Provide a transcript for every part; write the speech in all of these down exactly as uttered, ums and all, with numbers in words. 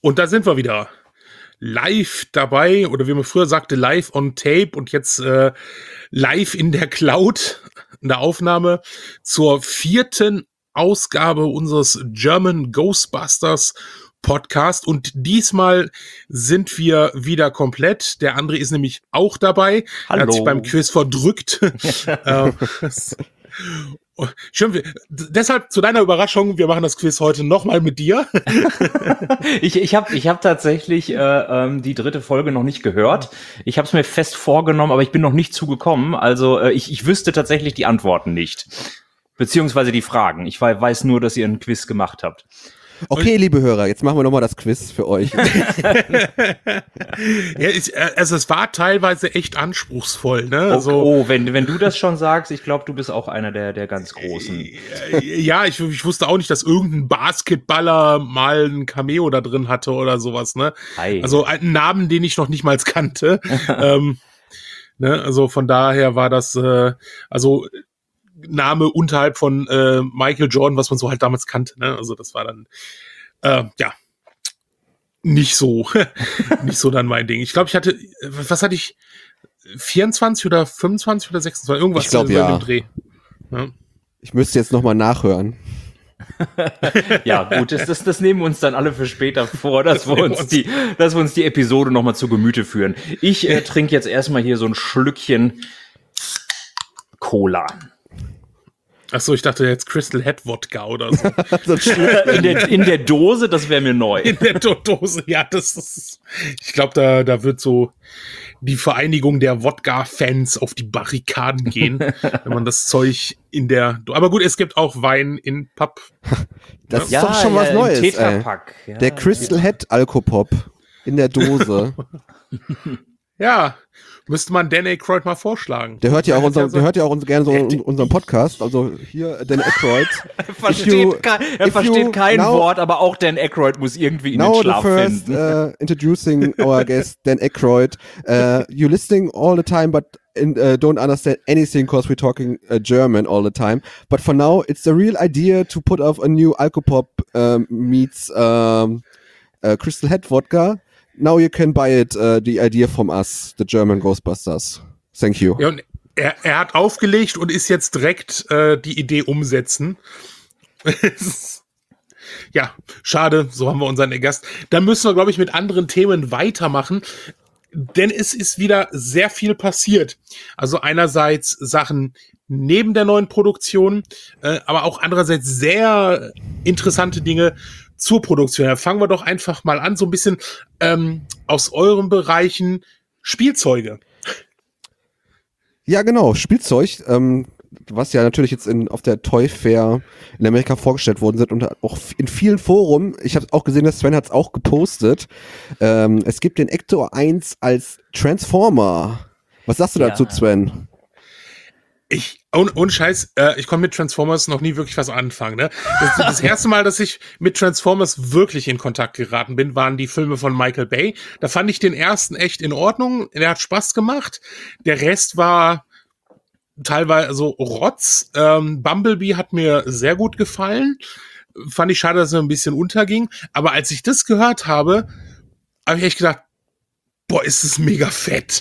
Und da sind wir wieder. Live dabei, oder wie man früher sagte, live on tape und jetzt äh, live in der Cloud, in der Aufnahme zur vierten Ausgabe unseres German Ghostbusters Podcast. Und diesmal sind wir wieder komplett. Der André ist nämlich auch dabei. Hallo. Er hat sich beim Quiz verdrückt. ähm, Schön, deshalb zu deiner Überraschung, wir machen das Quiz heute nochmal mit dir. ich ich habe ich hab tatsächlich äh, ähm, die dritte Folge noch nicht gehört. Ich habe es mir fest vorgenommen, aber ich bin noch nicht zugekommen. Also äh, ich, ich wüsste tatsächlich die Antworten nicht. Beziehungsweise die Fragen. Ich weiß nur, dass ihr einen Quiz gemacht habt. Okay, liebe Hörer, jetzt machen wir nochmal das Quiz für euch. Ja, ich, also es war teilweise echt anspruchsvoll, ne? Oh, so, oh wenn, wenn du das schon sagst, ich glaube, du bist auch einer der, der ganz Großen. Ja, ich, ich wusste auch nicht, dass irgendein Basketballer mal ein Cameo da drin hatte oder sowas, ne? Hi. Also einen Namen, den ich noch nicht mal kannte. ähm, ne? Also von daher war das, äh, also Name unterhalb von äh, Michael Jordan, was man so halt damals kannte, ne? Also das war dann, äh, ja, nicht so, nicht so dann mein Ding. Ich glaube, ich hatte, was hatte ich, vierundzwanzig oder fünfundzwanzig oder sechsundzwanzig, irgendwas ich glaub, so ja. in dem Dreh. Ja. Ich müsste jetzt nochmal nachhören. Ja, gut, das, das, das nehmen wir uns dann alle für später vor, dass wir uns die, dass wir uns die Episode nochmal zu Gemüte führen. Ich äh, trinke jetzt erstmal hier so ein Schlückchen Cola. Achso, ich dachte jetzt Crystal Head Wodka oder so. so in, der, in der Dose, das wäre mir neu. In der Do- Dose, ja, das ist, ich glaube, da, da wird so die Vereinigung der Wodka-Fans auf die Barrikaden gehen, wenn man das Zeug in der, Do- aber gut, es gibt auch Wein in Papp. Das ist Ja, doch schon ja, was im Neues, ey. Tetrapack. Ja, Der Crystal Head Alcopop in der Dose. Ja, müsste man Dan Aykroyd mal vorschlagen. Der hört ja auch, Ja, unser, also- der hört ja auch uns gerne so un- unseren Podcast. Also hier Dan Aykroyd. Er versteht, you- kein, er if versteht you kein now- Wort, aber auch Dan Aykroyd muss irgendwie in den Now the Schlaf first finden. uh, introducing our guest Dan Aykroyd. Uh, you listening all the time, but in, uh, don't understand anything because we're talking uh, German all the time. But for now, it's the real idea to put off a new Alcopop um, meets um, uh, Crystal Head Vodka. Now you can buy it. Uh, the idea from us, the German Ghostbusters. Thank you. Ja, und er, er hat aufgelegt und ist jetzt direkt äh, die Idee umsetzen. Ja, schade, so haben wir unseren Gast. Da müssen wir, glaube ich, mit anderen Themen weitermachen, denn es ist wieder sehr viel passiert. Also einerseits Sachen neben der neuen Produktion, äh, aber auch andererseits sehr interessante Dinge zur Produktion. Da fangen wir doch einfach mal an, so ein bisschen ähm, aus euren Bereichen Spielzeuge. Ja, genau, Spielzeug, ähm, was ja natürlich jetzt in, auf der Toy Fair in Amerika vorgestellt worden sind und auch in vielen Foren, ich habe auch gesehen, dass Sven hat es auch gepostet, ähm, es gibt den Ecto eins als Transformer. Was sagst du Ja. dazu, Sven? Ich, ohne, ohne Scheiß, äh, ich konnte mit Transformers noch nie wirklich was anfangen. Ne? Das, das erste Mal, dass ich mit Transformers wirklich in Kontakt geraten bin, waren die Filme von Michael Bay. Da fand ich den ersten echt in Ordnung. Der hat Spaß gemacht. Der Rest war teilweise so Rotz. Ähm, Bumblebee hat mir sehr gut gefallen. Fand ich schade, dass er ein bisschen unterging. Aber als ich das gehört habe, habe ich echt gedacht, boah, ist das mega fett.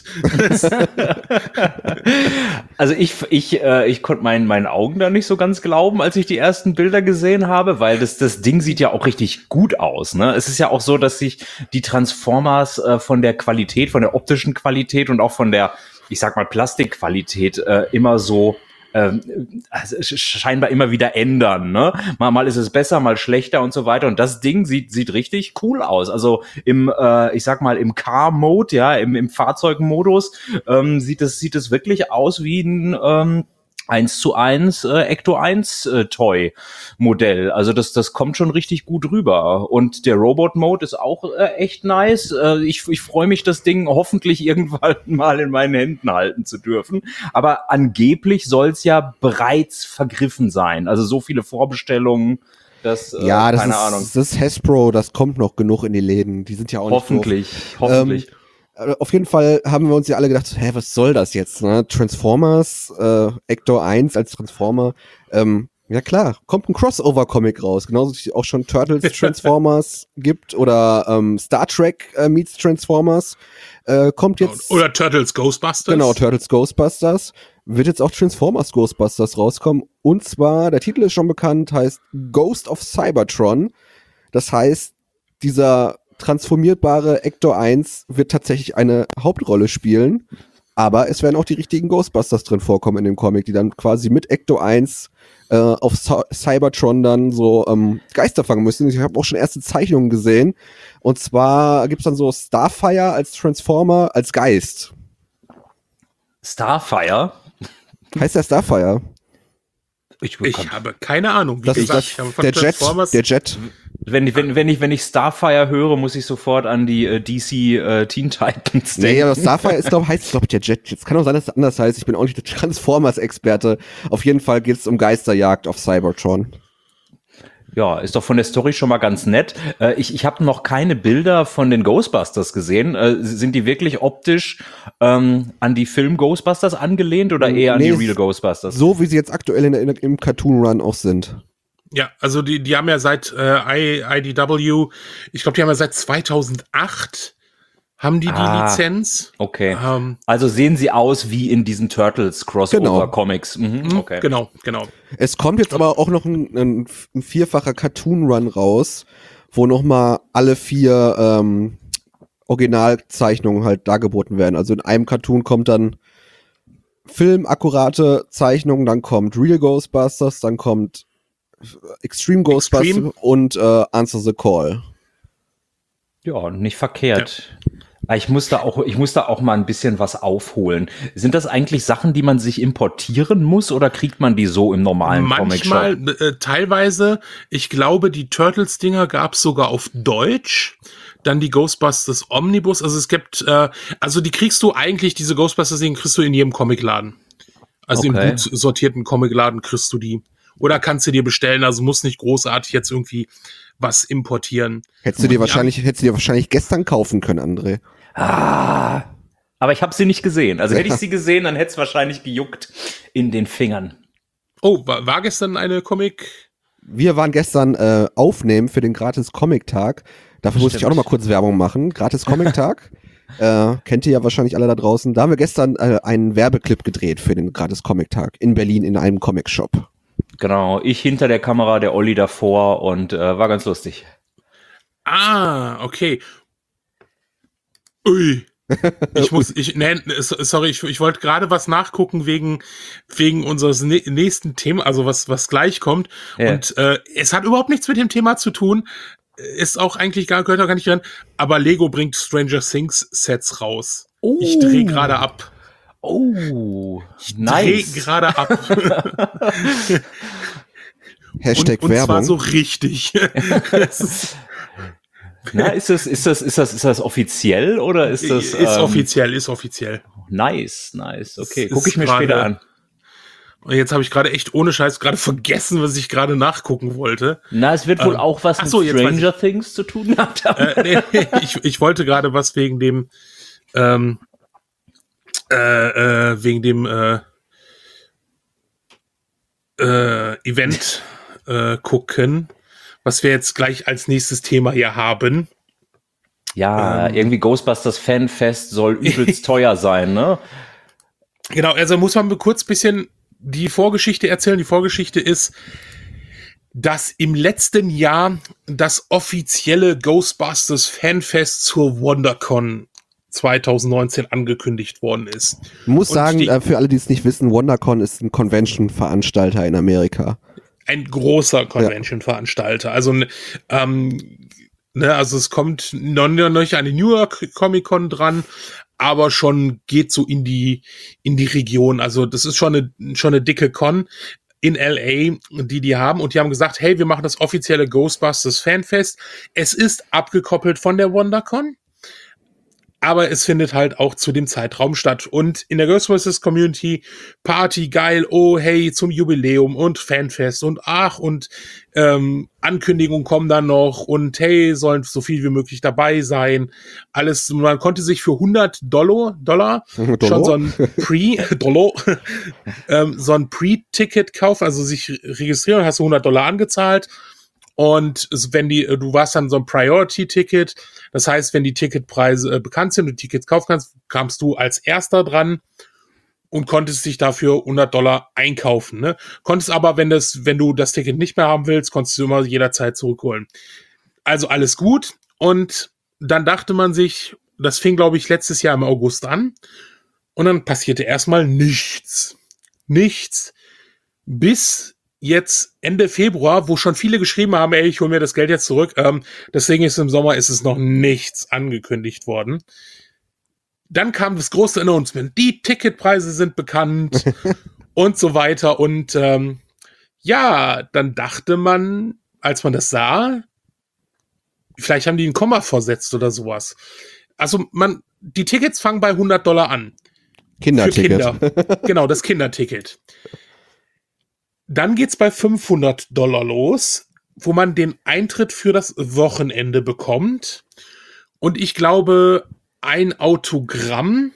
Also ich, ich, äh, ich konnte meinen, meinen Augen da nicht so ganz glauben, als ich die ersten Bilder gesehen habe, weil das, das Ding sieht ja auch richtig gut aus, ne? Es ist ja auch so, dass sich die Transformers äh, von der Qualität, von der optischen Qualität und auch von der, ich sag mal, Plastikqualität äh, immer so ähm, also scheinbar immer wieder ändern, ne? Mal, mal ist es besser, mal schlechter und so weiter. Und das Ding sieht sieht richtig cool aus. Also im, äh, ich sag mal, im Car-Mode, ja, im, im Fahrzeugmodus ähm, sieht es sieht es wirklich aus wie ein ähm, eins zu eins äh, Ecto eins äh, Toy Modell. Also das das kommt schon richtig gut rüber. Und der Robot Mode ist auch äh, echt nice. Äh, ich ich freue mich, das Ding hoffentlich irgendwann mal in meinen Händen halten zu dürfen. Aber angeblich soll es ja bereits vergriffen sein. Also so viele Vorbestellungen. Das, äh, Ja, das keine ist, Ahnung. das ist Hasbro, das kommt noch genug in die Läden. Die sind ja auch Hoffentlich, nicht doof. hoffentlich. Ähm, auf jeden Fall haben wir uns ja alle gedacht, hä, was soll das jetzt? Ne? Transformers, äh, Ecto eins als Transformer. Ähm, Ja klar, kommt ein Crossover-Comic raus, genauso wie es auch schon Turtles Transformers gibt oder ähm, Star Trek äh, meets Transformers. Äh, kommt jetzt Oder Turtles Ghostbusters. Genau, Turtles Ghostbusters. Wird jetzt auch Transformers Ghostbusters rauskommen. Und zwar, der Titel ist schon bekannt, heißt Ghost of Cybertron. Das heißt, dieser transformierbare Ecto eins wird tatsächlich eine Hauptrolle spielen. Aber es werden auch die richtigen Ghostbusters drin vorkommen in dem Comic, die dann quasi mit Ecto eins äh, auf Cy- Cybertron dann so ähm, Geister fangen müssen. Ich habe auch schon erste Zeichnungen gesehen. Und zwar gibt's dann so Starfire als Transformer, als Geist. Starfire? Heißt der Starfire? Ich, Ich habe keine Ahnung. Wie Das ist gesagt, das, ich habe von der Jet, Transformers der Jet. Wenn, ich- wenn, wenn, ich, wenn ich Starfire höre, muss ich sofort an die äh, D C äh, Teen Titans denken. Nee, aber Starfire ist, glaub, heißt, glaube ich, der Jet. Jetzt kann auch sein, dass es anders heißt. Ich bin auch nicht der Transformers-Experte. Auf jeden Fall geht's um Geisterjagd auf Cybertron. Ja, ist doch von der Story schon mal ganz nett. Äh, ich ich habe noch keine Bilder von den Ghostbusters gesehen. Äh, sind die wirklich optisch ähm, an die Film Ghostbusters angelehnt oder eher an Nee, die Real Ghostbusters? So wie sie jetzt aktuell in, der- in, der- im Cartoon-Run auch sind. Ja, also die, die haben ja seit äh, I, I D W, ich glaube, die haben ja seit zweitausendacht haben die Ah, die Lizenz. Okay. Ähm, Also sehen sie aus wie in diesen Turtles Crossover Comics. Mhm, okay. Genau, genau. Es kommt jetzt aber auch noch ein, ein, ein vierfacher Cartoon-Run raus, wo nochmal alle vier ähm, Originalzeichnungen halt dargeboten werden. Also in einem Cartoon kommt dann filmakkurate Zeichnungen, dann kommt Real Ghostbusters, dann kommt Extreme Ghostbusters Extreme. und äh, Answer the Call. Ja, nicht verkehrt. Aber Ich muss da auch, ich muss da auch mal ein bisschen was aufholen. Sind das eigentlich Sachen, die man sich importieren muss oder kriegt man die so im normalen Manchmal, Comic-Shop? äh, teilweise, ich glaube, die Turtles-Dinger gab es sogar auf Deutsch. Dann die Ghostbusters Omnibus. Also es gibt, äh, also die kriegst du eigentlich, diese Ghostbusters-Dinger kriegst du in jedem Comicladen. Also Okay. im gut sortierten Comicladen kriegst du die. Oder kannst du dir bestellen, also musst nicht großartig jetzt irgendwie was importieren. Hättest du dir Ja. wahrscheinlich, hättest du dir wahrscheinlich gestern kaufen können, André. Ah, aber ich habe sie nicht gesehen. Also hätte ich sie gesehen, dann hätte es wahrscheinlich gejuckt in den Fingern. Oh, war, war gestern eine Comic? Wir waren gestern äh, aufnehmen für den gratis Comic-Tag. Dafür musste ich auch noch mal kurz Werbung machen. Gratis Comic-Tag. äh, kennt ihr ja wahrscheinlich alle da draußen. Da haben wir gestern äh, einen Werbeclip gedreht für den gratis Comic-Tag in Berlin in einem Comic-Shop. Genau, ich hinter der Kamera, der Olli davor und äh, war ganz lustig. Ah, okay. Ui. Ich muss, ich, nee, sorry, ich, ich wollte gerade was nachgucken wegen, wegen unseres nä- nächsten Thema, also was, was gleich kommt. Ja. Und äh, es hat überhaupt nichts mit dem Thema zu tun. Ist auch eigentlich gar, gehört auch gar nicht rein. Aber Lego bringt Stranger Things Sets raus. Oh. Ich drehe gerade ab. Oh, Ich nice. drehe gerade ab. Hashtag und, und Werbung. zwar so richtig. Das ist Na, ist das, ist das, ist das, ist das offiziell oder ist das? ist ähm, offiziell, ist offiziell. Nice, nice. Okay, Es gucke ich ist mir gerade- später an. Und jetzt habe ich gerade echt ohne Scheiß gerade vergessen, was ich gerade nachgucken wollte. Na, es wird wohl Ähm, auch was ach mit so, jetzt weiß Stranger Things zu tun gehabt haben. Äh, nee, ich, ich wollte gerade was wegen dem ähm, äh, äh, wegen dem äh, äh, Event äh, gucken, was wir jetzt gleich als nächstes Thema hier haben. Ja, ähm, irgendwie Ghostbusters Fanfest soll übelst teuer sein, ne? Genau, also muss man kurz bisschen die Vorgeschichte erzählen. Die Vorgeschichte ist, dass im letzten Jahr das offizielle Ghostbusters Fanfest zur WonderCon zwanzig neunzehn angekündigt worden ist. Ich muss Und sagen, die- äh, für alle, die es nicht wissen, WonderCon ist ein Convention-Veranstalter in Amerika. Ein großer Convention-Veranstalter. Also, ähm, ne, also es kommt noch nicht an die New York Comic Con dran, aber schon geht so in die in die Region. Also das ist schon eine schon eine dicke Con in L A, die die haben, und die haben gesagt, hey, wir machen das offizielle Ghostbusters Fanfest. Es ist abgekoppelt von der WonderCon, aber es findet halt auch zu dem Zeitraum statt. Und in der Ghostbusters Community Party, geil, oh hey, zum Jubiläum und Fanfest und ach und ähm, Ankündigungen kommen dann noch und hey, sollen so viel wie möglich dabei sein. Alles, man konnte sich für hundert Dollar, Dollar schon so ein Pre, Dollar, ähm, so ein Pre-Ticket kaufen, also sich registrieren, hast du hundert Dollar angezahlt. Und wenn die, du warst dann so ein Priority-Ticket, das heißt, wenn die Ticketpreise äh, bekannt sind und Tickets kaufen kannst, kamst du als Erster dran und konntest dich dafür hundert Dollar einkaufen, ne? Konntest aber, wenn das, wenn du das Ticket nicht mehr haben willst, konntest du immer jederzeit zurückholen. Also alles gut. Und dann dachte man sich, das fing, glaube ich, letztes Jahr im August an. Und dann passierte erstmal nichts. Nichts. Bis jetzt Ende Februar, wo schon viele geschrieben haben, ey, ich hole mir das Geld jetzt zurück. Ähm, deswegen ist im Sommer ist es noch nichts angekündigt worden. Dann kam das große Announcement. Die Ticketpreise sind bekannt und so weiter. Und ähm, ja, dann dachte man, als man das sah, vielleicht haben die ein Komma versetzt oder sowas. Also man, die Tickets fangen bei hundert Dollar an. Kinderticket. Für Kinder. Genau, das Kinderticket. Dann geht's bei fünfhundert Dollar los, wo man den Eintritt für das Wochenende bekommt. Und ich glaube, ein Autogramm.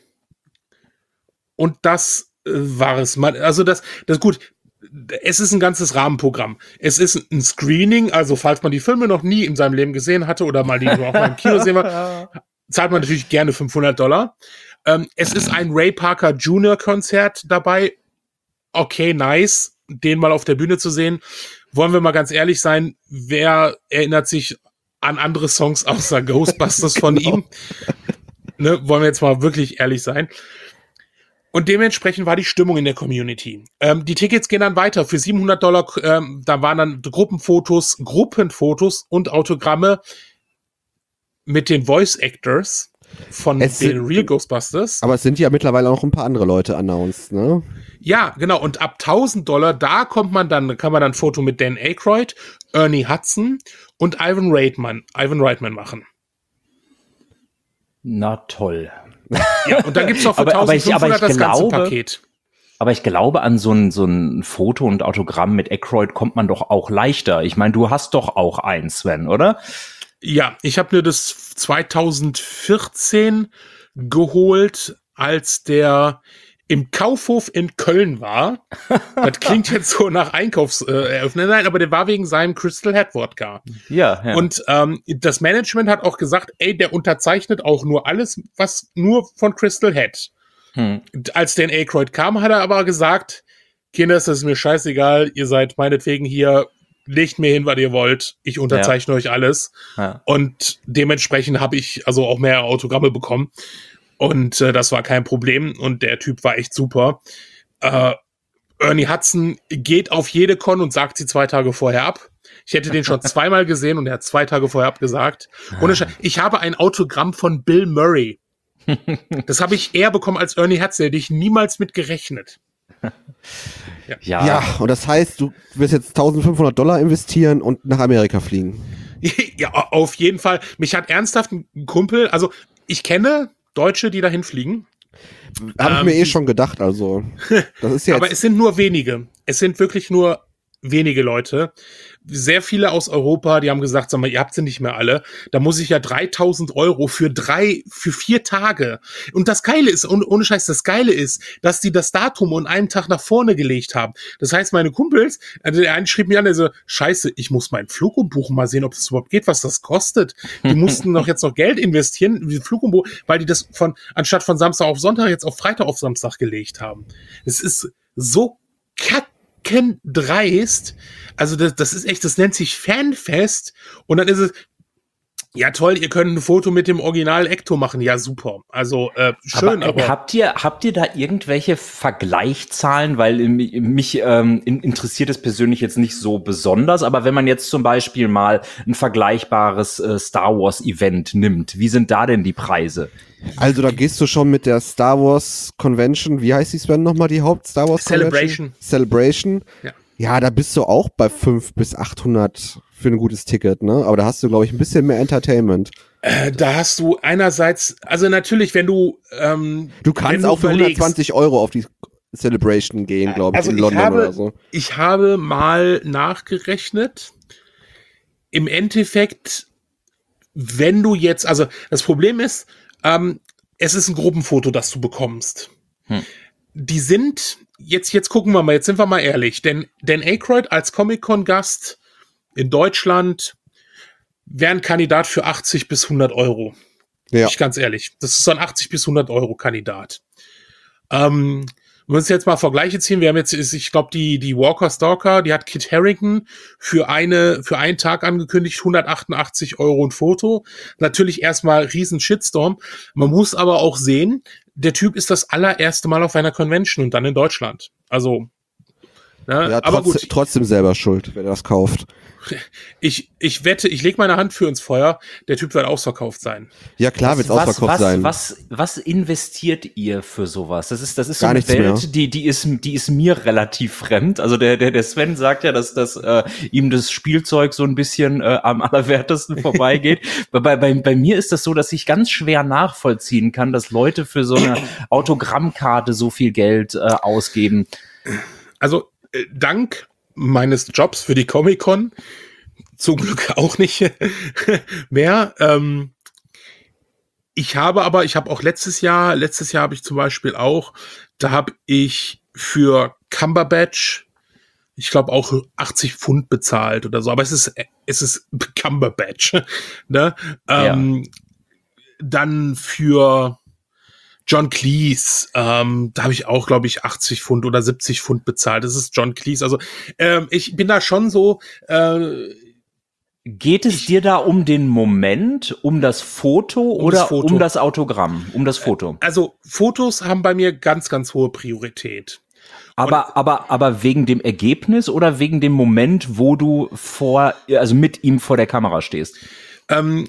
Und das äh, war es. Man, also das, das gut. Es ist ein ganzes Rahmenprogramm. Es ist ein Screening, also falls man die Filme noch nie in seinem Leben gesehen hatte oder mal die nur auch mal im Kino sehen will, zahlt man natürlich gerne fünfhundert Dollar. Ähm, es ist ein Ray Parker Junior Konzert dabei. Okay, nice, den mal auf der Bühne zu sehen. Wollen wir mal ganz ehrlich sein, wer erinnert sich an andere Songs außer Ghostbusters von Genau. ihm? Ne, wollen wir jetzt mal wirklich ehrlich sein. Und dementsprechend war die Stimmung in der Community. Ähm, die Tickets gehen dann weiter. Für siebenhundert Dollar, ähm, da waren dann Gruppenfotos, Gruppenfotos und Autogramme mit den Voice Actors von Es den sind- Real Ghostbusters. Aber es sind ja mittlerweile auch noch ein paar andere Leute announced, ne? Ja, genau. Und ab tausend Dollar, da kommt man dann, kann man dann ein Foto mit Dan Aykroyd, Ernie Hudson und Ivan Reitman, Ivan Reitman machen. Na toll. Ja, und dann gibt's noch für Aber- aber ich- aber eintausendfünfhundert ich das ganze glaube- Paket. Aber ich glaube, an so ein, so ein Foto und Autogramm mit Aykroyd kommt man doch auch leichter. Ich meine, du hast doch auch eins, Sven, oder? Ja, ich habe mir das zweitausendvierzehn geholt, als der im Kaufhof in Köln war. Das klingt jetzt so nach Einkaufseröffnung. Nein, aber der war wegen seinem Crystal Head Wodka. Ja, ja. Und ähm, das Management hat auch gesagt, ey, der unterzeichnet auch nur alles, was nur von Crystal Head. hm. Als Dan Aykroyd kam, hat er aber gesagt, Kinder, das ist mir scheißegal, ihr seid meinetwegen hier, legt mir hin, was ihr wollt, ich unterzeichne euch alles. Ja. Und dementsprechend habe ich also auch mehr Autogramme bekommen. Und äh, das war kein Problem. Und der Typ war echt super. Äh, Ernie Hudson geht auf jede Con und sagt sie zwei Tage vorher ab. Ich hätte den schon zweimal gesehen und er hat zwei Tage vorher abgesagt. Ohne Scheiß. Ich habe ein Autogramm von Bill Murray. Das habe ich eher bekommen als Ernie Hudson, hätte ich niemals mit gerechnet. Ja. Ja, und das heißt, du wirst jetzt eintausendfünfhundert Dollar investieren und nach Amerika fliegen. Ja, auf jeden Fall. Mich hat ernsthaft ein Kumpel, also ich kenne Deutsche, die dahin fliegen. Habe ich Ähm, mir eh schon gedacht, also. Das ist jetzt. Aber es sind nur wenige. Es sind wirklich nur wenige Leute. Sehr viele aus Europa, die haben gesagt, sag mal, ihr habt sie nicht mehr alle. Da muss ich ja dreitausend Euro für drei, für vier Tage. Und das Geile ist, ohne, ohne Scheiß, das Geile ist, dass die das Datum um einen Tag nach vorne gelegt haben. Das heißt, meine Kumpels, also der eine schrieb mir an, der so, scheiße, ich muss meinen Flug umbuchen, mal sehen, ob das überhaupt geht, was das kostet. Die mussten noch jetzt noch Geld investieren, wie Flug umbuchen, weil die das von, anstatt von Samstag auf Sonntag jetzt auf Freitag auf Samstag gelegt haben. Es ist so kackendreist. Also das, das ist echt, das nennt sich Fanfest und dann ist es, ja toll, ihr könnt ein Foto mit dem Original Ecto machen, ja super. Also äh, schön, aber, aber, äh, habt ihr habt ihr da irgendwelche Vergleichszahlen? Weil ähm, mich ähm, in- interessiert es persönlich jetzt nicht so besonders, aber wenn man jetzt zum Beispiel mal ein vergleichbares äh, Star Wars Event nimmt, wie sind da denn die Preise? Also da gehst du schon mit der Star Wars Convention, wie heißt die, Sven, nochmal die Haupt Star Wars Celebration. Convention? Celebration. Ja. Ja, da bist du auch bei fünf bis achthundert für ein gutes Ticket, ne? Aber da hast du, glaube ich, ein bisschen mehr Entertainment. Äh, da hast du einerseits, also natürlich, wenn du ähm, Du kannst du auch für überlegst- hundertzwanzig Euro auf die Celebration gehen, glaube ich, Also in ich London habe, oder so. ich habe mal nachgerechnet. Im Endeffekt, wenn du jetzt, also das Problem ist, ähm, es ist ein Gruppenfoto, das du bekommst. Hm. Die sind, jetzt, jetzt gucken wir mal, jetzt sind wir mal ehrlich, denn Dan Aykroyd als Comic-Con-Gast in Deutschland wäre ein Kandidat für achtzig bis hundert Euro. Ja. Ich ganz ehrlich, das ist so ein achtzig bis hundert Euro Kandidat. Ähm, wenn wir uns jetzt mal Vergleiche ziehen, wir haben jetzt, ich glaube, die, die Walker Stalker, die hat Kit Harington für eine, für einen Tag angekündigt, hundertachtundachtzig Euro ein Foto. Natürlich erstmal riesen Shitstorm. Man muss aber auch sehen, der Typ ist das allererste Mal auf einer Convention und dann in Deutschland. Also, ne, Ja, aber trotz, gut. trotzdem selber schuld, wer das kauft. Ich, ich wette, ich lege meine Hand für ins Feuer, der Typ wird ausverkauft sein. Ja, klar wird's was, ausverkauft was, sein. Was, was investiert ihr für sowas? Das ist, das ist so Gar eine nichts Welt, mehr. die, die ist, die ist mir relativ fremd. Also der, der, der Sven sagt ja, dass, dass äh, ihm das Spielzeug so ein bisschen äh, am allerwertesten vorbeigeht. bei, bei, bei mir ist das so, dass ich ganz schwer nachvollziehen kann, dass Leute für so eine Autogrammkarte so viel Geld äh, ausgeben. Also, äh, dank meines Jobs für die Comic-Con, zum Glück auch nicht mehr. Ähm, ich habe aber, ich habe auch letztes Jahr, letztes Jahr habe ich zum Beispiel auch, da habe ich für Cumberbatch, ich glaube auch achtzig Pfund bezahlt oder so, aber es ist, es ist Cumberbatch, ne? Ähm, ja. Dann für John Cleese, ähm, da habe ich auch, glaube ich, achtzig Pfund oder siebzig Pfund bezahlt. Das ist John Cleese. Also ähm, ich bin da schon so. Äh, Geht es ich, dir da um den Moment, um das Foto um oder das Foto. um das Autogramm, um das Foto? Also Fotos haben bei mir ganz, ganz hohe Priorität. Aber, aber, aber wegen dem Ergebnis oder wegen dem Moment, wo du vor, also mit ihm vor der Kamera stehst? Ähm,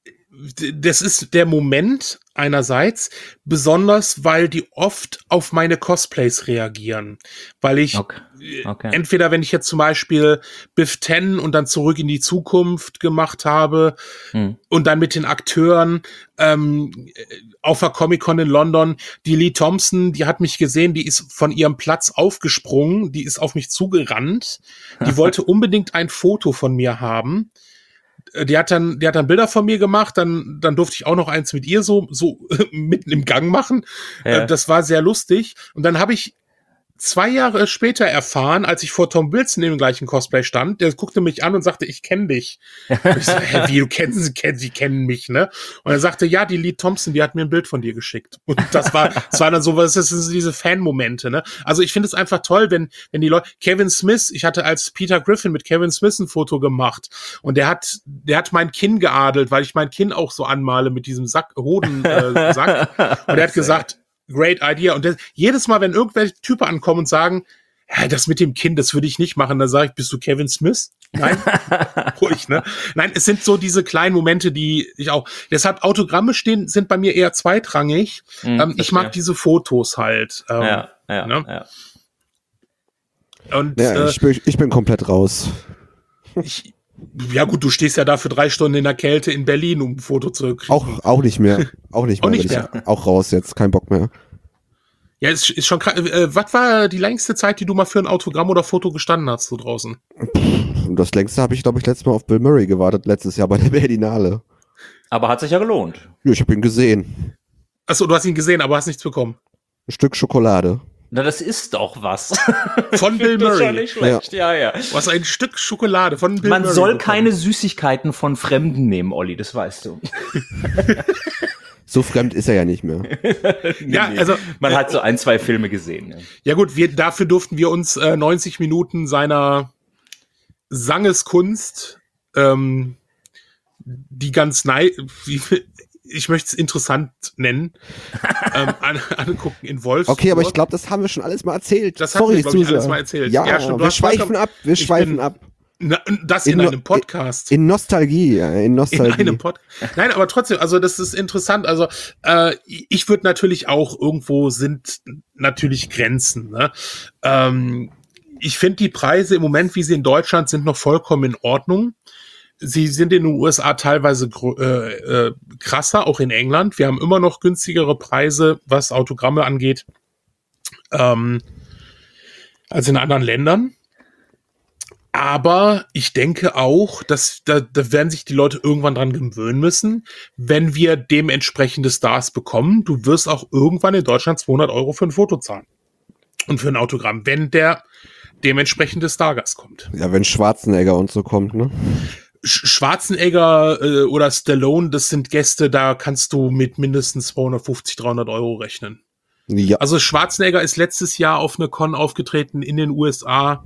das ist der Moment einerseits, besonders weil die oft auf meine Cosplays reagieren. Weil ich okay. Okay. entweder, wenn ich jetzt zum Beispiel Biff Tannen und dann Zurück in die Zukunft gemacht habe hm. und dann mit den Akteuren ähm, auf der Comic-Con in London, die Lee Thompson, die hat mich gesehen, die ist von ihrem Platz aufgesprungen, die ist auf mich zugerannt, die wollte unbedingt ein Foto von mir haben. Die hat dann, die hat dann Bilder von mir gemacht, dann, dann durfte ich auch noch eins mit ihr so, so mitten im Gang machen. Ja. Das war sehr lustig. Und dann habe ich zwei Jahre später erfahren, als ich vor Tom Wilson in dem gleichen Cosplay stand, der guckte mich an und sagte, ich kenne dich. Und ich so, hä, wie, du kennst sie, kennen, sie kennen mich, ne? Und er sagte, ja, die Lee Thompson, die hat mir ein Bild von dir geschickt. Und das war, das war dann so, was das sind diese Fan-Momente, ne? Also ich finde es einfach toll, wenn, wenn die Leute, Kevin Smith, ich hatte als Peter Griffin mit Kevin Smith ein Foto gemacht und der hat, der hat mein Kinn geadelt, weil ich mein Kinn auch so anmale mit diesem Sack, Hodensack. Äh, Sack. Und er hat gesagt, great idea. Und das, jedes Mal, wenn irgendwelche Typen ankommen und sagen, ja, das mit dem Kind, das würde ich nicht machen, dann sage ich, bist du Kevin Smith? Nein, ruhig, ne? Nein, es sind so diese kleinen Momente, die ich auch, deshalb Autogramme stehen, sind bei mir eher zweitrangig. Mhm, ähm, ich mag ja. diese Fotos halt. Ähm, ja, ja, ne? ja. Und, ja, äh, ich, bin, ich bin komplett raus. Ich, ja gut, du stehst ja da für drei Stunden in der Kälte in Berlin, um ein Foto zu kriegen. Auch, auch nicht mehr. Auch nicht mehr. Auch nicht mehr. Ich auch raus jetzt, kein Bock mehr. Ja, ist, ist schon krass. Äh, was war die längste Zeit, die du mal für ein Autogramm oder Foto gestanden hast, so draußen? Das längste habe ich, glaube ich, letztes Mal auf Bill Murray gewartet, letztes Jahr bei der Berlinale. Aber hat sich ja gelohnt. Ja, ich habe ihn gesehen. Achso, du hast ihn gesehen, aber hast nichts bekommen. Ein Stück Schokolade. Na, das ist doch was. Von Bill Murray. Das ist ja nicht schlecht, ja, ja. ja. Was ein Stück Schokolade von Bill Man Murray. Man soll bekommen. keine Süßigkeiten von Fremden nehmen, Olli, das weißt du. So fremd ist er ja nicht mehr. nee, ja, also man äh, hat so ein, zwei Filme gesehen. Ja, ja gut, wir, dafür durften wir uns äh, neunzig Minuten seiner Sangeskunst, ähm, die ganz nei, ich möchte es interessant nennen, ähm, an, angucken in Wolfsburg. Okay, aber ich glaube, das haben wir schon alles mal erzählt. Das Sorry, haben wir, ich, alles mal erzählt. Ja, ja stimmt, wir schweifen ab, wir schweifen ab. Na, das in, in einem Podcast. In Nostalgie, ja, in Nostalgie. In einem Pod- Nein, aber trotzdem, also das ist interessant. Also äh, ich würde natürlich auch, irgendwo sind natürlich Grenzen. Ne? Ähm, ich finde die Preise im Moment, wie sie in Deutschland sind, noch vollkommen in Ordnung. Sie sind in den U S A teilweise gro- äh, äh, krasser, auch in England. Wir haben immer noch günstigere Preise, was Autogramme angeht, ähm, als in anderen Ländern. Aber ich denke auch, dass da, da werden sich die Leute irgendwann dran gewöhnen müssen, wenn wir dementsprechende Stars bekommen. Du wirst auch irgendwann in Deutschland zweihundert Euro für ein Foto zahlen und für ein Autogramm, wenn der dementsprechende Stargast kommt. Ja, wenn Schwarzenegger und so kommt, ne? Sch- Schwarzenegger äh, oder Stallone, das sind Gäste, da kannst du mit mindestens zweihundertfünfzig, dreihundert Euro rechnen. Ja. Also Schwarzenegger ist letztes Jahr auf eine Con aufgetreten in den U S A.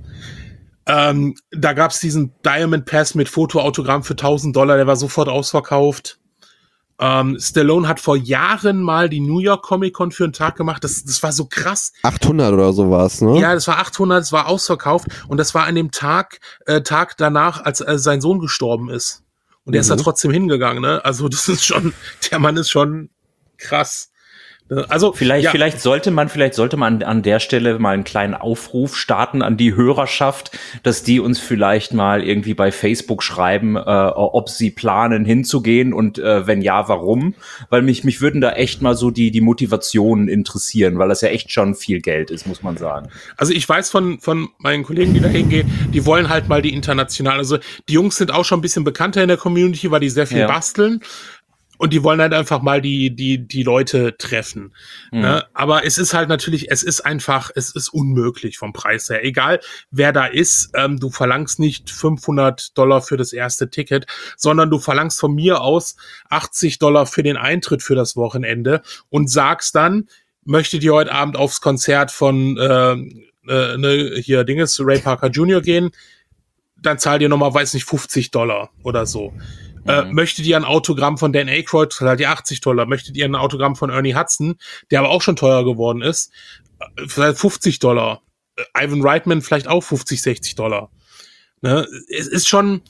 Ähm, da gab es diesen Diamond Pass mit Fotoautogramm für tausend Dollar, der war sofort ausverkauft. Ähm, Stallone hat vor Jahren mal die New York Comic Con für einen Tag gemacht. Das, das war so krass. achthundert oder sowas, ne? Ja, das war achthundert, das war ausverkauft. Und das war an dem Tag, äh, Tag danach, als äh, sein Sohn gestorben ist. Und der ist da Mhm. trotzdem hingegangen, ne? Also das ist schon, der Mann ist schon krass. Also Vielleicht, ja, vielleicht sollte man, vielleicht sollte man an der Stelle mal einen kleinen Aufruf starten an die Hörerschaft, dass die uns vielleicht mal irgendwie bei Facebook schreiben, äh, ob sie planen hinzugehen und äh, wenn ja, warum? Weil mich, mich würden da echt mal so die, die Motivationen interessieren, weil das ja echt schon viel Geld ist, muss man sagen. Also ich weiß von, von meinen Kollegen, die da hingehen, die wollen halt mal die international, also die Jungs sind auch schon ein bisschen bekannter in der Community, weil die sehr viel Ja. basteln und die wollen halt einfach mal die, die, die Leute treffen. Mhm. Ne? Aber es ist halt natürlich, es ist einfach, es ist unmöglich vom Preis her. Egal, wer da ist, ähm, du verlangst nicht fünfhundert Dollar für das erste Ticket, sondern du verlangst von mir aus achtzig Dollar für den Eintritt für das Wochenende und sagst dann, möchtet ihr heute Abend aufs Konzert von äh, äh, ne, hier Dinges, Ray Parker Junior gehen, dann zahlt ihr nochmal, weiß nicht, fünfzig Dollar oder so. Mhm. Äh, möchtet ihr ein Autogramm von Dan Aykroyd, zahlt ihr achtzig Dollar. Möchtet ihr ein Autogramm von Ernie Hudson, der aber auch schon teuer geworden ist, äh, vielleicht fünfzig Dollar. Äh, Ivan Reitman vielleicht auch fünfzig, sechzig Dollar. Ne? Es ist schon,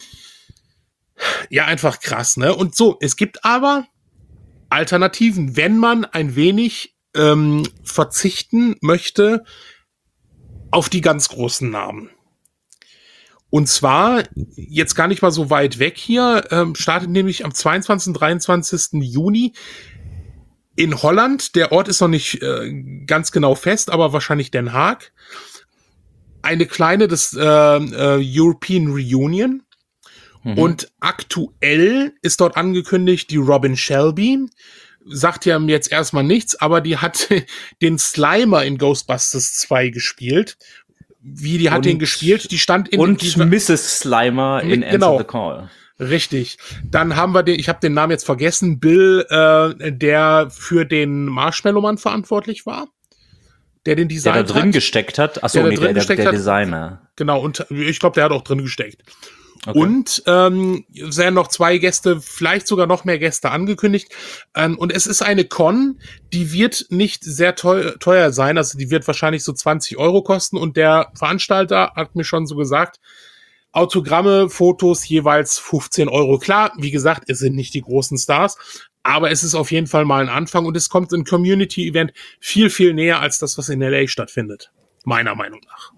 ja, einfach krass, ne? Und so, es gibt aber Alternativen, wenn man ein wenig ähm, verzichten möchte auf die ganz großen Namen. Und zwar, jetzt gar nicht mal so weit weg hier, ähm, startet nämlich am zweiundzwanzigsten, dreiundzwanzigsten Juni in Holland. Der Ort ist noch nicht äh, ganz genau fest, aber wahrscheinlich Den Haag. Eine kleine, das äh, äh, European Reunion. Mhm. Und aktuell ist dort angekündigt die Robin Shelby. Sagt ja jetzt erstmal nichts, aber die hat den Slimer in Ghostbusters zwei gespielt. Wie, die hat und, den gespielt? Die stand in... Und die, Misses Slimer in Answer genau. the Call. Richtig. Dann haben wir den, ich habe den Namen jetzt vergessen, Bill, äh, der für den Marshmallow-Mann verantwortlich war. Der den Design Der da drin hat. gesteckt hat. Achso, nee, der, der, der Designer. Genau, und ich glaube, der hat auch drin gesteckt. Okay. Und ähm, es werden noch zwei Gäste, vielleicht sogar noch mehr Gäste angekündigt. Ähm, und es ist eine Con, die wird nicht sehr teuer, teuer sein. Also die wird wahrscheinlich so zwanzig Euro kosten. Und der Veranstalter hat mir schon so gesagt, Autogramme, Fotos jeweils fünfzehn Euro. Klar, wie gesagt, es sind nicht die großen Stars, aber es ist auf jeden Fall mal ein Anfang. Und es kommt ein Community-Event viel, viel näher als das, was in L A stattfindet. Meiner Meinung nach.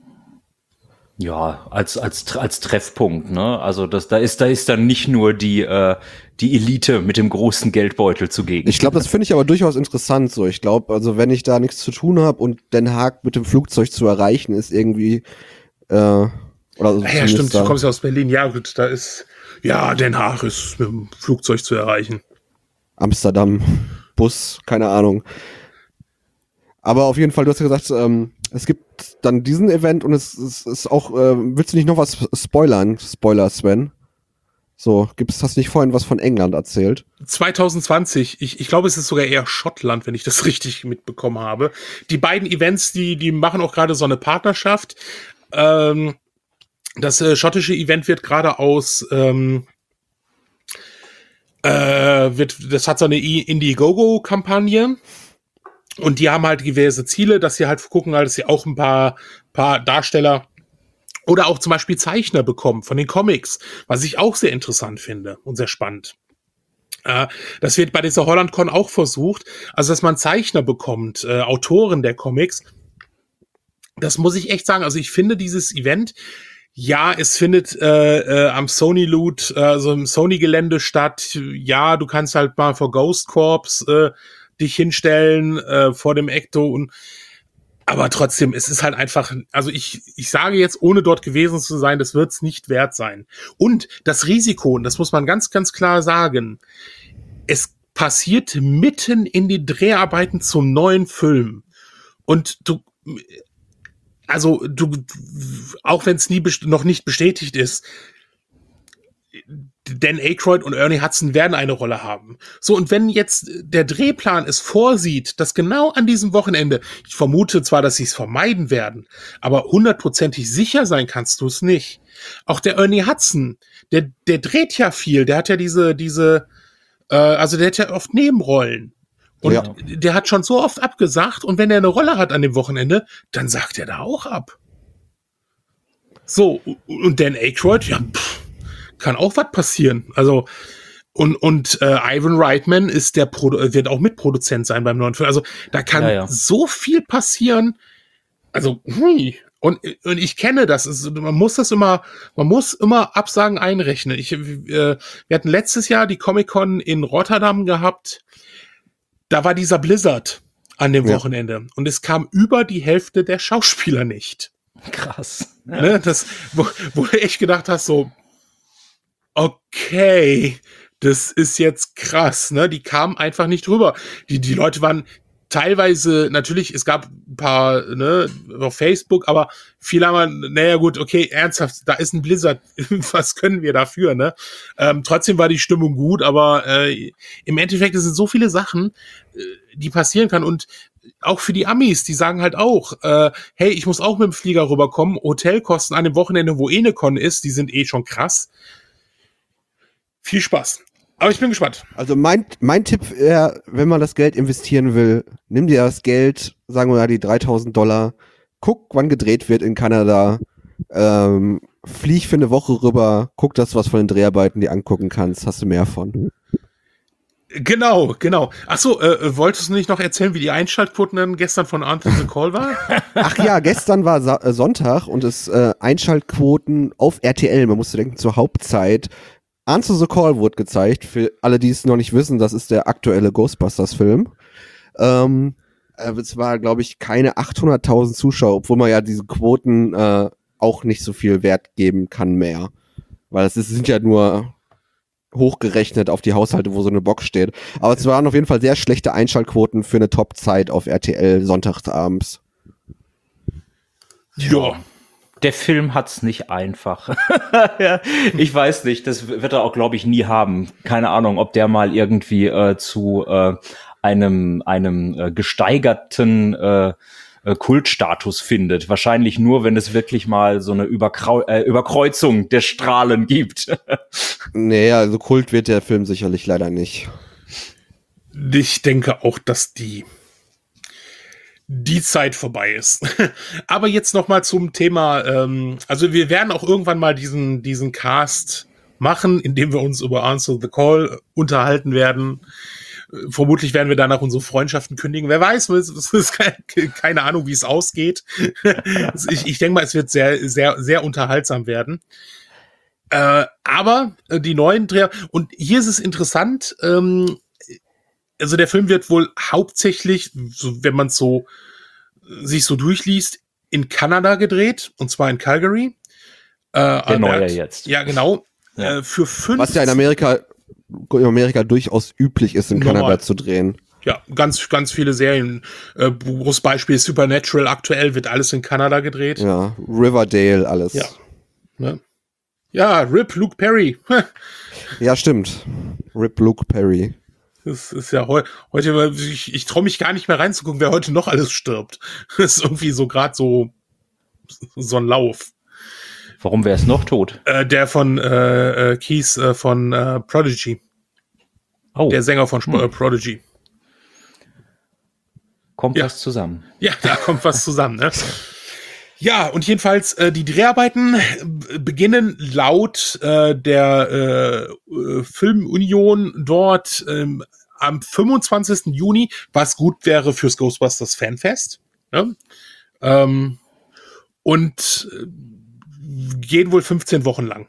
Ja, als als als Treffpunkt, ne? Also das da ist da ist dann nicht nur die äh, die Elite mit dem großen Geldbeutel zugegen. Ich glaube, das finde ich aber durchaus interessant so. Ich glaube, also wenn ich da nichts zu tun habe und Den Haag mit dem Flugzeug zu erreichen ist irgendwie äh, oder so. Ja, stimmt, du kommst ja aus Berlin. Ja, gut, da ist ja Den Haag ist mit dem Flugzeug zu erreichen. Amsterdam, Bus, keine Ahnung. Aber auf jeden Fall, du hast ja gesagt, ähm, es gibt dann diesen Event und es, es ist auch, äh, willst du nicht noch was spoilern? Spoiler, Sven. So, gibt's, hast du nicht vorhin was von England erzählt? zwanzig zwanzig, ich, ich glaube, es ist sogar eher Schottland, wenn ich das richtig mitbekommen habe. Die beiden Events, die, die machen auch gerade so eine Partnerschaft. Ähm, das äh, schottische Event wird gerade aus, ähm, äh, wird, das hat so eine Indiegogo-Kampagne. Und die haben halt diverse Ziele, dass sie halt gucken, dass sie auch ein paar, paar Darsteller oder auch zum Beispiel Zeichner bekommen von den Comics, was ich auch sehr interessant finde und sehr spannend. Äh, das wird bei dieser HollandCon auch versucht, also dass man Zeichner bekommt, äh, Autoren der Comics. Das muss ich echt sagen, also ich finde dieses Event Ja, es findet äh, äh, am Sony Loot, also im Sony-Gelände statt. Ja, du kannst halt mal vor Ghost Corps äh, dich hinstellen, äh, vor dem Ecto. Und aber trotzdem, es ist halt einfach, also ich ich sage jetzt, ohne dort gewesen zu sein, das wird's nicht wert sein. Und das Risiko, und das muss man ganz, ganz klar sagen, es passiert mitten in die Dreharbeiten zum neuen Film. Und du Also du, auch wenn es nie best- noch nicht bestätigt ist, Dan Aykroyd und Ernie Hudson werden eine Rolle haben. So, und wenn jetzt der Drehplan es vorsieht, dass genau an diesem Wochenende, ich vermute zwar, dass sie es vermeiden werden, aber hundertprozentig sicher sein kannst du es nicht. Auch der Ernie Hudson, der, der dreht ja viel, der hat ja diese, diese, äh, also der hat ja oft Nebenrollen. Und Ja. der hat schon so oft abgesagt, und wenn er eine Rolle hat an dem Wochenende, dann sagt er da auch ab. So, und Dan Aykroyd, ja, pff, kann auch was passieren. Also, und, und äh, Ivan Reitman ist der Pro- wird auch Mitproduzent sein beim neuen Film. Also, da kann Ja, ja. so viel passieren. Also, hui. Und, und ich kenne das. Es, man muss das immer, man muss immer Absagen einrechnen. Ich, äh, wir hatten letztes Jahr die Comic-Con in Rotterdam gehabt. Da war dieser Blizzard an dem Ja. Wochenende. Und es kam über die Hälfte der Schauspieler nicht. Krass. Ne, das, wo, wo du echt gedacht hast, so, okay, das ist jetzt krass, ne? Die kamen einfach nicht rüber. Die, die Leute waren teilweise, natürlich, es gab ein paar, ne, auf Facebook, aber viele haben, naja gut, okay, ernsthaft, da ist ein Blizzard, was können wir dafür, ne? Ähm, trotzdem war die Stimmung gut, aber äh, im Endeffekt, es sind so viele Sachen, äh, die passieren kann, und auch für die Amis, die sagen halt auch, äh, hey, ich muss auch mit dem Flieger rüberkommen, Hotelkosten an dem Wochenende, wo eh eine Con ist, die sind eh schon krass. Viel Spaß. Aber ich bin gespannt. Also mein, mein Tipp wäre, wenn man das Geld investieren will, nimm dir das Geld, sagen wir mal die dreitausend Dollar, guck, wann gedreht wird in Kanada, ähm, flieg für eine Woche rüber, guck das, was von den Dreharbeiten dir angucken kannst, hast du mehr von. Genau, genau. Ach so, äh, wolltest du nicht noch erzählen, wie die Einschaltquoten dann gestern von Answer the Call war? Ach ja, gestern war Sa äh, Sonntag und es äh, Einschaltquoten auf R T L, man musste denken, zur Hauptzeit. Answer the Call wurde gezeigt, für alle, die es noch nicht wissen, das ist der aktuelle Ghostbusters-Film. Ähm, äh, es war, glaube ich, keine achthunderttausend Zuschauer, obwohl man ja diese Quoten äh, auch nicht so viel Wert geben kann mehr. Weil es ist, sind ja nur hochgerechnet auf die Haushalte, wo so eine Box steht. Aber es waren auf jeden Fall sehr schlechte Einschaltquoten für eine Top-Zeit auf R T L sonntagsabends. Ja. Der Film hat's nicht einfach. Ja, ich weiß nicht, das wird er auch, glaube ich, nie haben. Keine Ahnung, ob der mal irgendwie äh, zu äh, einem einem äh, gesteigerten äh, äh, Kultstatus findet. Wahrscheinlich nur, wenn es wirklich mal so eine Überkreu äh, Überkreuzung der Strahlen gibt. Nee, also Kult wird der Film sicherlich leider nicht. Ich denke auch, dass die die Zeit vorbei ist. Aber jetzt noch mal zum Thema, ähm, also wir werden auch irgendwann mal diesen, diesen Cast machen, indem wir uns über Answer the Call unterhalten werden. Äh, Vermutlich werden wir danach unsere Freundschaften kündigen. Wer weiß, es ist keine, keine Ahnung, wie es ausgeht. ich ich denke mal, es wird sehr, sehr, sehr unterhaltsam werden. Äh, aber äh, die neuen Dreher, und hier ist es interessant, ähm, also der Film wird wohl hauptsächlich, so, wenn man es so sich so durchliest, in Kanada gedreht, und zwar in Calgary. Äh, Der neue jetzt. Ja, genau. Ja. Äh, für fünf. Was ja in Amerika, in Amerika durchaus üblich ist, in Normal. Kanada zu drehen. Ja, ganz, ganz viele Serien. Äh, großes Beispiel Supernatural, aktuell wird alles in Kanada gedreht. Ja, Riverdale, alles. Ja. Ne? Ja, Rip Luke Perry. Ja, stimmt. Rip Luke Perry. Das ist ja heu heute, ich, ich traue mich gar nicht mehr reinzugucken, wer heute noch alles stirbt. Das ist irgendwie so gerade so, so ein Lauf. Warum wäre es noch tot? Äh, der von äh, äh, Keith äh, von äh, Prodigy. Oh, Der Sänger von Sp- Hm. äh, Prodigy. kommt Ja. was zusammen. Ja, da kommt was zusammen, ne? Ja, und jedenfalls, äh, die Dreharbeiten äh, beginnen laut äh, der äh, äh, Filmunion dort ähm, am fünfundzwanzigsten Juni, was gut wäre fürs Ghostbusters Fanfest. Ne? Ähm, und äh, gehen wohl fünfzehn Wochen lang.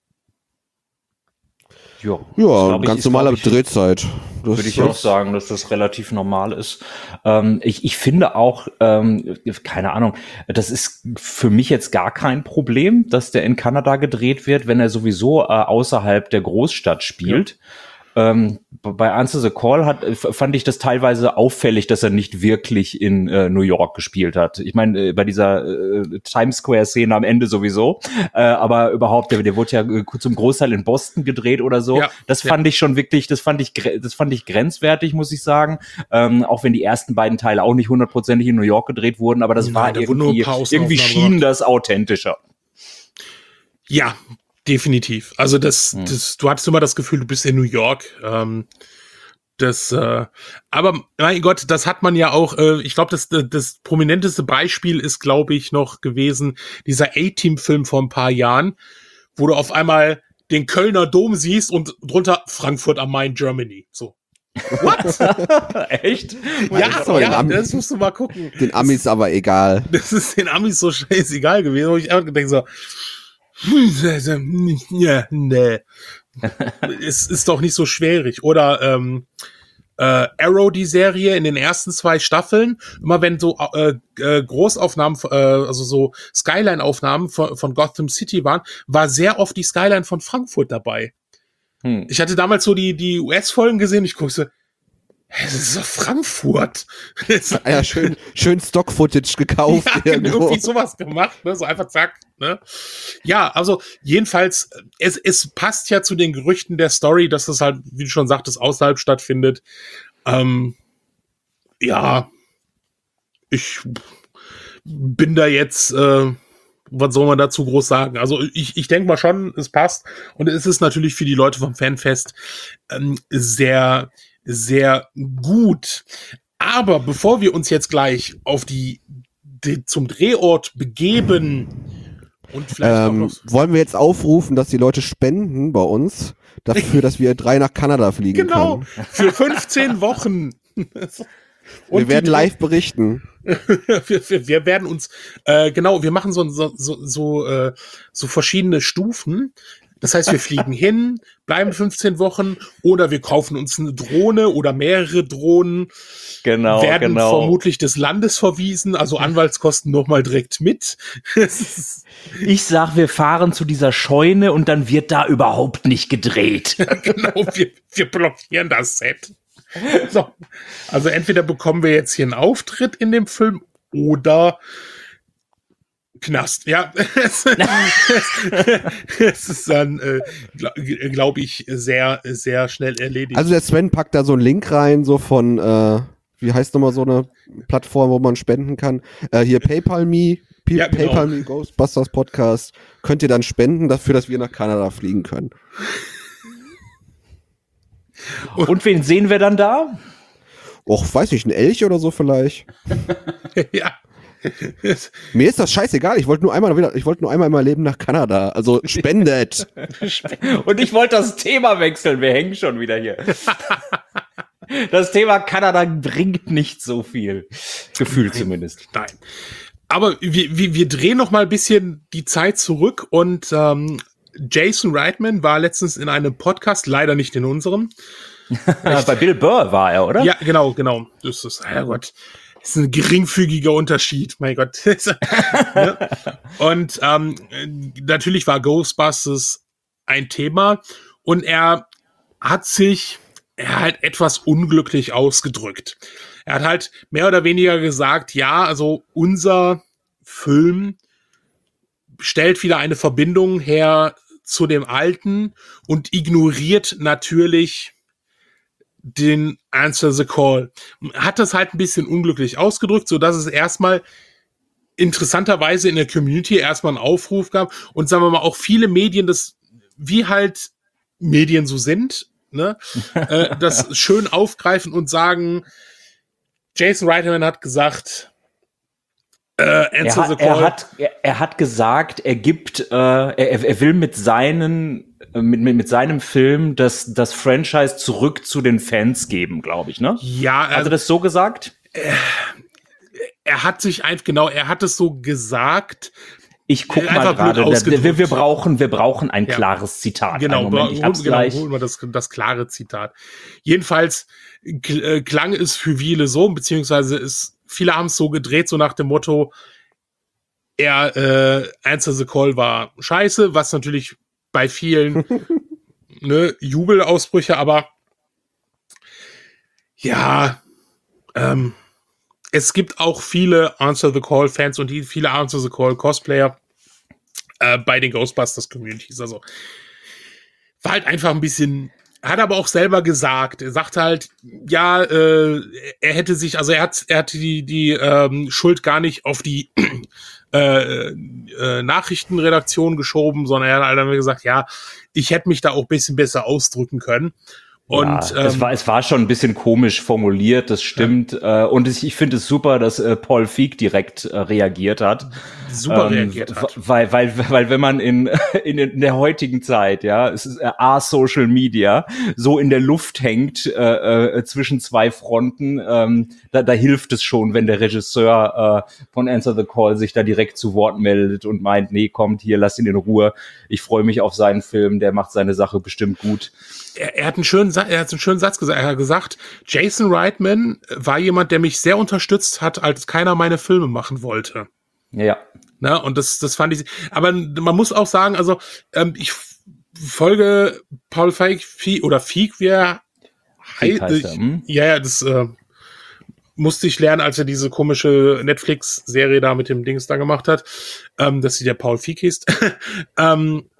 Ja, Ja, ich, ganz ist, normale ich, Drehzeit. Das Würde ich auch sagen, dass das relativ normal ist. Ähm, ich, ich finde auch, ähm, keine Ahnung, das ist für mich jetzt gar kein Problem, dass der in Kanada gedreht wird, wenn er sowieso äh, außerhalb der Großstadt spielt. Ja. Ähm, bei Answer the Call hat, fand ich das teilweise auffällig, dass er nicht wirklich in äh, New York gespielt hat. Ich meine, äh, bei dieser äh, Times Square-Szene am Ende sowieso, äh, aber überhaupt, der, der wurde ja äh, zum Großteil in Boston gedreht oder so. Ja, das fand ja. ich schon wirklich, das fand ich, das fand ich grenzwertig, muss ich sagen. Ähm, auch wenn die ersten beiden Teile auch nicht hundertprozentig in New York gedreht wurden, aber das Nein, war da irgendwie, irgendwie schien das authentischer. Ja, definitiv. Also das, hm. das, du hattest immer das Gefühl, du bist in New York. Ähm, das, äh, aber mein Gott, das hat man ja auch. Äh, ich glaube, das, das prominenteste Beispiel ist, glaube ich, noch gewesen dieser A-Team-Film vor ein paar Jahren, wo du auf einmal den Kölner Dom siehst und drunter Frankfurt am Main, Germany. So. What? Echt? Ja, so, ja, Am- das musst du mal gucken. Den Amis das, aber egal. Das ist den Amis so scheißegal gewesen, wo ich einfach denke so, ja, nee. Es ist doch nicht so schwierig. Oder ähm, äh, Arrow, die Serie in den ersten zwei Staffeln, immer wenn so äh, äh, Großaufnahmen, äh, also so Skyline-Aufnahmen von, von Gotham City waren, war sehr oft die Skyline von Frankfurt dabei. Hm. Ich hatte damals so die, die U S-Folgen gesehen, ich gucke so, das ist doch Frankfurt. Ja, schön, schön Stock-Footage gekauft. Ja, irgendwie sowas gemacht, ne? So einfach zack, ne? Ja, also jedenfalls, es, es passt ja zu den Gerüchten der Story, dass das halt, wie du schon sagtest, außerhalb stattfindet. Ähm, ja, ich bin da jetzt, äh, was soll man dazu groß sagen? Also ich, ich denke mal schon, es passt. Und es ist natürlich für die Leute vom Fanfest ähm, sehr sehr gut. Aber bevor wir uns jetzt gleich auf die, die zum Drehort begeben und vielleicht ähm, auch noch wollen wir jetzt aufrufen, dass die Leute spenden bei uns dafür, dass wir drei nach Kanada fliegen genau, können. Genau, für fünfzehn Wochen. Und wir werden live berichten. wir, wir, wir werden uns, äh, genau, wir machen so, so, so, so, äh, so verschiedene Stufen. Das heißt, wir fliegen hin, bleiben fünfzehn Wochen oder wir kaufen uns eine Drohne oder mehrere Drohnen. Genau, werden genau. vermutlich des Landes verwiesen, also Anwaltskosten nochmal direkt mit. Ich sag, wir fahren zu dieser Scheune und dann wird da überhaupt nicht gedreht. Genau, wir, wir blockieren das Set. So. Also entweder bekommen wir jetzt hier einen Auftritt in dem Film oder Knast, ja. Es ist dann, äh, glaube glaub ich, sehr, sehr schnell erledigt. Also der Sven packt da so einen Link rein, so von, äh, wie heißt nochmal so eine Plattform, wo man spenden kann. Äh, hier PayPal Me, P- ja, genau. PayPal Me Ghostbusters Podcast. Könnt ihr dann spenden dafür, dass wir nach Kanada fliegen können. Und, Und wen sehen wir dann da? Och, weiß nicht, ein Elch oder so vielleicht. Ja. Mir ist das scheißegal. Ich wollte nur einmal wieder, ich wollte nur einmal in meinem Leben nach Kanada. Also spendet. Und ich wollte das Thema wechseln. Wir hängen schon wieder hier. Das Thema Kanada bringt nicht so viel. Gefühl nein, zumindest. Nein. Aber wir, wir, wir drehen noch mal ein bisschen die Zeit zurück und ähm, Jason Reitman war letztens in einem Podcast, leider nicht in unserem. Bei Bill Burr war er, oder? Ja, genau, genau. Das ist, Herrgott. Das ist ein geringfügiger Unterschied, mein Gott. Und ähm, natürlich war Ghostbusters ein Thema und er hat sich er halt etwas unglücklich ausgedrückt. Er hat halt mehr oder weniger gesagt, ja, also unser Film stellt wieder eine Verbindung her zu dem Alten und ignoriert natürlich den Answer the Call. Hat das halt ein bisschen unglücklich ausgedrückt, so dass es erstmal interessanterweise in der Community erstmal einen Aufruf gab und sagen wir mal auch viele Medien, das wie halt Medien so sind, ne, äh, das schön aufgreifen und sagen, Jason Reitman hat gesagt, äh, Answer er, the hat, Call. Er hat, er, er hat gesagt, er gibt, äh, er, er will mit seinen Mit, mit, mit seinem Film das, das Franchise zurück zu den Fans geben, glaube ich, ne? Ja. Hat er das so gesagt? Er, er hat sich einfach, genau, er hat es so gesagt, Ich guck Äh, mal einfach blöd gerade, wir, ausgedrückt. wir, wir brauchen, wir brauchen ein Ja. klares Zitat. Genau, Einen Moment, ich hol- hab's genau, gleich. holen wir das, das klare Zitat. Jedenfalls kl- äh, klang es für viele so, beziehungsweise ist, viele haben es so gedreht, so nach dem Motto, er, äh, Answer the Call war scheiße, was natürlich bei vielen ne, Jubelausbrüche, aber ja, ähm, es gibt auch viele Answer the Call Fans und die viele Answer the Call Cosplayer äh, bei den Ghostbusters Communities. Also war halt einfach ein bisschen, hat aber auch selber gesagt, er sagt halt, ja, äh, er hätte sich, also er hat, er hat die, die ähm, Schuld gar nicht auf die äh, äh, Nachrichtenredaktion geschoben, sondern er hat halt einfach gesagt, ja, ich hätte mich da auch ein bisschen besser ausdrücken können. Und ja, es ähm, war es war schon ein bisschen komisch formuliert, das stimmt. Ja. Äh, und ich, ich finde es super, dass äh, Paul Feig direkt äh, reagiert hat. super ähm, reagiert hat. Weil, weil, weil wenn man in, in, in der heutigen Zeit, ja, es ist äh, A, Social Media, so in der Luft hängt äh, äh, zwischen zwei Fronten, ähm, da, da hilft es schon, wenn der Regisseur äh, von Answer the Call sich da direkt zu Wort meldet und meint, nee, kommt hier, lass ihn in Ruhe. Ich freue mich auf seinen Film, der macht seine Sache bestimmt gut. Er, er hat einen schönen, Sa- er hat einen schönen Satz gesagt. Er hat gesagt, Jason Reitman war jemand, der mich sehr unterstützt hat, als keiner meine Filme machen wollte. Ja. Na, und das, das fand ich. Aber man muss auch sagen, also ähm, ich folge Paul Feig Feig- oder Feig, wie er Feig heißt ich, er, hm? Ja, ja, das äh, musste ich lernen, als er diese komische Netflix-Serie da mit dem Dings da gemacht hat, ähm, dass sie der Paul Feig hieß. ähm,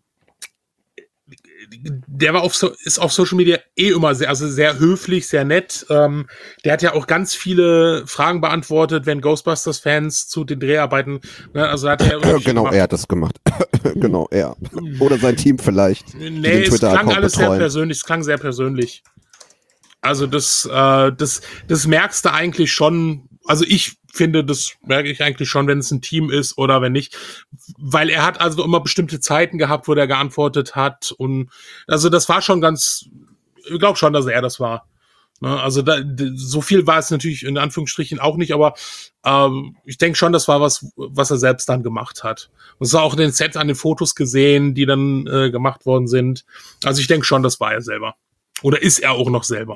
der war auf so, ist auf Social Media eh immer sehr, also sehr höflich, sehr nett. Ähm, der hat ja auch ganz viele Fragen beantwortet, wenn Ghostbusters-Fans zu den Dreharbeiten, ne, also hat er Ja, genau, er hat das gemacht. Genau, er. Oder sein Team vielleicht. Nee, es klang alles sehr persönlich, es klang sehr persönlich. Also das, äh, das, das merkst du eigentlich schon, also ich finde, das merke ich eigentlich schon, wenn es ein Team ist oder wenn nicht, weil er hat also immer bestimmte Zeiten gehabt, wo der geantwortet hat und also das war schon ganz, ich glaube schon, dass er das war. Ne? Also da, so viel war es natürlich in Anführungsstrichen auch nicht, aber ähm, ich denke schon, das war was, was er selbst dann gemacht hat. Und es war auch in den Sets an den Fotos gesehen, die dann äh, gemacht worden sind. Also ich denke schon, das war er selber. Oder ist er auch noch selber.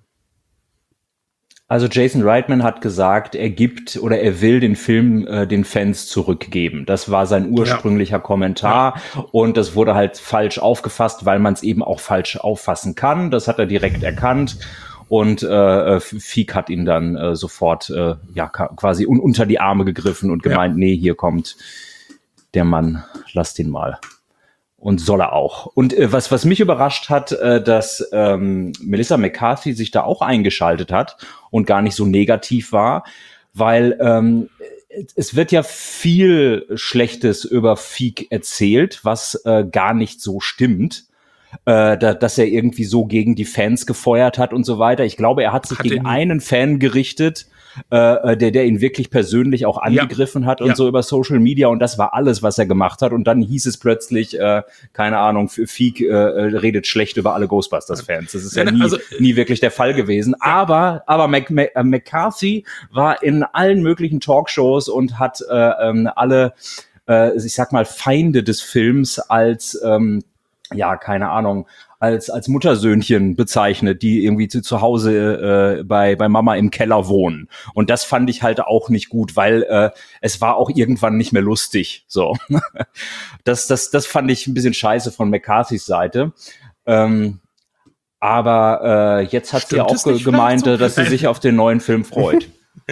Also Jason Reitman hat gesagt, er gibt oder er will den Film äh, den Fans zurückgeben. Das war sein ursprünglicher ja. Kommentar ja. Und das wurde halt falsch aufgefasst, weil man es eben auch falsch auffassen kann. Das hat er direkt erkannt und äh, Feig hat ihn dann äh, sofort äh, ja quasi un- unter die Arme gegriffen und gemeint, ja. nee, hier kommt der Mann, lasst ihn mal. Und soll er auch. Und äh, was was mich überrascht hat, äh, dass ähm, Melissa McCarthy sich da auch eingeschaltet hat und gar nicht so negativ war, weil ähm, es wird ja viel Schlechtes über Feig erzählt, was äh, gar nicht so stimmt. Äh, da, dass er irgendwie so gegen die Fans gefeuert hat und so weiter. Ich glaube, er hat sich hat gegen einen Fan gerichtet, äh, der, der ihn wirklich persönlich auch angegriffen ja. hat und ja. so über Social Media und das war alles, was er gemacht hat und dann hieß es plötzlich, äh, keine Ahnung, Feig äh, redet schlecht über alle Ghostbusters-Fans. Das ist ja, ja nie, also, nie wirklich der Fall gewesen. Ja. Aber, aber Mac, Mac, McCarthy war in allen möglichen Talkshows und hat äh, ähm, alle, äh, ich sag mal, Feinde des Films als ähm, ja, keine Ahnung, als als Muttersöhnchen bezeichnet, die irgendwie zu, zu Hause äh, bei bei Mama im Keller wohnen. Und das fand ich halt auch nicht gut, weil äh, es war auch irgendwann nicht mehr lustig. So, das das das fand ich ein bisschen scheiße von McCarthys Seite. Ähm, aber äh, jetzt hat Stimmt sie auch ge- gemeint, so? dass sie sich auf den neuen Film freut.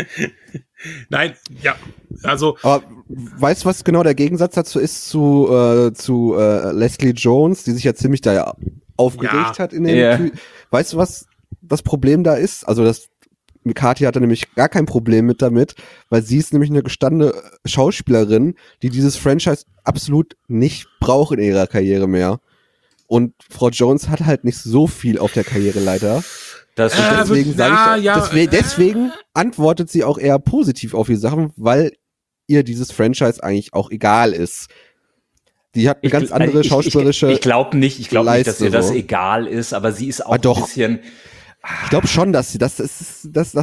Nein, ja, also. Aber weißt du, was genau der Gegensatz dazu ist zu, äh, zu äh, Leslie Jones, die sich ja ziemlich da ja aufgeregt ja. hat in den yeah. Tü- Weißt du, was das Problem da ist? Also das McCarthy hatte nämlich gar kein Problem mit damit, weil sie ist nämlich eine gestandene Schauspielerin, die dieses Franchise absolut nicht braucht in ihrer Karriere mehr. Und Frau Jones hat halt nicht so viel auf der Karriereleiter. Das äh, deswegen sage ich, ja, ja, deswegen, deswegen antwortet sie auch eher positiv auf die Sachen, weil ihr dieses Franchise eigentlich auch egal ist. Die hat eine ich, ganz andere ich, schauspielerische Ich, ich, ich glaube nicht, ich glaube nicht, dass ihr das so. egal ist, aber sie ist auch ah, doch. ein bisschen. Ich glaube schon, dass sie das, das ist, das, das,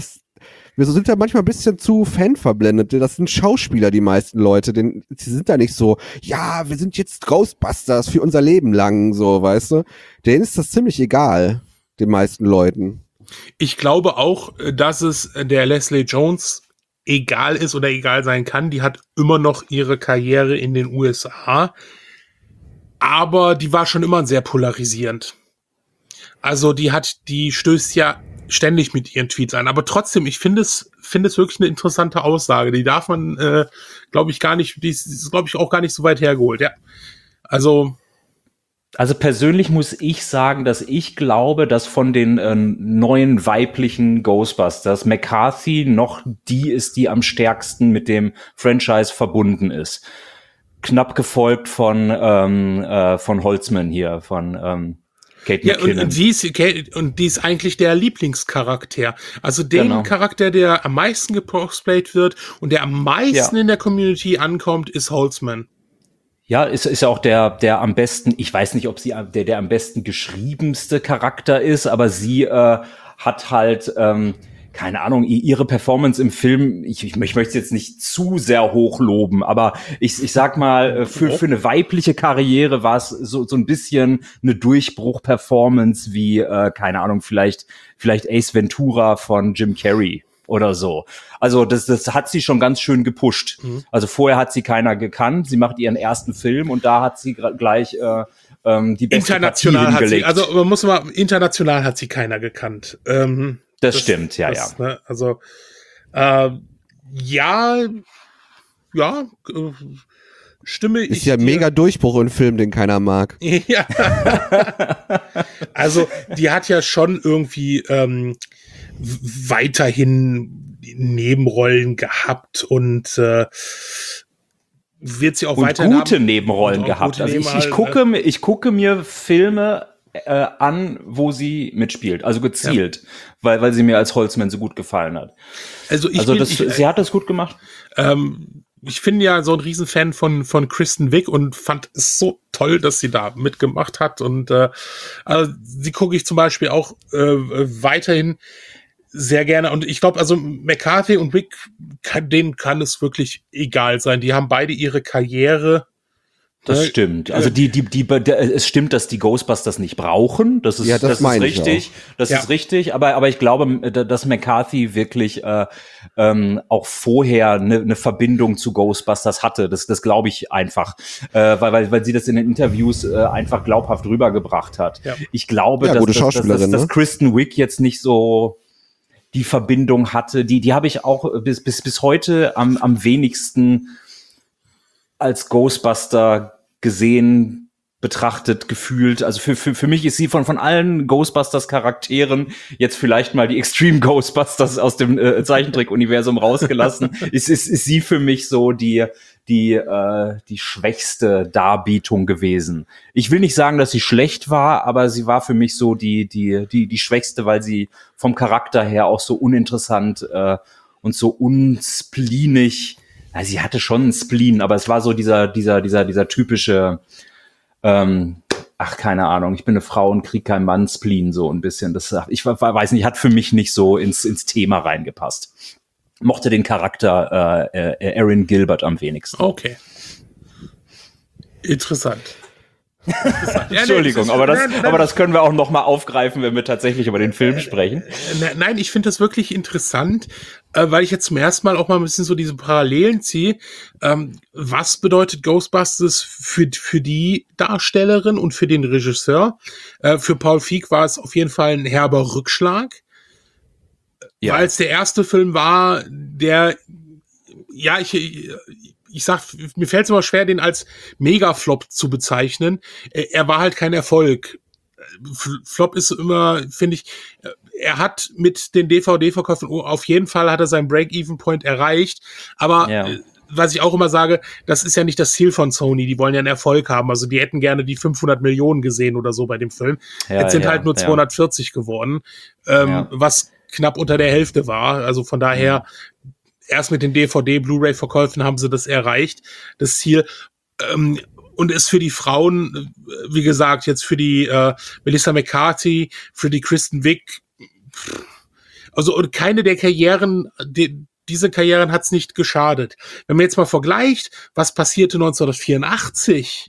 wir sind da manchmal ein bisschen zu fanverblendet. Das sind Schauspieler, die meisten Leute. Denn sie sind da nicht so, ja, wir sind jetzt Ghostbusters für unser Leben lang, so, weißt du? Denen ist das ziemlich egal, den meisten Leuten. Ich glaube auch, dass es der Leslie Jones egal ist oder egal sein kann. Die hat immer noch ihre Karriere in den U S A. Aber die war schon immer sehr polarisierend. Also die hat, die stößt ja ständig mit ihren Tweets an. Aber trotzdem, ich finde es, finde es wirklich eine interessante Aussage. Die darf man, äh, glaube ich, gar nicht, die ist, ist glaube ich, auch gar nicht so weit hergeholt. Ja, also Also persönlich muss ich sagen, dass ich glaube, dass von den äh, neuen weiblichen Ghostbusters McCarthy noch die ist, die am stärksten mit dem Franchise verbunden ist. Knapp gefolgt von ähm, äh, von Holtzman hier, von ähm, Kate ja, und, McKinnon. und, die ist, und die ist eigentlich der Lieblingscharakter. Also den Genau. Charakter, der am meisten gecosplayt wird und der am meisten Ja. in der Community ankommt, ist Holtzman. Ja, ist, ist ja auch der, der am besten, ich weiß nicht, ob sie der, der am besten geschriebenste Charakter ist, aber sie äh, hat halt, ähm, keine Ahnung, ihre Performance im Film, ich, ich, ich möchte es jetzt nicht zu sehr hochloben, aber ich, ich sag mal, für, für eine weibliche Karriere war es so, so ein bisschen eine Durchbruch-Performance wie, äh, keine Ahnung, vielleicht, vielleicht Ace Ventura von Jim Carrey oder so. Also das, das hat sie schon ganz schön gepusht. Mhm. Also vorher hat sie keiner gekannt. Sie macht ihren ersten Film und da hat sie gleich äh, ähm, die beste international Partie hat sie, hingelegt. also man muss mal, international hat sie keiner gekannt. Ähm, das, das stimmt, ja, das, ja. Ne, also äh, ja, ja, äh, stimme ist ich. Ist ja dir. Mega Durchbruch in Film, den keiner mag. Ja. Also die hat ja schon irgendwie ähm, weiterhin Nebenrollen gehabt und äh, wird sie auch und weiterhin gute haben. Nebenrollen und gehabt. Also ich, ich Nebenrollen, gucke, ich gucke mir Filme äh, an, wo sie mitspielt, also gezielt, ja. weil weil sie mir als Holtzman so gut gefallen hat. Also ich also bin, das, ich, sie hat das gut gemacht. Ähm, ich bin ja so ein Riesenfan von von Kristen Wiig und fand es so toll, dass sie da mitgemacht hat und äh, also sie gucke ich zum Beispiel auch äh, weiterhin sehr gerne und ich glaube, also McCarthy und Wiig, kann, denen kann es wirklich egal sein. Die haben beide ihre Karriere. Das ne? stimmt. Also die, die, die, die, es stimmt, dass die Ghostbusters nicht brauchen. Das ist, ja, das, das ist richtig. Auch. Das ja. ist richtig. Aber, aber ich glaube, dass McCarthy wirklich äh, ähm, auch vorher eine, eine Verbindung zu Ghostbusters hatte. Das, das glaube ich einfach, äh, weil, weil, weil sie das in den Interviews äh, einfach glaubhaft rübergebracht hat. Ja. Ich glaube, ja, dass, gute dass, dass, dass, dass ne? Kristen Wiig jetzt nicht so die Verbindung hatte. Die, die habe ich auch bis, bis, bis heute am, am wenigsten als Ghostbuster gesehen, betrachtet, gefühlt. Also für, für, für mich ist sie von, von allen Ghostbusters-Charakteren, jetzt vielleicht mal die Extreme Ghostbusters aus dem äh, Zeichentrick-Universum rausgelassen, ist, ist, ist sie für mich so die, die, äh, die schwächste Darbietung gewesen. Ich will nicht sagen, dass sie schlecht war, aber sie war für mich so die, die, die, die schwächste, weil sie vom Charakter her auch so uninteressant äh, und so unspleenig. Also sie hatte schon einen Spleen, aber es war so dieser, dieser, dieser, dieser typische, ähm, ach, keine Ahnung, ich bin eine Frau und krieg keinen Mann Spleen, so ein bisschen. Das, ich weiß nicht, hat für mich nicht so ins, ins Thema reingepasst. Mochte den Charakter äh, äh, Aaron Gilbert am wenigsten. Okay. Interessant. Ja, Entschuldigung, nee, aber, das, nein, nein, aber das können wir auch noch mal aufgreifen, wenn wir tatsächlich über den Film sprechen. Äh, nein, ich finde das wirklich interessant, äh, weil ich jetzt zum ersten Mal auch mal ein bisschen so diese Parallelen ziehe. Ähm, was bedeutet Ghostbusters für, für die Darstellerin und für den Regisseur? Äh, für Paul Feig war es auf jeden Fall ein herber Rückschlag, ja. Weil es der erste Film war, der, ja, ich... ich sag, mir fällt es immer schwer, den als Megaflop zu bezeichnen. Er war halt kein Erfolg. Flop ist immer, finde ich, er hat mit den D V D-Verkäufen, auf jeden Fall hat er seinen Break-Even-Point erreicht, aber ja. Was ich auch immer sage, das ist ja nicht das Ziel von Sony, die wollen ja einen Erfolg haben, also die hätten gerne die fünfhundert Millionen gesehen oder so bei dem Film. Ja, Jetzt sind ja, halt nur ja. zweihundertvierzig geworden, ähm, ja. was knapp unter der Hälfte war, also von daher ja. Erst mit den D V D, Blu-ray-Verkäufen haben sie das erreicht, das Ziel. Ähm, und ist für die Frauen, wie gesagt, jetzt für die äh, Melissa McCarthy, für die Kristen Wiig, pff, Also und keine der Karrieren, die, diese Karrieren hat's nicht geschadet. Wenn man jetzt mal vergleicht, was passierte neunzehnhundertvierundachtzig,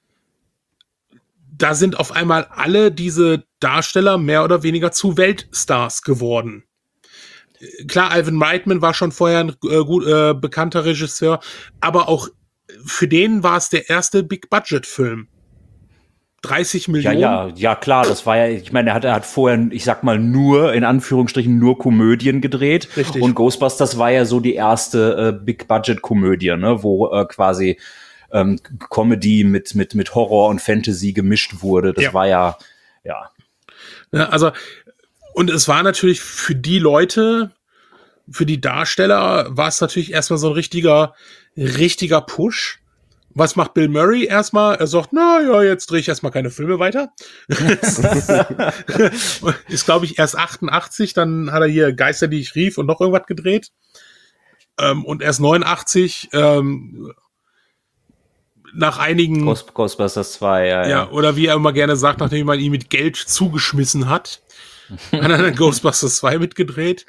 da sind auf einmal alle diese Darsteller mehr oder weniger zu Weltstars geworden. Klar, Ivan Reitman war schon vorher ein äh, gut äh, bekannter Regisseur, aber auch für den war es der erste Big-Budget-Film. dreißig Millionen. Ja, ja, ja, klar, das war ja, ich meine, er hat, er hat vorher, ich sag mal, nur, in Anführungsstrichen, nur Komödien gedreht. Richtig. Und Ghostbusters war ja so die erste äh, Big-Budget-Komödie, ne, wo äh, quasi ähm, Comedy mit, mit, mit Horror und Fantasy gemischt wurde. Das Ja. war ja, ja. Ja, also, und es war natürlich für die Leute, für die Darsteller, war es natürlich erstmal so ein richtiger, richtiger Push. Was macht Bill Murray erstmal? Er sagt, na ja, jetzt drehe ich erstmal keine Filme weiter. Ist, glaube ich, erst achtundachtzig, dann hat er hier Geister, die ich rief und noch irgendwas gedreht. Ähm, und erst neunundachtzig, ähm, nach einigen... Ghost, Ghostbusters zwei, ja, Ja, ja. oder wie er immer gerne sagt, nachdem man ihn mit Geld zugeschmissen hat, hat er dann Ghostbusters zwei mitgedreht.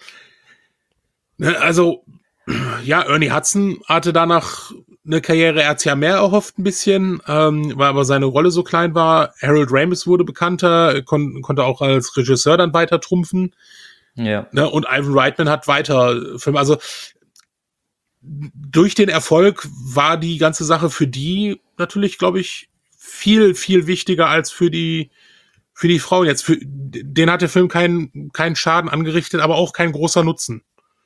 Ne, also, ja, Ernie Hudson hatte danach eine Karriere, er hat ja mehr erhofft ein bisschen, ähm, weil aber seine Rolle so klein war. Harold Ramis wurde bekannter, kon- konnte auch als Regisseur dann weiter trumpfen. Ja. Ne, und Ivan Reitman hat weiter Filme. Also durch den Erfolg war die ganze Sache für die natürlich, glaube ich, viel, viel wichtiger als für die für die Frauen jetzt. Für, den hat der Film keinen keinen Schaden angerichtet, aber auch kein großer Nutzen.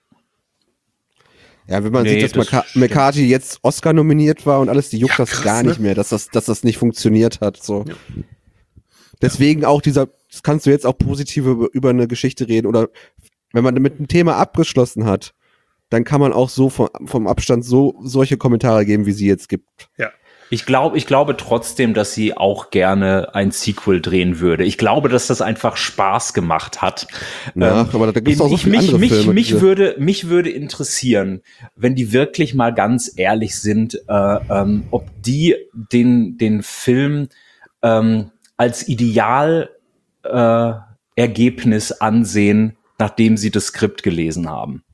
Ja, wenn man Nee, sieht, dass das Maka- stimmt. McCarthy jetzt Oscar nominiert war und alles, die juckt Ja, das krass, gar ne? nicht mehr, dass das, dass das nicht funktioniert hat. So. Ja. Deswegen auch dieser, das kannst du jetzt auch positiv über, über eine Geschichte reden oder wenn man mit einem Thema abgeschlossen hat, dann kann man auch so vom, vom Abstand so solche Kommentare geben, wie sie jetzt gibt. Ja. Ich glaube, ich glaube trotzdem, dass sie auch gerne ein Sequel drehen würde. Ich glaube, dass das einfach Spaß gemacht hat. Ja, Ähm, aber da gibt es auch so ich, viele mich, andere mich, Filme. mich diese- würde, mich würde interessieren, wenn die wirklich mal ganz ehrlich sind, äh, ähm, ob die den, den Film ähm, als Ideal äh, Ergebnis ansehen, nachdem sie das Skript gelesen haben.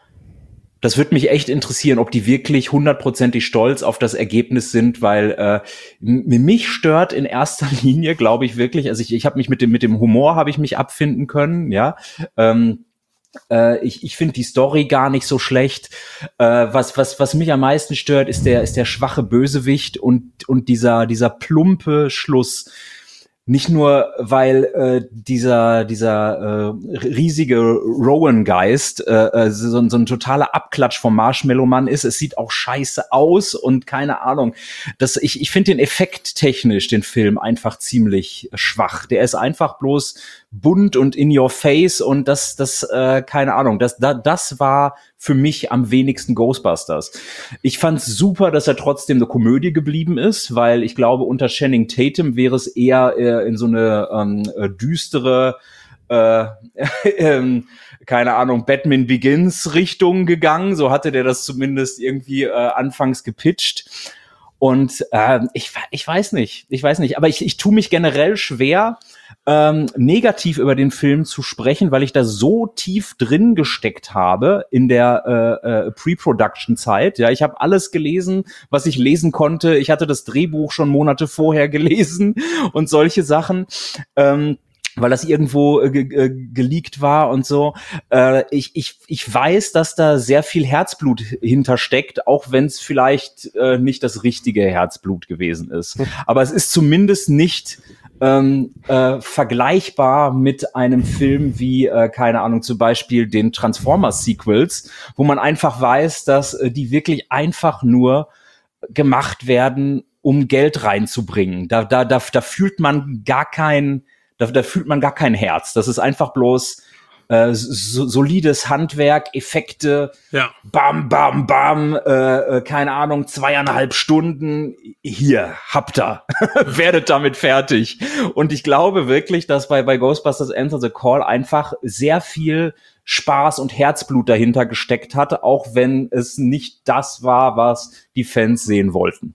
Das würde mich echt interessieren, ob die wirklich hundertprozentig stolz auf das Ergebnis sind, weil äh, m- mich stört in erster Linie, glaube ich wirklich, also ich, ich habe mich mit dem mit dem Humor habe ich mich abfinden können, ja. Ähm, äh, ich ich finde die Story gar nicht so schlecht. Äh, was was was mich am meisten stört, ist der ist der schwache Bösewicht und und dieser dieser plumpe Schluss. Nicht nur, weil äh, dieser dieser äh, riesige Rowan-Geist äh, äh, so, so ein totaler Abklatsch vom Marshmallow-Mann ist. Es sieht auch scheiße aus und keine Ahnung. Das, ich ich finde den Effekt technisch, den Film, einfach ziemlich schwach. Der ist einfach bloß bunt und in your face und das, das äh, keine Ahnung, das, da, das war für mich am wenigsten Ghostbusters. Ich fand's super, dass er trotzdem eine Komödie geblieben ist, weil ich glaube, unter Channing Tatum wäre es eher äh, in so eine ähm, äh, düstere, äh, ähm, keine Ahnung, Batman Begins Richtung gegangen. So hatte der das zumindest irgendwie äh, anfangs gepitcht. Und äh, ich, ich weiß nicht, ich weiß nicht, aber ich, ich tue mich generell schwer, ähm, negativ über den Film zu sprechen, weil ich da so tief drin gesteckt habe in der äh, äh, Pre-Production-Zeit. Ja, ich habe alles gelesen, was ich lesen konnte. Ich hatte das Drehbuch schon Monate vorher gelesen und solche Sachen. Ähm, weil das irgendwo äh, ge- äh, geleakt war und so. Äh, ich, ich, ich weiß, dass da sehr viel Herzblut hintersteckt, auch wenn es vielleicht äh, nicht das richtige Herzblut gewesen ist. Aber es ist zumindest nicht ähm, äh, vergleichbar mit einem Film wie, äh, keine Ahnung, zum Beispiel den Transformers-Sequels, wo man einfach weiß, dass äh, die wirklich einfach nur gemacht werden, um Geld reinzubringen. Da, da, da, da fühlt man gar kein Da, da fühlt man gar kein Herz. Das ist einfach bloß äh, so, solides Handwerk, Effekte, Ja. bam, bam, bam, äh, äh, keine Ahnung, zweieinhalb Stunden. Hier, habt ihr. Werdet damit fertig. Und ich glaube wirklich, dass bei, bei Ghostbusters Enter the Call einfach sehr viel Spaß und Herzblut dahinter gesteckt hatte, auch wenn es nicht das war, was die Fans sehen wollten.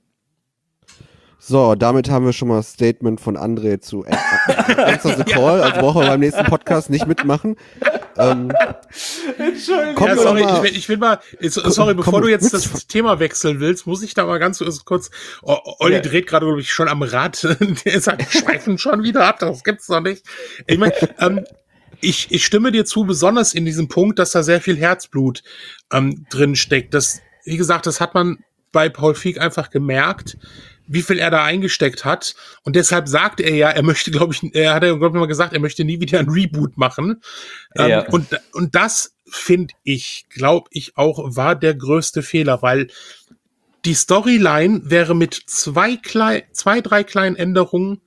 So, damit haben wir schon mal das Statement von André zu Answer the Call. Also brauchen wir beim nächsten Podcast nicht mitmachen. ähm, Entschuldigung. Ja, sorry, mal, ich will, ich will mal, sorry, komm, bevor komm, du jetzt Witz- das Thema wechseln willst, muss ich da mal ganz kurz, oh, Olli Ja. dreht gerade, glaube ich, schon am Rad, der sagt, wir schweifen schon wieder ab, das gibt's doch nicht. Ich meine, ähm, ich, ich stimme dir zu, besonders in diesem Punkt, dass da sehr viel Herzblut ähm, drin steckt. Das, wie gesagt, das hat man bei Paul Feig einfach gemerkt, wie viel er da eingesteckt hat. Und deshalb sagt er ja, er möchte, glaube ich, er hat ja, glaube ich, mal gesagt, er möchte nie wieder ein Reboot machen. Ja. Ähm, und, und das, finde ich, glaube ich auch, war der größte Fehler, weil die Storyline wäre mit zwei, klein, zwei, drei kleinen Änderungen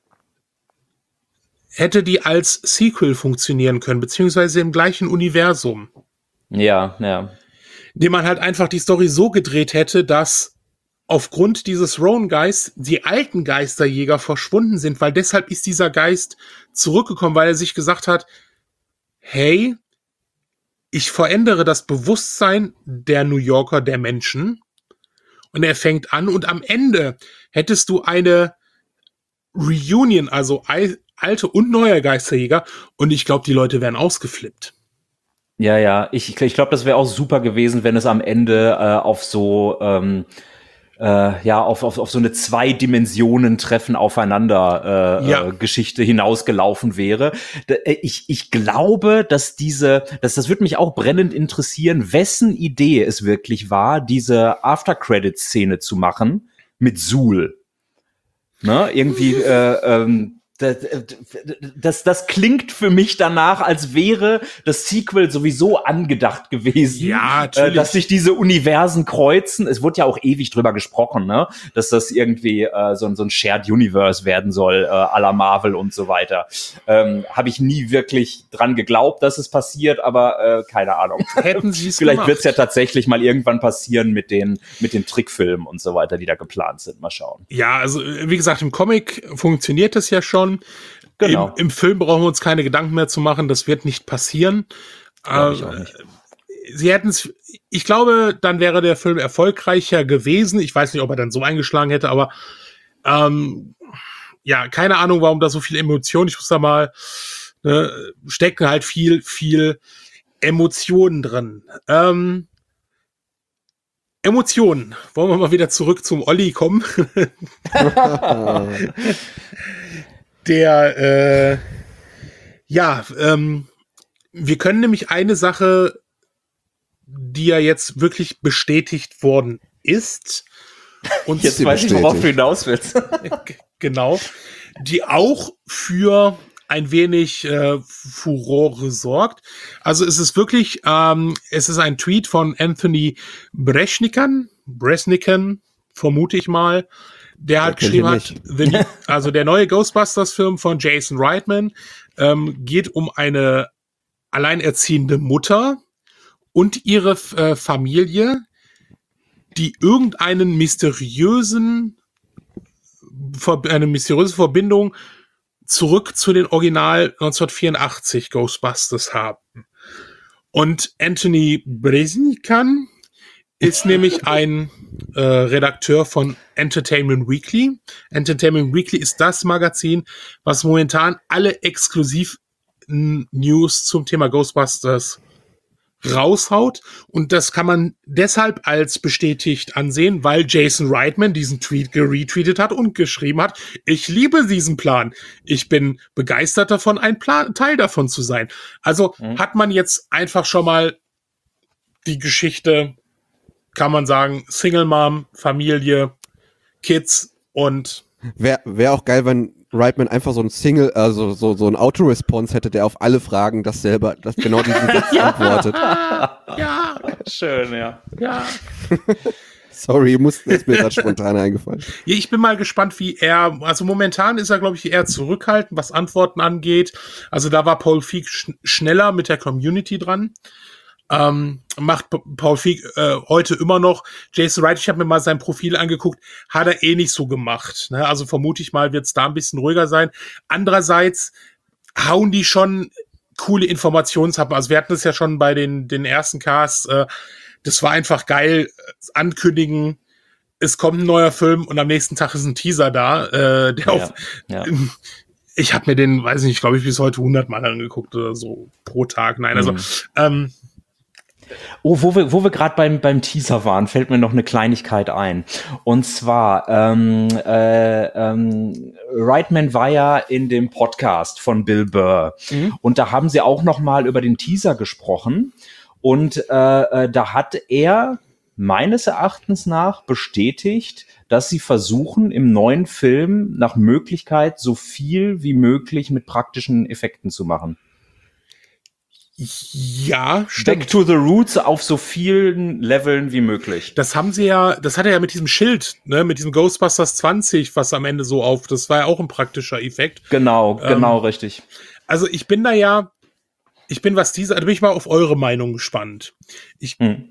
hätte die als Sequel funktionieren können, beziehungsweise im gleichen Universum. Ja, ja. Indem man halt einfach die Story so gedreht hätte, dass aufgrund dieses Rowan-Geists die alten Geisterjäger verschwunden sind, weil deshalb ist dieser Geist zurückgekommen, weil er sich gesagt hat, hey, ich verändere das Bewusstsein der New Yorker, der Menschen, und er fängt an und am Ende hättest du eine Reunion, also alte und neue Geisterjäger, und ich glaube, die Leute wären ausgeflippt. Ja, ja. Ich, ich glaube, das wäre auch super gewesen, wenn es am Ende äh, auf so ähm, äh, ja auf, auf, auf so eine zwei Dimensionen Treffen aufeinander äh, Ja. äh, Geschichte hinausgelaufen wäre. Da, äh, ich, ich glaube, dass diese, dass das würde mich auch brennend interessieren, wessen Idee es wirklich war, diese After-Credit-Szene zu machen mit Suhl. Ne? Irgendwie äh, ähm, Das, das, das klingt für mich danach, als wäre das Sequel sowieso angedacht gewesen, Ja, äh, natürlich. dass sich diese Universen kreuzen. Es wurde ja auch ewig drüber gesprochen, ne? Dass das irgendwie äh, so, so ein Shared Universe werden soll, äh, à la Marvel und so weiter. Ähm, Habe ich nie wirklich dran geglaubt, dass es passiert, aber äh, keine Ahnung. Hätten sie es Vielleicht gemacht. wird es ja tatsächlich mal irgendwann passieren mit den, mit den Trickfilmen und so weiter, die da geplant sind. Mal schauen. Ja, also wie gesagt, im Comic funktioniert das ja schon. Genau. Im, Im Film brauchen wir uns keine Gedanken mehr zu machen, das wird nicht passieren. Glaub ich Äh, auch nicht. Sie hätten es, ich glaube, dann wäre der Film erfolgreicher gewesen. Ich weiß nicht, ob er dann so eingeschlagen hätte, aber ähm, ja, keine Ahnung, warum da so viel Emotion. Ich muss da mal, ne, stecken halt viel, viel Emotionen drin. Ähm, Emotionen. Wollen wir mal wieder zurück zum Olli kommen? Der, äh, ja, ähm, wir können nämlich eine Sache, die ja jetzt wirklich bestätigt worden ist, und Jetzt sie weiß ich, worauf du bestätigt. hinaus willst. G- genau, die auch für ein wenig äh, Furore sorgt. Also es ist wirklich, ähm, es ist ein Tweet von Anthony Brezhnikan, Brezhnikan, vermute ich mal, der halt kennt ihn geschrieben hat, nicht. the, also der neue Ghostbusters-Film von Jason Reitman ähm, geht um eine alleinerziehende Mutter und ihre äh, Familie, die irgendeinen mysteriösen, Ver- eine mysteriöse Verbindung zurück zu den Original neunzehnhundertvierundachtzig Ghostbusters haben. Und Anthony Brezhnikan ist nämlich ein äh, Redakteur von Entertainment Weekly. Entertainment Weekly ist das Magazin, was momentan alle exklusiv n- News zum Thema Ghostbusters raushaut. Und das kann man deshalb als bestätigt ansehen, weil Jason Reitman diesen Tweet geretweetet hat und geschrieben hat, ich liebe diesen Plan. Ich bin begeistert davon, ein Plan, Teil davon zu sein. Also Mhm. hat man jetzt einfach schon mal die Geschichte, kann man sagen, Single Mom, Familie, Kids und Wäre wär auch geil, wenn Reitman einfach so ein Single, also so, so ein Auto-Response hätte, der auf alle Fragen das selber, das genau diesen Satz antwortet. ja, Schön, ja. ja. Sorry, mussten ist mir gerade spontan eingefallen. Ja, ich bin mal gespannt, wie er, also momentan ist er, glaube ich, eher zurückhaltend, was Antworten angeht. Also da war Paul Feig sch- schneller mit der Community dran. Ähm, macht P- Paul Feig äh, heute immer noch. Jason Wright, ich habe mir mal sein Profil angeguckt, hat er eh nicht so gemacht. Ne? Also vermute ich mal, wird es da ein bisschen ruhiger sein. Andererseits hauen die schon coole Informationshappen. Also wir hatten es ja schon bei den, den ersten Casts, äh, das war einfach geil, äh, ankündigen, es kommt ein neuer Film und am nächsten Tag ist ein Teaser da, äh, der Ja, auf ja. Ich habe mir den, weiß nicht, glaube ich, bis heute hundert Mal angeguckt oder so pro Tag. Nein, also, mhm. ähm, Oh, wo wir, wo wir gerade beim, beim Teaser waren, fällt mir noch eine Kleinigkeit ein. Und zwar, ähm, äh, ähm, Reitman war ja in dem Podcast von Bill Burr. Mhm. Und da haben sie auch noch mal über den Teaser gesprochen. Und äh, äh, da hat er meines Erachtens nach bestätigt, dass sie versuchen, im neuen Film nach Möglichkeit so viel wie möglich mit praktischen Effekten zu machen. Ja, stimmt. Back to the roots auf so vielen Leveln wie möglich. Das haben sie ja, das hat er ja mit diesem Schild, ne, mit diesem Ghostbusters zwanzig, was am Ende so auf, das war ja auch ein praktischer Effekt. Genau, ähm, genau, richtig. Also ich bin da ja, ich bin was diese, da bin ich mal auf eure Meinung gespannt. Ich, hm.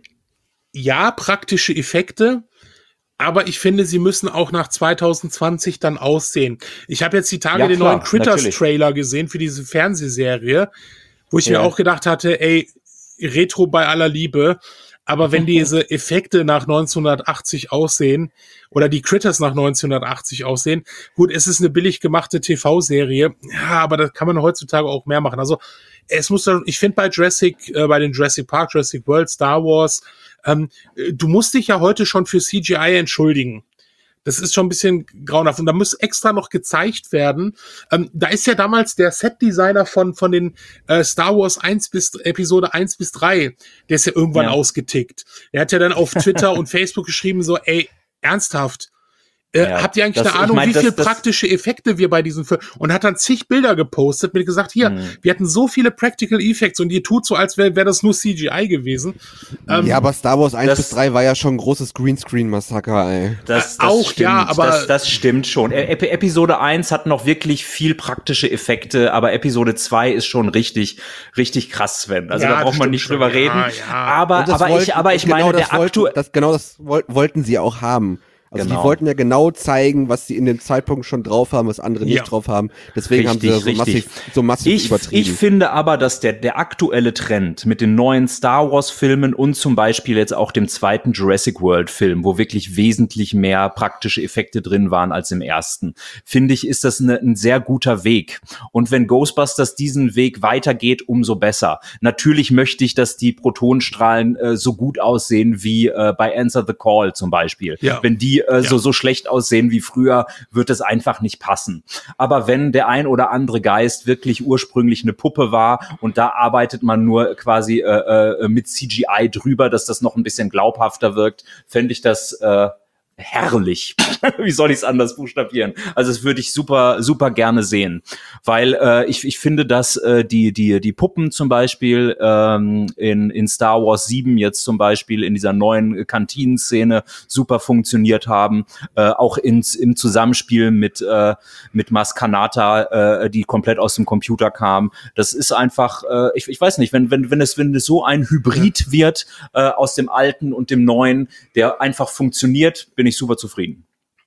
Ja, praktische Effekte, aber ich finde, sie müssen auch nach zwanzig zwanzig dann aussehen. Ich habe jetzt die Tage ja, den klar, neuen Critters-Trailer gesehen für diese Fernsehserie, wo ich ja. mir auch gedacht hatte, ey, Retro bei aller Liebe, aber wenn diese Effekte nach neunzehnhundertachtzig aussehen oder die Critters nach neunzehnhundertachtzig aussehen, gut, es ist eine billig gemachte T V-Serie, ja, aber das kann man heutzutage auch mehr machen. Also es muss, ich finde bei Jurassic, äh, bei den Jurassic Park, Jurassic World, Star Wars, ähm, du musst dich ja heute schon für C G I entschuldigen. Das ist schon ein bisschen grauenhaft. Und da muss extra noch gezeigt werden. Ähm, da ist ja damals der Set-Designer von, von den äh, Star Wars eins bis, Episode eins bis drei, der ist ja irgendwann ja. ausgetickt. Er hat ja dann auf Twitter und Facebook geschrieben so, ey, ernsthaft, Äh, ja, habt ihr eigentlich das, eine Ahnung, ich mein, wie viele praktische Effekte wir bei diesem Film, und hat dann zig Bilder gepostet, mir gesagt, hier, hm. wir hatten so viele Practical Effects und ihr tut so, als wäre wär das nur C G I gewesen. Ähm, ja, aber Star Wars eins bis drei war ja schon ein großes Greenscreen-Massaker, ey. Das, das auch, stimmt, ja, aber das, das stimmt schon. Ep- Episode eins hat noch wirklich viel praktische Effekte, aber Episode zwei ist schon richtig, richtig krass, Sven. Also ja, da braucht man nicht drüber schon. reden. Ja, ja. Aber, aber wollten, ich, aber ich genau meine, der aktuell, das genau das wollten sie auch haben. Also genau. Die wollten ja genau zeigen, was sie in dem Zeitpunkt schon drauf haben, was andere nicht ja. drauf haben. Deswegen richtig, haben sie so massiv, so massiv ich, übertrieben. Ich finde aber, dass der, der aktuelle Trend mit den neuen Star Wars Filmen und zum Beispiel jetzt auch dem zweiten Jurassic World Film, wo wirklich wesentlich mehr praktische Effekte drin waren als im ersten, finde ich, ist das eine, ein sehr guter Weg. Und wenn Ghostbusters diesen Weg weitergeht, umso besser. Natürlich möchte ich, dass die Protonenstrahlen äh, so gut aussehen wie äh, bei Answer the Call zum Beispiel. Ja. Wenn die Äh, ja. so, so schlecht aussehen wie früher, wird es einfach nicht passen. Aber wenn der ein oder andere Geist wirklich ursprünglich eine Puppe war und da arbeitet man nur quasi äh, äh, mit C G I drüber, dass das noch ein bisschen glaubhafter wirkt, fände ich das äh, herrlich. Wie soll ich es anders buchstabieren? Also das würde ich super, super gerne sehen, weil äh, ich, ich finde, dass äh, die die die Puppen zum Beispiel ähm, in in Star Wars sieben jetzt zum Beispiel in dieser neuen Kantinenszene super funktioniert haben, äh, auch ins im Zusammenspiel mit äh, mit Maz Kanata, äh, die komplett aus dem Computer kam. Das ist einfach, äh, ich, ich weiß nicht, wenn wenn wenn es wenn es so ein Hybrid wird äh, aus dem Alten und dem Neuen, der einfach funktioniert, bin ich super zufrieden.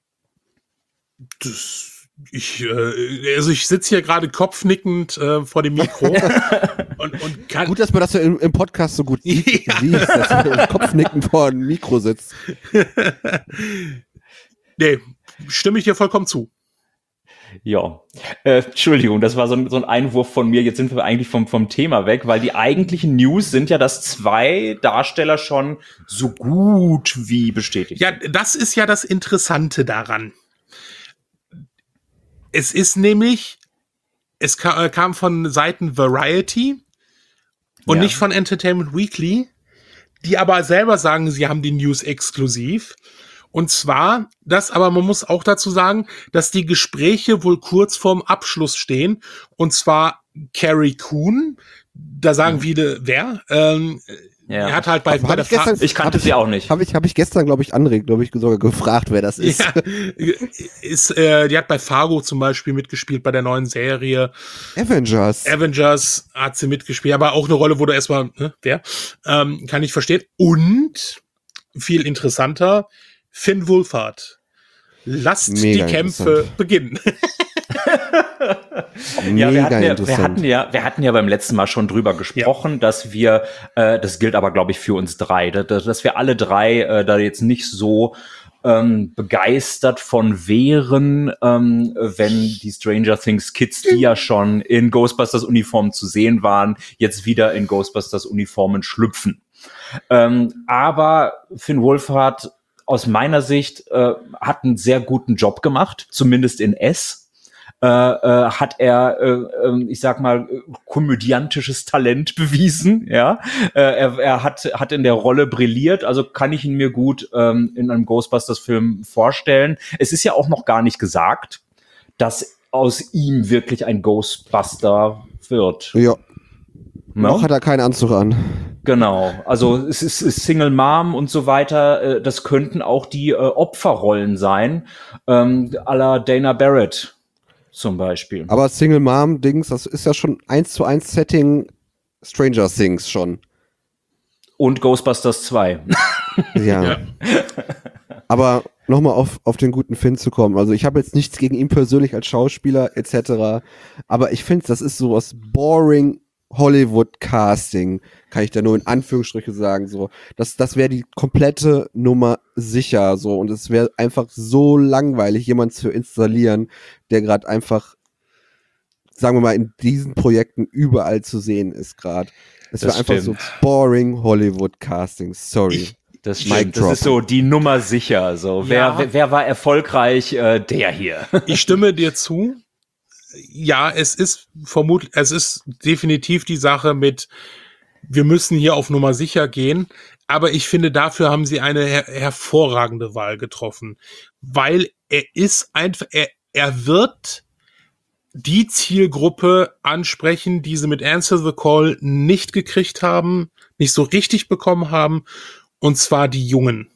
Das, ich, äh, also ich sitze hier gerade kopfnickend äh, vor dem Mikro. und, und kann gut, dass man das so im, im Podcast so gut sieht, ja. siehst, dass du kopfnickend vor dem Mikro sitzt. Nee, stimme ich dir vollkommen zu. Ja, äh, Entschuldigung, das war so ein, so ein Einwurf von mir. Jetzt sind wir eigentlich vom, vom Thema weg, weil die eigentlichen News sind ja, dass zwei Darsteller schon so gut wie bestätigt sind. Ja, das ist ja das Interessante daran. Es ist nämlich, es ka- kam von Seiten Variety und ja. nicht von Entertainment Weekly, die aber selber sagen, sie haben die News exklusiv. Und zwar, das, aber man muss auch dazu sagen, dass die Gespräche wohl kurz vorm Abschluss stehen. Und zwar Carrie Coon, da sagen mhm. viele, wer? Ähm, ja. Er hat halt bei, bei der ich, gestern, ich kannte sie auch nicht. Habe ich, hab ich gestern, glaube ich, André, glaube ich, sogar gefragt, wer das ist. Ja, ist äh, die hat bei Fargo zum Beispiel mitgespielt, bei der neuen Serie. Avengers. Avengers hat sie mitgespielt, aber auch eine Rolle, wo du erstmal, ne, wer? Ähm, kann ich verstehen. Und, viel interessanter, Finn Wolfhard. Lasst Mega die Kämpfe beginnen. Ja, wir hatten ja, wir hatten ja, wir hatten ja beim letzten Mal schon drüber gesprochen, ja. dass wir, äh, das gilt aber, glaube ich, für uns drei, dass, dass wir alle drei äh, da jetzt nicht so ähm, begeistert von wären, ähm, wenn die Stranger Things Kids, die ja schon in Ghostbusters-Uniformen zu sehen waren, jetzt wieder in Ghostbusters-Uniformen schlüpfen. Ähm, aber Finn Wolfhard aus meiner Sicht äh, hat einen sehr guten Job gemacht, zumindest in S. Äh, äh, hat er, äh, äh, ich sag mal, komödiantisches Talent bewiesen, ja. Äh, er er hat, hat in der Rolle brilliert, also kann ich ihn mir gut ähm, in einem Ghostbusters-Film vorstellen. Es ist ja auch noch gar nicht gesagt, dass aus ihm wirklich ein Ghostbuster wird. Ja. No? Noch hat er keinen Anzug an. Genau, also es ist, ist Single Mom und so weiter, äh, das könnten auch die äh, Opferrollen sein, ähm, à la Dana Barrett zum Beispiel. Aber Single Mom Dings, das ist ja schon eins zu eins Setting Stranger Things schon. Und Ghostbusters zwei. Ja. Ja. Aber nochmal auf, auf den guten Finn zu kommen. Also ich habe jetzt nichts gegen ihn persönlich als Schauspieler et cetera. Aber ich finde, das ist sowas boring Hollywood-Casting, kann ich da nur in Anführungsstriche sagen. So, das, das wäre die komplette Nummer sicher. So, und es wäre einfach so langweilig, jemanden zu installieren, der gerade einfach, sagen wir mal, in diesen Projekten überall zu sehen ist gerade. Es wäre einfach stimmt. so boring Hollywood-Casting. Sorry. Das Mic stimmt, das drop. ist so die Nummer sicher. So, Ja. wer, wer, wer war erfolgreich? Äh, der hier. Ich stimme dir zu. Ja, es ist vermutlich, es ist definitiv die Sache mit, wir müssen hier auf Nummer sicher gehen, aber ich finde, dafür haben sie eine her hervorragende Wahl getroffen, weil er ist einfach, er, er wird die Zielgruppe ansprechen, die sie mit Answer the Call nicht gekriegt haben, nicht so richtig bekommen haben, und zwar die jungen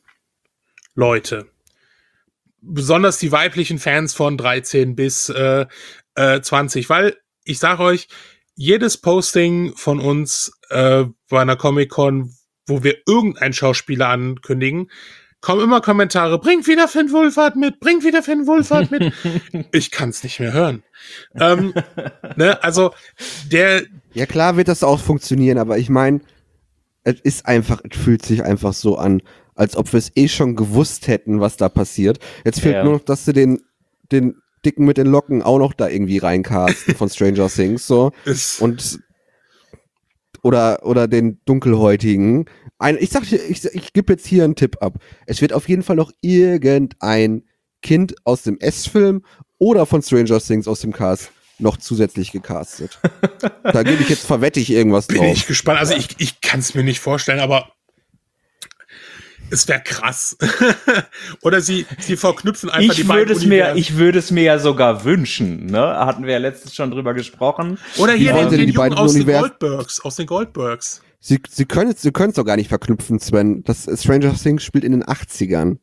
Leute. Besonders die weiblichen Fans von dreizehn bis äh, äh, zwanzig, weil ich sage euch, jedes Posting von uns äh, bei einer Comic-Con, wo wir irgendeinen Schauspieler ankündigen, kommen immer Kommentare, bringt wieder Finn Wolfhard mit, bringt wieder Finn Wolfhard mit. Ich kann es nicht mehr hören. ähm, ne, also der... Ja, klar wird das auch funktionieren, aber ich meine, es ist einfach, es fühlt sich einfach so an, als ob wir es eh schon gewusst hätten, was da passiert. Jetzt fehlt Ja. nur noch, dass sie den, den Dicken mit den Locken auch noch da irgendwie reincasten von Stranger Things, so. ist, Und, oder, oder den Dunkelhäutigen. Ein, ich sag, dir- ich, ich gebe jetzt hier einen Tipp ab. Es wird auf jeden Fall noch irgendein Kind aus dem S-Film oder von Stranger Things aus dem Cast noch zusätzlich gecastet. Da gebe ich jetzt, verwette ich irgendwas bin drauf. ich gespannt. Also ich, ich kann es mir nicht vorstellen, aber es wäre krass. Oder sie, sie verknüpfen einfach die Ich beiden würde es mir, Universen. ich würde es mir ja sogar wünschen, ne? Hatten wir ja letztens schon drüber gesprochen. Oder hier Wie wollen den, sie den die Jungen beiden aus den Univers- Goldbergs. Aus den Goldbergs. Sie, sie können es sie können's doch gar nicht verknüpfen, Sven. Das Stranger Things spielt in den achtzigern.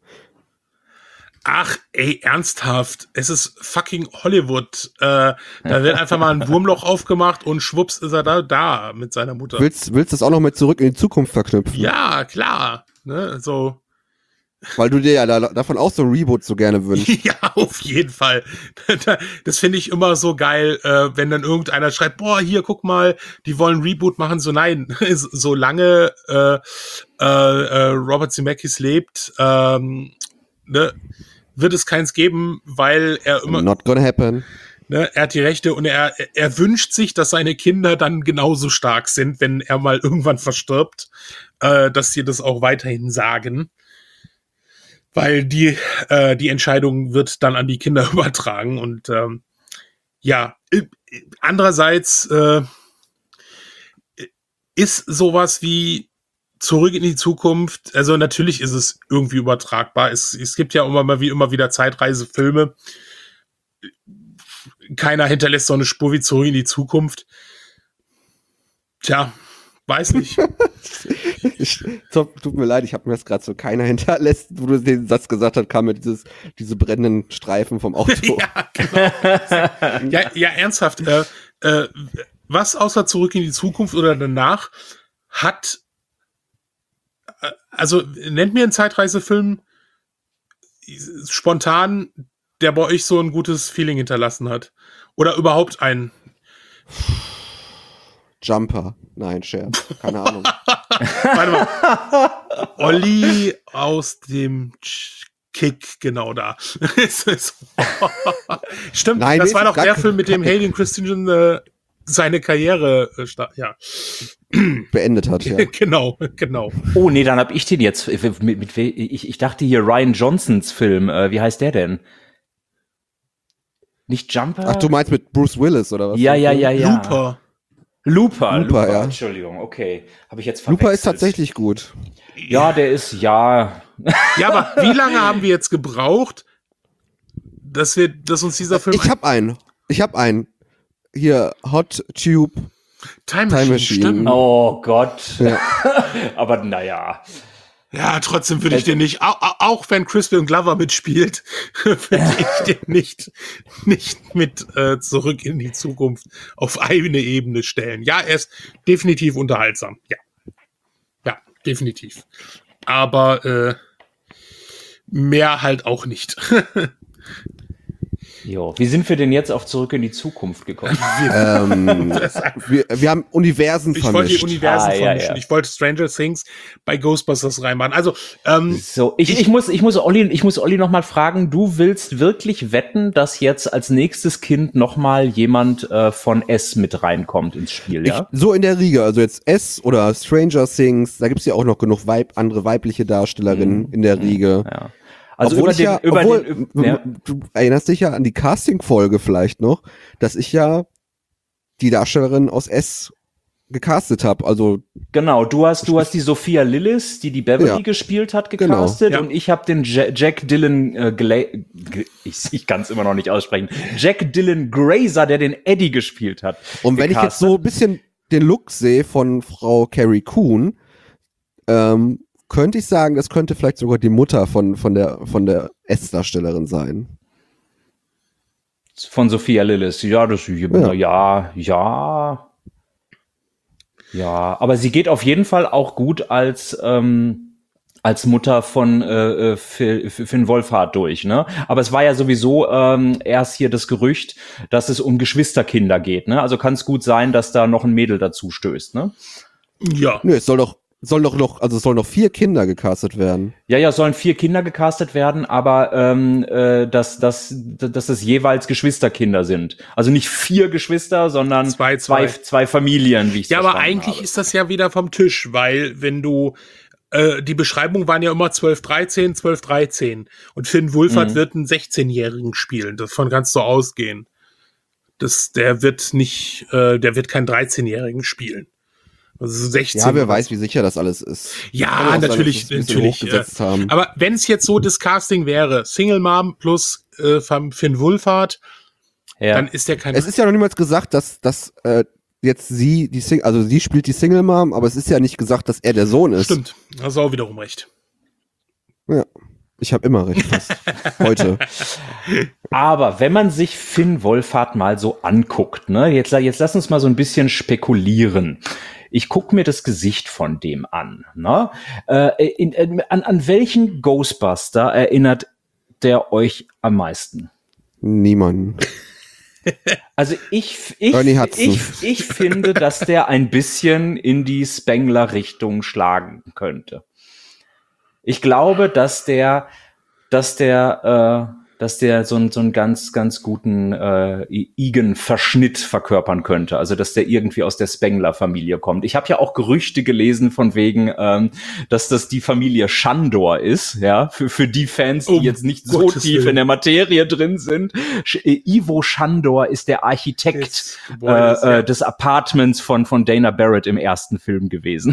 Ach, ey, ernsthaft. Es ist fucking Hollywood. Äh, da wird einfach mal ein Wurmloch aufgemacht und schwupps ist er da, da mit seiner Mutter. Willst, willst du das auch noch mit zurück in die Zukunft verknüpfen? Ja, klar. Ne, so. Weil du dir ja da, davon auch so ein Reboot so gerne wünschst. Ja, auf jeden Fall. Das finde ich immer so geil, äh, wenn dann irgendeiner schreibt, boah, hier, guck mal, die wollen Reboot machen. So, nein, solange äh, äh, äh, Robert Zemeckis lebt, ähm, ne, wird es keins geben, weil er immer, Not gonna happen. ne, er hat die Rechte und er, er wünscht sich, dass seine Kinder dann genauso stark sind, wenn er mal irgendwann verstirbt, äh, dass sie das auch weiterhin sagen. Weil die, äh, die Entscheidung wird dann an die Kinder übertragen. Und ähm, ja, äh, andererseits äh, ist sowas wie Zurück in die Zukunft, also natürlich ist es irgendwie übertragbar. Es, es gibt ja immer mal wie immer wieder Zeitreisefilme. Keiner hinterlässt so eine Spur wie Zurück in die Zukunft. Tja, weiß nicht. Ich, so, tut mir leid, ich habe mir das gerade so keiner hinterlässt, wo du den Satz gesagt hast, kam mir dieses, diese brennenden Streifen vom Auto. Ja, genau. ja, ja, ernsthaft. Äh, äh, was außer Zurück in die Zukunft oder danach hat, äh, also nennt mir einen Zeitreisefilm spontan, der bei euch so ein gutes Feeling hinterlassen hat. Oder überhaupt einen. Jumper. Nein, Scherz. Keine Ahnung. Warte mal. Olli aus dem Kick, genau da. Stimmt, Nein, das war doch der gar- Film, mit dem Hayden Christensen äh, seine Karriere äh, sta- ja. beendet hat, ja. genau, genau. Oh, nee, dann hab ich den jetzt. Mit, mit, we- ich, ich dachte hier Ryan Johnsons Film. Äh, wie heißt der denn? Nicht Jumper? Ach, du meinst mit Bruce Willis, oder was? Ja, ja, ja, ja. Looper. Looper, Looper, Looper, ja. Entschuldigung, okay. Habe ich jetzt verwechselt. Looper ist tatsächlich gut. Ja, der ist, ja. Ja, aber wie lange haben wir jetzt gebraucht, dass wir, dass uns dieser Film Ich hab einen. Ich hab einen. Hier, Hot Tube. Time Time Machine, Machine. stimmt. Oh Gott. Ja. Aber naja. Ja, trotzdem würde ich den nicht, auch, auch wenn Crispin Glover mitspielt, würde ich den nicht, nicht mit äh, zurück in die Zukunft auf eine Ebene stellen. Ja, er ist definitiv unterhaltsam. Ja. Ja, definitiv. Aber äh, mehr halt auch nicht. Jo, wie sind wir denn jetzt auf Zurück in die Zukunft gekommen? ähm, wir, wir haben Universen Ich wollte die vermischt. Universen Ah, ja, vermischen. ja. Ich wollte Stranger Things bei Ghostbusters reinmachen. Also, ähm, So, ich, ich muss, ich muss Olli, ich muss Olli noch mal fragen, du willst wirklich wetten, dass jetzt als nächstes Kind noch mal jemand äh, von S mit reinkommt ins Spiel, ja? Ich, so in der Riege, also jetzt S oder Stranger Things, da gibt's ja auch noch genug Weib, andere weibliche Darstellerinnen in der Riege. Ja. Also Obwohl über ich den, ja, über obwohl, den, du, ja. du erinnerst dich ja an die Casting-Folge vielleicht noch, dass ich ja die Darstellerin aus S gecastet habe. Also Genau, du hast, du hast die Sophia Lillis, die die Beverly Ja. gespielt hat, Genau. gecastet, Ja. und ich habe den Ja- Jack Dylan äh, Gla G- ich, ich kann es immer noch nicht aussprechen. Jack Dylan Grazer, der den Eddie gespielt hat. und wenn ich jetzt gecastet. so ein bisschen den Look sehe von Frau Carrie Coon, ähm, könnte ich sagen, das könnte vielleicht sogar die Mutter von von der von der S-Darstellerin sein. Von Sophia Lillis. Ja, das ja, ja, ja. Ja, aber sie geht auf jeden Fall auch gut als ähm, als Mutter von äh, äh, Phil, Finn Wolfhard durch, ne? Aber es war ja sowieso ähm, erst hier das Gerücht, dass es um Geschwisterkinder geht, ne? Also kann es gut sein, dass da noch ein Mädel dazu stößt, ne? ja. Nö, es soll doch soll doch noch, also es sollen noch vier Kinder gecastet werden. Ja, ja, sollen vier Kinder gecastet werden, aber ähm, äh, dass, dass, dass es jeweils Geschwisterkinder sind. Also nicht vier Geschwister, sondern Zwei, zwei, zwei. zwei Familien, wie ich Ja, aber eigentlich ist das ja wieder vom Tisch, weil wenn du äh, die Beschreibungen waren ja immer zwölf dreizehn, zwölf dreizehn und Finn Wolfhard Mhm. wird einen sechzehnjährigen spielen, davon kannst du ausgehen. Das, der wird nicht, äh, der wird keinen dreizehnjährigen spielen. Also sechzehn. Ja, wer oder weiß, so. wie sicher das alles ist. Ja, Kann auch sein, natürlich, dass sie es ein bisschen natürlich. hochgesetzt äh, haben. Aber wenn es jetzt so das Casting wäre, Single Mom plus äh, Finn Wolfhard, Ja. dann ist der kein. Es ist ja noch niemals gesagt, dass, dass äh, jetzt sie die Sing also sie spielt die Single Mom, aber es ist ja nicht gesagt, dass er der Sohn ist. Stimmt, hast du auch wiederum recht. Ja. Ich habe immer recht fast. Heute. Aber wenn man sich Finn Wolfhard mal so anguckt, ne, jetzt, jetzt lass uns mal so ein bisschen spekulieren. Ich gucke mir das Gesicht von dem an. Ne? Äh, in, in, an, an welchen Ghostbuster erinnert der euch am meisten? Niemanden. Also ich, ich, Ernie Hudson. ich, ich finde, dass der ein bisschen in die Spengler-Richtung schlagen könnte. Ich glaube, dass der, dass der, äh, dass der so, einen so einen ganz, ganz guten äh, Igen-Verschnitt verkörpern könnte. Also, dass der irgendwie aus der Spengler-Familie kommt. Ich habe ja auch Gerüchte gelesen von wegen, ähm, dass das die Familie Shandor ist, ja, für, für die Fans, die Oh, jetzt nicht so Gottes tief Willen. in der Materie drin sind. Sch äh, Ivo Shandor ist der Architekt Des Gebäudes, äh, ja. äh, des Apartments von, von Dana Barrett im ersten Film gewesen.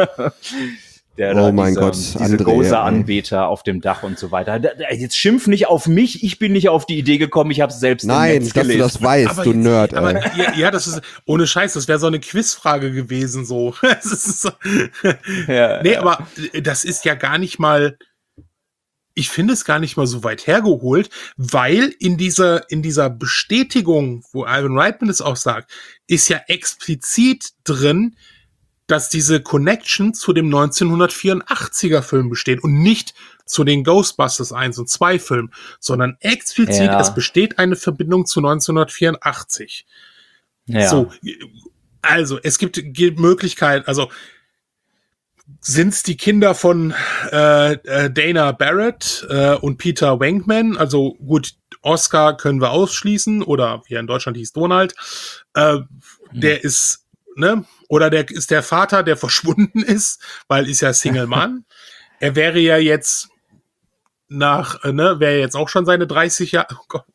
Der Oh da mein diese, Gott, diese Andrea, Gozer-Anbeter auf dem Dach und so weiter. Da, da, jetzt schimpf nicht auf mich, ich bin nicht auf die Idee gekommen, ich habe es selbst im Nein, Netz dass du gelesen. das weißt, du jetzt- Nerd, aber ey. ja, ja, das ist ohne Scheiß, das wäre so eine Quizfrage gewesen so. Das ist so Ja, nee, ja. aber das ist ja gar nicht mal, ich finde es gar nicht mal so weit hergeholt, weil in dieser in dieser Bestätigung, wo Ivan Reitman es auch sagt, ist ja explizit drin, dass diese Connection zu dem neunzehnhundertvierundachtziger Film besteht und nicht zu den Ghostbusters eins und zwei Filmen, sondern explizit, Ja. es besteht eine Verbindung zu neunzehnhundertvierundachtzig. Ja. So, also es gibt, gibt Möglichkeiten, also sind's die Kinder von äh, äh, Dana Barrett äh, und Peter Venkman. Also gut, Oscar können wir ausschließen, oder wie er in Deutschland hieß, Donald. Äh, mhm. Der ist, ne, oder der ist der Vater, der verschwunden ist, weil ist ja Single-Mann. Er wäre ja jetzt nach, äh, ne, wäre jetzt auch schon seine dreißig Jahre. Oh Gott.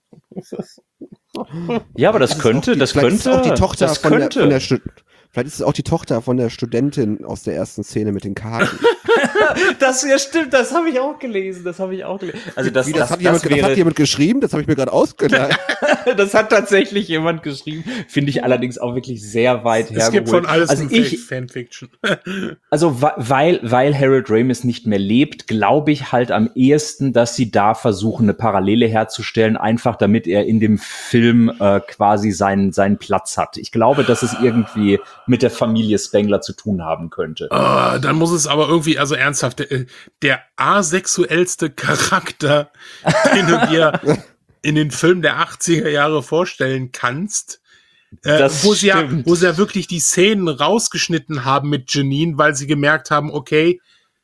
Ja, aber das, Das ist könnte, auch die, das vielleicht könnte, ist auch die Tochter das von der, könnte. von der Stu- Vielleicht ist es auch die Tochter von der Studentin aus der ersten Szene mit den Karten. Das ja stimmt, das habe ich auch gelesen, das habe ich auch gelesen. Also das, Wie, das, das, hat, jemand, das, das wäre, hat jemand geschrieben? Das habe ich mir gerade ausgedacht. das hat tatsächlich jemand geschrieben. Finde ich allerdings auch wirklich sehr weit hergeholt. Es gibt von alles also ein ich, Fanfiction. Also weil, weil Harold Ramis nicht mehr lebt, glaube ich halt am ehesten, dass sie da versuchen, eine Parallele herzustellen, einfach damit er in dem Film äh, quasi seinen, seinen Platz hat. Ich glaube, dass es irgendwie mit der Familie Spengler zu tun haben könnte. Uh, dann muss es aber irgendwie, also ernsthaft, der, der asexuellste Charakter, den du dir in den Filmen der achtziger Jahre vorstellen kannst, äh, wo sie ja, wo sie ja wirklich die Szenen rausgeschnitten haben mit Janine, weil sie gemerkt haben, okay,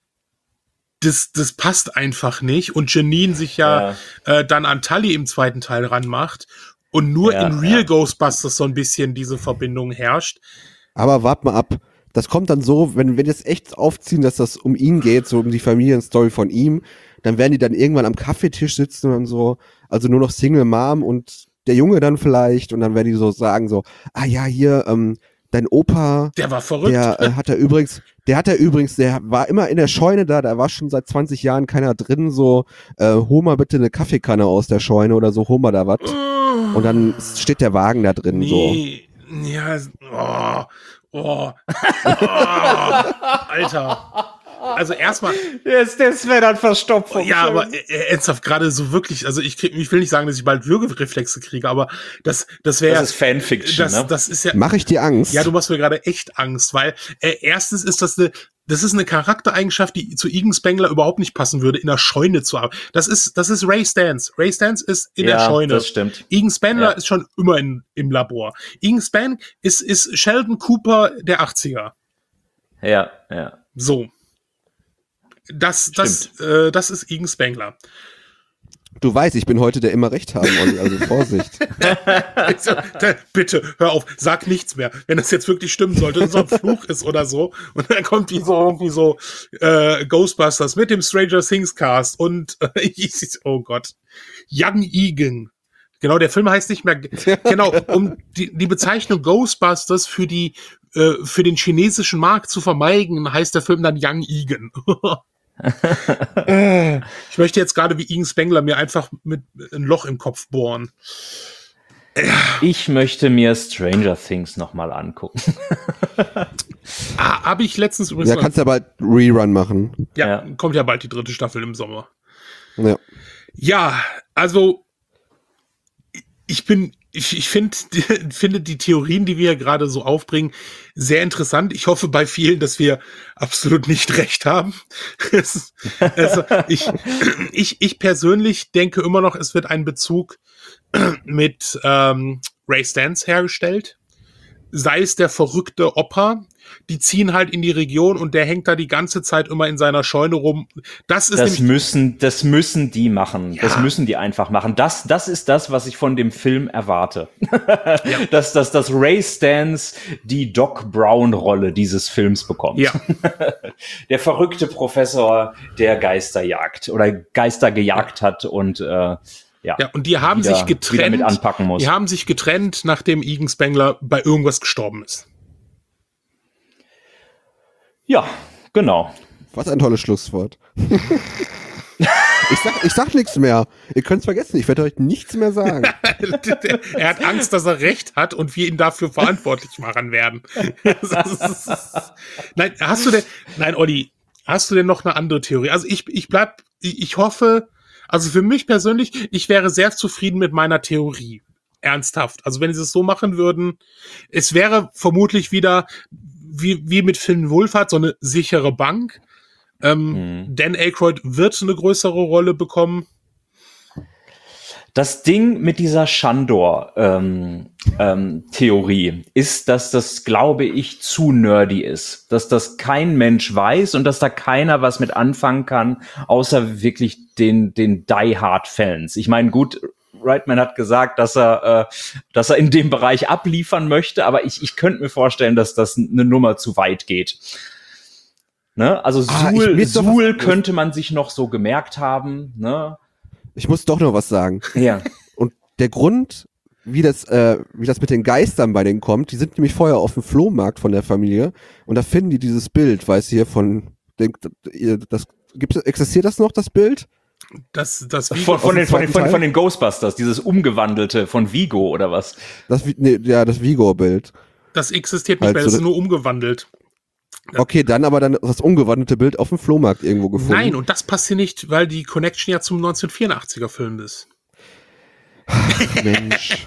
das, das passt einfach nicht, und Janine sich ja, ja. Äh, dann an Tully im zweiten Teil ranmacht und nur ja, in Real ja. Ghostbusters so ein bisschen diese Verbindung herrscht. Aber wart mal ab. Das kommt dann so, wenn wir jetzt echt aufziehen, dass das um ihn geht, so um die Familienstory von ihm, dann werden die dann irgendwann am Kaffeetisch sitzen und so, also nur noch Single Mom und der Junge dann vielleicht, und dann werden die so sagen so, ah ja, hier, ähm, dein Opa, der war verrückt. Der äh, hat er übrigens, der hat er übrigens, der war immer in der Scheune da, da war schon seit zwanzig Jahren keiner drin, so, äh, hol mal bitte eine Kaffeekanne aus der Scheune oder so, hol mal da was. Oh. Und dann steht der Wagen da drin, nee. so. Ja, oh. Oh, oh, Alter. Also erstmal. Yes, das wäre dann verstopft. Ja, aber äh, ernsthaft, gerade so wirklich, also ich krieg, ich will nicht sagen, dass ich bald Würgereflexe kriege, aber das, das wäre. Das ist Fanfiction, das, ne? Das ist ja. Mach ich dir Angst? Ja, du machst mir gerade echt Angst, weil äh, erstens ist das eine, das ist eine Charaktereigenschaft, die zu Egan Spengler überhaupt nicht passen würde, in der Scheune zu arbeiten. Das ist, das ist Ray Stantz. Ray Stantz ist in ja, der Scheune. Das stimmt. Egan Spengler ja. ist schon immer in, im Labor. Egan Spengler ist, ist Sheldon Cooper der achtziger. Ja, ja. So. Das, das, äh, das ist Egan Spengler. Du weißt, ich bin heute der immer Recht haben, Olli, also Vorsicht. Bitte, hör auf, sag nichts mehr. Wenn das jetzt wirklich stimmen sollte, so ein Fluch ist oder so, und dann kommt die so irgendwie so äh, Ghostbusters mit dem Stranger Things Cast und äh, oh Gott, Young Egan. Genau, der Film heißt nicht mehr, genau, um die, die Bezeichnung Ghostbusters für die äh, für den chinesischen Markt zu vermeiden, heißt der Film dann Young Egan. Ich möchte jetzt gerade wie Egan Spengler mir einfach mit ein Loch im Kopf bohren. Ich möchte mir Stranger Things nochmal angucken. Ah, habe ich letztens übrigens. Ja, kannst ja bald Rerun machen. Ja, Ja. kommt ja bald die dritte Staffel im Sommer. Ja. Ja, also ich bin, ich, ich finde, finde die Theorien, die wir gerade so aufbringen, sehr interessant. Ich hoffe bei vielen, dass wir absolut nicht recht haben. Es, also ich, ich, ich persönlich denke immer noch, es wird ein Bezug mit ähm, Ray Stantz hergestellt. Sei es der verrückte Opa, die ziehen halt in die Region und der hängt da die ganze Zeit immer in seiner Scheune rum. Das ist Das nämlich, müssen, das müssen die machen. Ja. Das müssen die einfach machen. Das, das ist das, was ich von dem Film erwarte. Ja. dass, dass, dass Ray Stantz die Doc Brown-Rolle dieses Films bekommt. Ja. Der verrückte Professor, der Geister jagt oder Geister gejagt hat und äh, ja, Ja, und die haben wieder, sich getrennt. wieder mit anpacken muss. Die haben sich getrennt, nachdem Egan Spengler bei irgendwas gestorben ist. Ja, genau. Was ein tolles Schlusswort. ich, sag, ich sag nichts mehr. Ihr könnt's vergessen, ich werde euch nichts mehr sagen. Er hat Angst, dass er recht hat und wir ihn dafür verantwortlich machen werden. Nein, hast du denn, nein, Olli, hast du denn noch eine andere Theorie? Also ich, ich bleib, ich, ich hoffe, also für mich persönlich, ich wäre sehr zufrieden mit meiner Theorie. Ernsthaft. Also wenn sie es so machen würden, es wäre vermutlich wieder wie, wie mit Finn Wolfhard so eine sichere Bank. Ähm, mhm. Dan Aykroyd wird eine größere Rolle bekommen. Das Ding mit dieser Shandor-Theorie ähm, ähm, ist, dass das, glaube ich, zu nerdy ist. Dass das kein Mensch weiß und dass da keiner was mit anfangen kann, außer wirklich den, den Die-Hard-Fans. Ich meine, gut, Reitman hat gesagt, dass er, äh, dass er in dem Bereich abliefern möchte, aber ich, ich könnte mir vorstellen, dass das eine Nummer zu weit geht. Ne? Also Ah, Suhl, ich- Suhl könnte man sich noch so gemerkt haben, ne? Ich muss doch noch was sagen. Ja. Und der Grund, wie das, äh, wie das mit den Geistern bei denen kommt, die sind nämlich vorher auf dem Flohmarkt von der Familie und da finden die dieses Bild, weißt du, hier von, den, das, gibt, existiert das noch, das Bild? Das, das Von, von, den, dem von, den, zweiten von, Teil? von den Ghostbusters, dieses umgewandelte von Vigo oder was? Das, nee, ja, das Vigor-Bild. das existiert nicht Also mehr, das ist das- nur umgewandelt. Okay, dann aber dann das umgewandelte Bild auf dem Flohmarkt irgendwo gefunden. Nein, und das passt hier nicht, weil die Connection ja zum neunzehnhundertvierundachtziger Film ist. Mensch.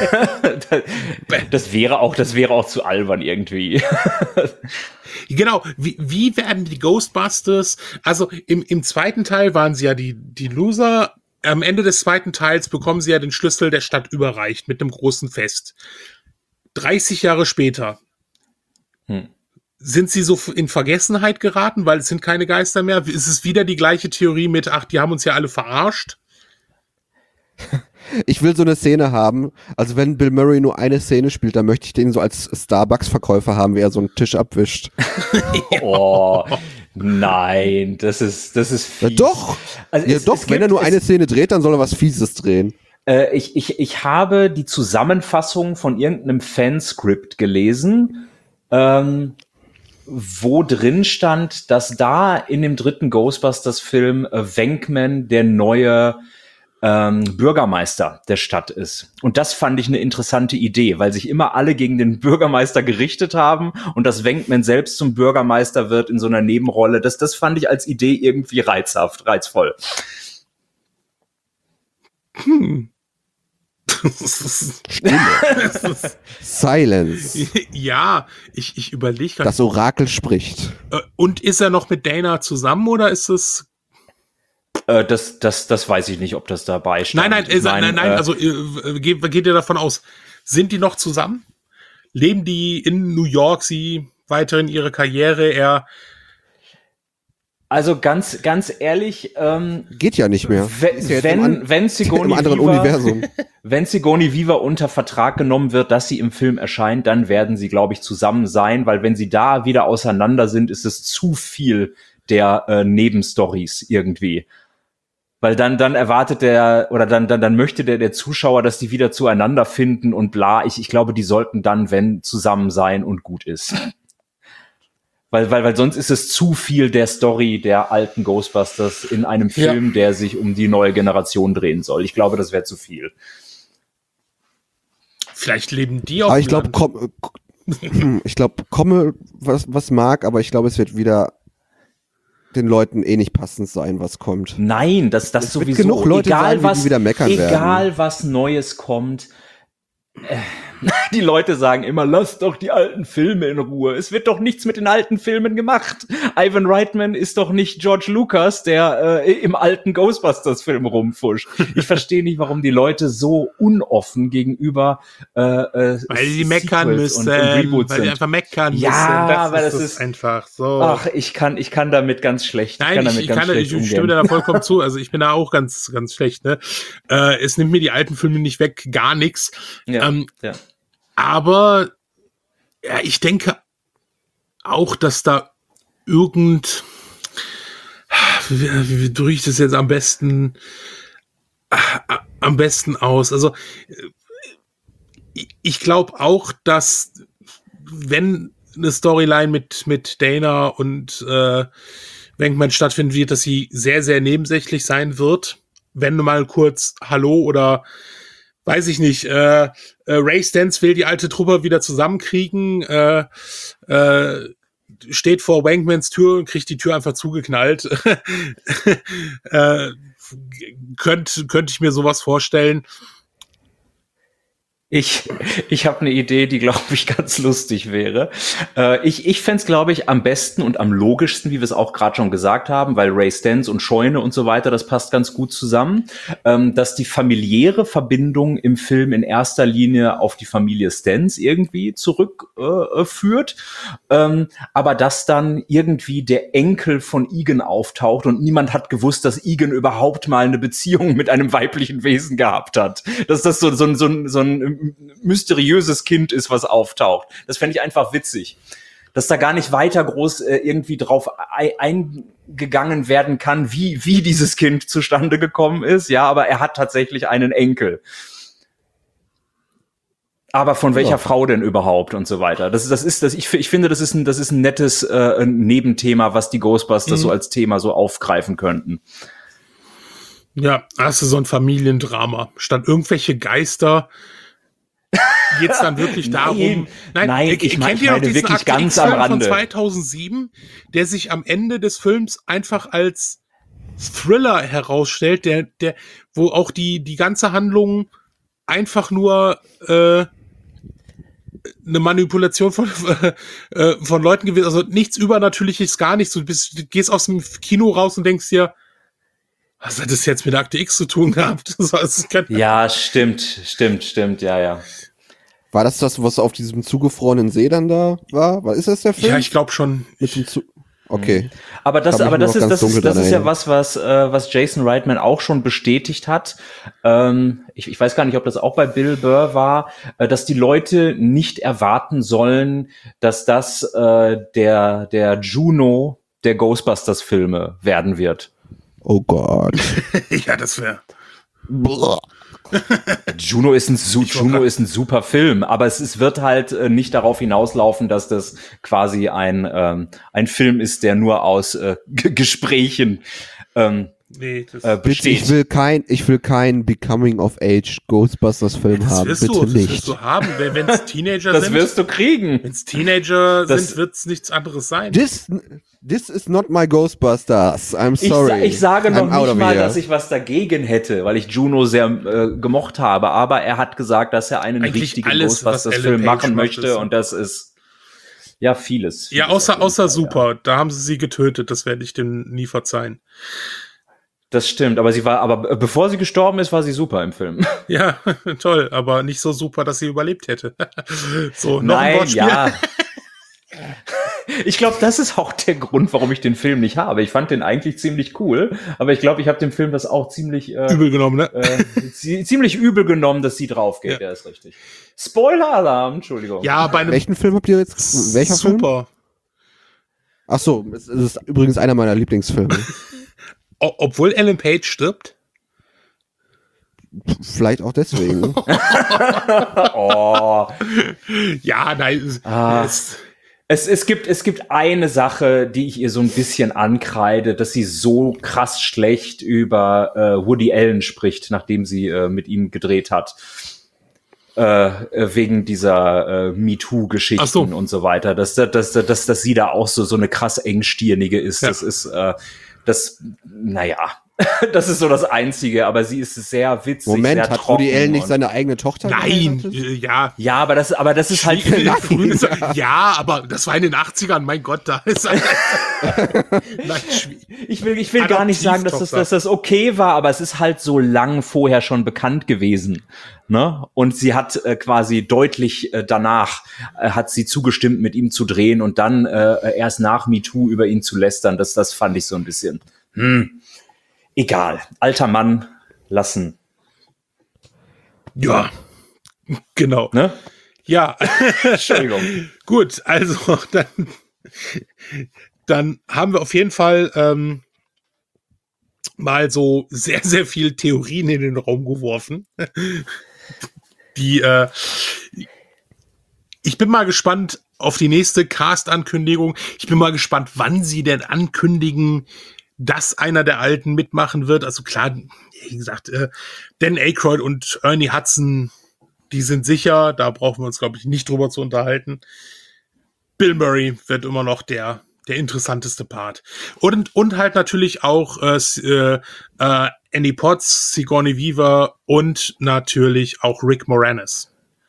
Das wäre auch, das wäre auch zu albern irgendwie. Genau, wie, wie werden die Ghostbusters, also im, im zweiten Teil waren sie ja die, die Loser, am Ende des zweiten Teils bekommen sie ja den Schlüssel der Stadt überreicht mit einem großen Fest. dreißig Jahre später Hm. sind sie so in Vergessenheit geraten, weil es sind keine Geister mehr. Ist es wieder die gleiche Theorie mit, ach, die haben uns ja alle verarscht? Ich will so eine Szene haben, also wenn Bill Murray nur eine Szene spielt, dann möchte ich den so als Starbucks-Verkäufer haben, wie er so einen Tisch abwischt. Oh, nein, das ist, das ist Ja, fies. doch, Also ja, es- doch, es wenn gibt- er nur es- eine Szene dreht, dann soll er was Fieses drehen. Äh, ich, ich, ich habe die Zusammenfassung von irgendeinem Fanscript gelesen, ähm, wo drin stand, dass da in dem dritten Ghostbusters-Film äh, Venkman der neue ähm, Bürgermeister der Stadt ist. Und das fand ich eine interessante Idee, weil sich immer alle gegen den Bürgermeister gerichtet haben und dass Venkman selbst zum Bürgermeister wird in so einer Nebenrolle. Das, das fand ich als Idee irgendwie reizhaft, reizvoll. Hm. Das ist, das ist, Silence. ja, ich, ich überlege gerade. Das Orakel spricht. Äh, Und ist er noch mit Dana zusammen oder ist es? Äh, das, das, das weiß ich nicht, ob das dabei stand. Nein, nein, Ich ist, er- meine, nein, nein. äh, Also äh, geht, geht ihr davon aus? Sind die noch zusammen? Leben die in New York? Sie weiterhin ihre Karriere? Er Also ganz, ganz ehrlich, ähm, Geht ja nicht mehr. wenn, Ist ja jetzt wenn, im, an, wenn im Sigourney anderen Weaver, Universum. wenn Sigourney Weaver unter Vertrag genommen wird, dass sie im Film erscheint, dann werden sie, glaube ich, zusammen sein, weil wenn sie da wieder auseinander sind, ist es zu viel der äh, Nebenstories irgendwie. Weil dann, dann erwartet der, oder dann, dann, dann möchte der, der Zuschauer, dass die wieder zueinander finden und bla. Ich, ich glaube, die sollten dann, wenn, zusammen sein und gut ist. Weil, weil, weil sonst ist es zu viel der Story der alten Ghostbusters in einem Ja. Film, der sich um die neue Generation drehen soll. Ich glaube, das wäre zu viel. vielleicht leben die auf Aber dem ich glaube, Land. komm, äh, ich glaube, komme, was, was mag, aber ich glaube, es wird wieder den Leuten eh nicht passend sein, was kommt. Nein, das, das Es wird sowieso. genug Leute egal sein, die was, wieder meckern egal werden. was Neues kommt. Äh, die Leute sagen immer, lass doch die alten Filme in Ruhe. Es wird doch nichts mit den alten Filmen gemacht. Ivan Reitman ist doch nicht George Lucas, der äh, im alten Ghostbusters-Film rumfuscht. Ich verstehe nicht, warum die Leute so unoffen gegenüber äh, äh, Weil die meckern Sequels müssen, und, und Reboots weil die sind. einfach meckern Ja, müssen. Das aber ist das das ist- einfach so. Ach, ich kann, ich kann damit ganz schlecht. Nein, kann ich, damit ich, ganz kann, da- schlecht ich umgehen. stimme dir da vollkommen zu. Also ich bin da auch ganz, ganz schlecht. Ne? Äh, es nimmt mir die alten Filme nicht weg, gar nichts. Ja, Ähm, ja. Aber ja, ich denke auch, dass da irgend, wie, wie, wie drücke ich das jetzt am besten, äh, am besten aus? Also äh, ich glaube auch, dass wenn eine Storyline mit mit Dana und äh, Venkman stattfinden wird, dass sie sehr, sehr nebensächlich sein wird. Wenn du mal kurz Hallo oder weiß ich nicht, äh, äh, Ray Stantz will die alte Truppe wieder zusammenkriegen, äh, äh, steht vor Wankmans Tür und kriegt die Tür einfach zugeknallt. äh, könnte könnt ich mir sowas vorstellen. Ich, ich habe eine Idee, die, glaube ich, ganz lustig wäre. Äh, ich ich fänd's, glaube ich, am besten und am logischsten, wie wir es auch gerade schon gesagt haben, weil Ray Stantz und Scheune und so weiter, das passt ganz gut zusammen, ähm, dass die familiäre Verbindung im Film in erster Linie auf die Familie Stantz irgendwie zurückführt, äh, führt, ähm, aber dass dann irgendwie der Enkel von Egan auftaucht und niemand hat gewusst, dass Egan überhaupt mal eine Beziehung mit einem weiblichen Wesen gehabt hat. Dass das so, so, so, so ein mysteriöses Kind ist, was auftaucht. Das fände ich einfach witzig. Dass da gar nicht weiter groß äh, irgendwie drauf ei- eingegangen werden kann, wie, wie dieses Kind zustande gekommen ist. Ja, aber er hat tatsächlich einen Enkel. Aber von welcher Ja. Frau denn überhaupt und so weiter? Das ist, das ist, das, ich, ich finde, das ist ein, das ist ein nettes äh, ein Nebenthema, was die Ghostbusters Mhm. so als Thema so aufgreifen könnten. Ja, hast du so ein Familiendrama. Statt irgendwelche Geister geht's dann wirklich darum. Nein, nein, ihr- ich ihr mein- kennt ich ihr noch meine diesen wirklich Akte ganz X-Film am von Rande. zweitausendsieben, der sich am Ende des Films einfach als Thriller herausstellt, der, der, wo auch die, die ganze Handlung einfach nur äh, eine Manipulation von, äh, von Leuten gewesen, also nichts Übernatürliches, gar nichts. Du bist, du gehst aus dem Kino raus und denkst dir, was hat das jetzt mit Akte X zu tun gehabt? Das war, das kann, Ja, stimmt, stimmt, stimmt, ja, ja. War das das, was auf diesem zugefrorenen See dann da war? Was ist das der Film? ja, ich glaube schon. Mit dem Zu okay. Aber das, Kann mich aber nur das noch ist, ganz das dunkel ist, das dran ist ja erinnern. was, was, äh, was Jason Reitman auch schon bestätigt hat. Ähm, ich, ich weiß gar nicht, ob das auch bei Bill Burr war, äh, dass die Leute nicht erwarten sollen, dass das äh, der, der Juno der Ghostbusters-Filme werden wird. Oh Gott. Ja, das wäre. Juno ist ein, Su Ich wollt Juno grad- ist ein super Film, aber es, es wird halt äh, nicht darauf hinauslaufen, dass das quasi ein, ähm, ein Film ist, der nur aus äh, G Gesprächen ähm, Nee, das, äh, Bitte, besteht. ich will kein, ich will keinen Becoming of Age Ghostbusters Film das haben. wirst Bitte du, das nicht. wirst du haben. Wenn es Teenager Das sind, wirst du kriegen. wenn es Teenager Das- sind, wird es nichts anderes sein. This, this is not my Ghostbusters. I'm Ich, sorry. sa ich sage noch I'm out nicht of mal, here. dass ich was dagegen hätte, weil ich Juno sehr äh, gemocht habe, aber er hat gesagt, dass er einen Eigentlich richtigen alles, was Ghostbusters-Film Ellen Page machen macht, möchte ist- und das ist ja vieles. Ja, vieles außer, auf jeden außer Fall, super. Ja. Da haben sie sie getötet. Das werde ich dem nie verzeihen. Das stimmt, aber sie war, aber äh, bevor sie gestorben ist, war sie super im Film. Ja, toll, aber nicht so super, dass sie überlebt hätte. So, noch ein Nein, Wortspiel. ja. Ich glaube, das ist auch der Grund, warum ich den Film nicht habe. Ich fand den eigentlich ziemlich cool, aber ich glaube, ich habe dem Film das auch ziemlich äh, Übel genommen, ne? äh, zi- ziemlich übel genommen, dass sie drauf geht. Ja. Ja, ist richtig. Spoiler-Alarm, Entschuldigung. Ja, bei einem Welchen Film habt ihr jetzt? Welcher Film? super. Ach so, es es ist übrigens einer meiner Lieblingsfilme. O obwohl Ellen Page stirbt. Vielleicht auch deswegen. Oh. Ja, nein. es- Ah. es- Es, es, gibt, es gibt eine Sache, die ich ihr so ein bisschen ankreide, dass sie so krass schlecht über äh, Woody Allen spricht, nachdem sie äh, mit ihm gedreht hat. Äh, äh, wegen dieser äh, MeToo-Geschichten Ach so. und so weiter. Dass, dass, dass, dass, dass sie da auch so, so eine krass engstirnige ist. Ja. Das ist, äh, das, naja, das ist so das Einzige, aber sie ist sehr witzig, Moment, sehr hat trocken Woody Allen nicht und- seine eigene Tochter Nein, geheiratet? äh, ja. Ja, aber das, aber das ist halt Schwierig- frühen- ja, aber das war in den achtzigern, mein Gott, da ist Nein, schwierig. Ich will, ich will gar nicht sagen, dass das, dass das okay war, aber es ist halt so lang vorher schon bekannt gewesen. Ne? Und sie hat äh, quasi deutlich äh, danach äh, hat sie zugestimmt, mit ihm zu drehen und dann äh, erst nach MeToo über ihn zu lästern. Das, das fand ich so ein bisschen. Hm. Egal. Alter Mann lassen. Ja, genau. Ne? Ja, Entschuldigung. gut, also dann, dann haben wir auf jeden Fall ähm, mal so sehr, sehr viel Theorien in den Raum geworfen. Die, äh, ich bin mal gespannt auf die nächste Cast-Ankündigung. Ich bin mal gespannt, wann sie denn ankündigen, dass einer der Alten mitmachen wird. Also klar, wie gesagt, äh, Dan Aykroyd und Ernie Hudson, die sind sicher. Da brauchen wir uns, glaube ich, nicht drüber zu unterhalten. Bill Murray wird immer noch der der interessanteste Part. Und, und halt natürlich auch äh, äh, Annie Potts, Sigourney Weaver und natürlich auch Rick Moranis.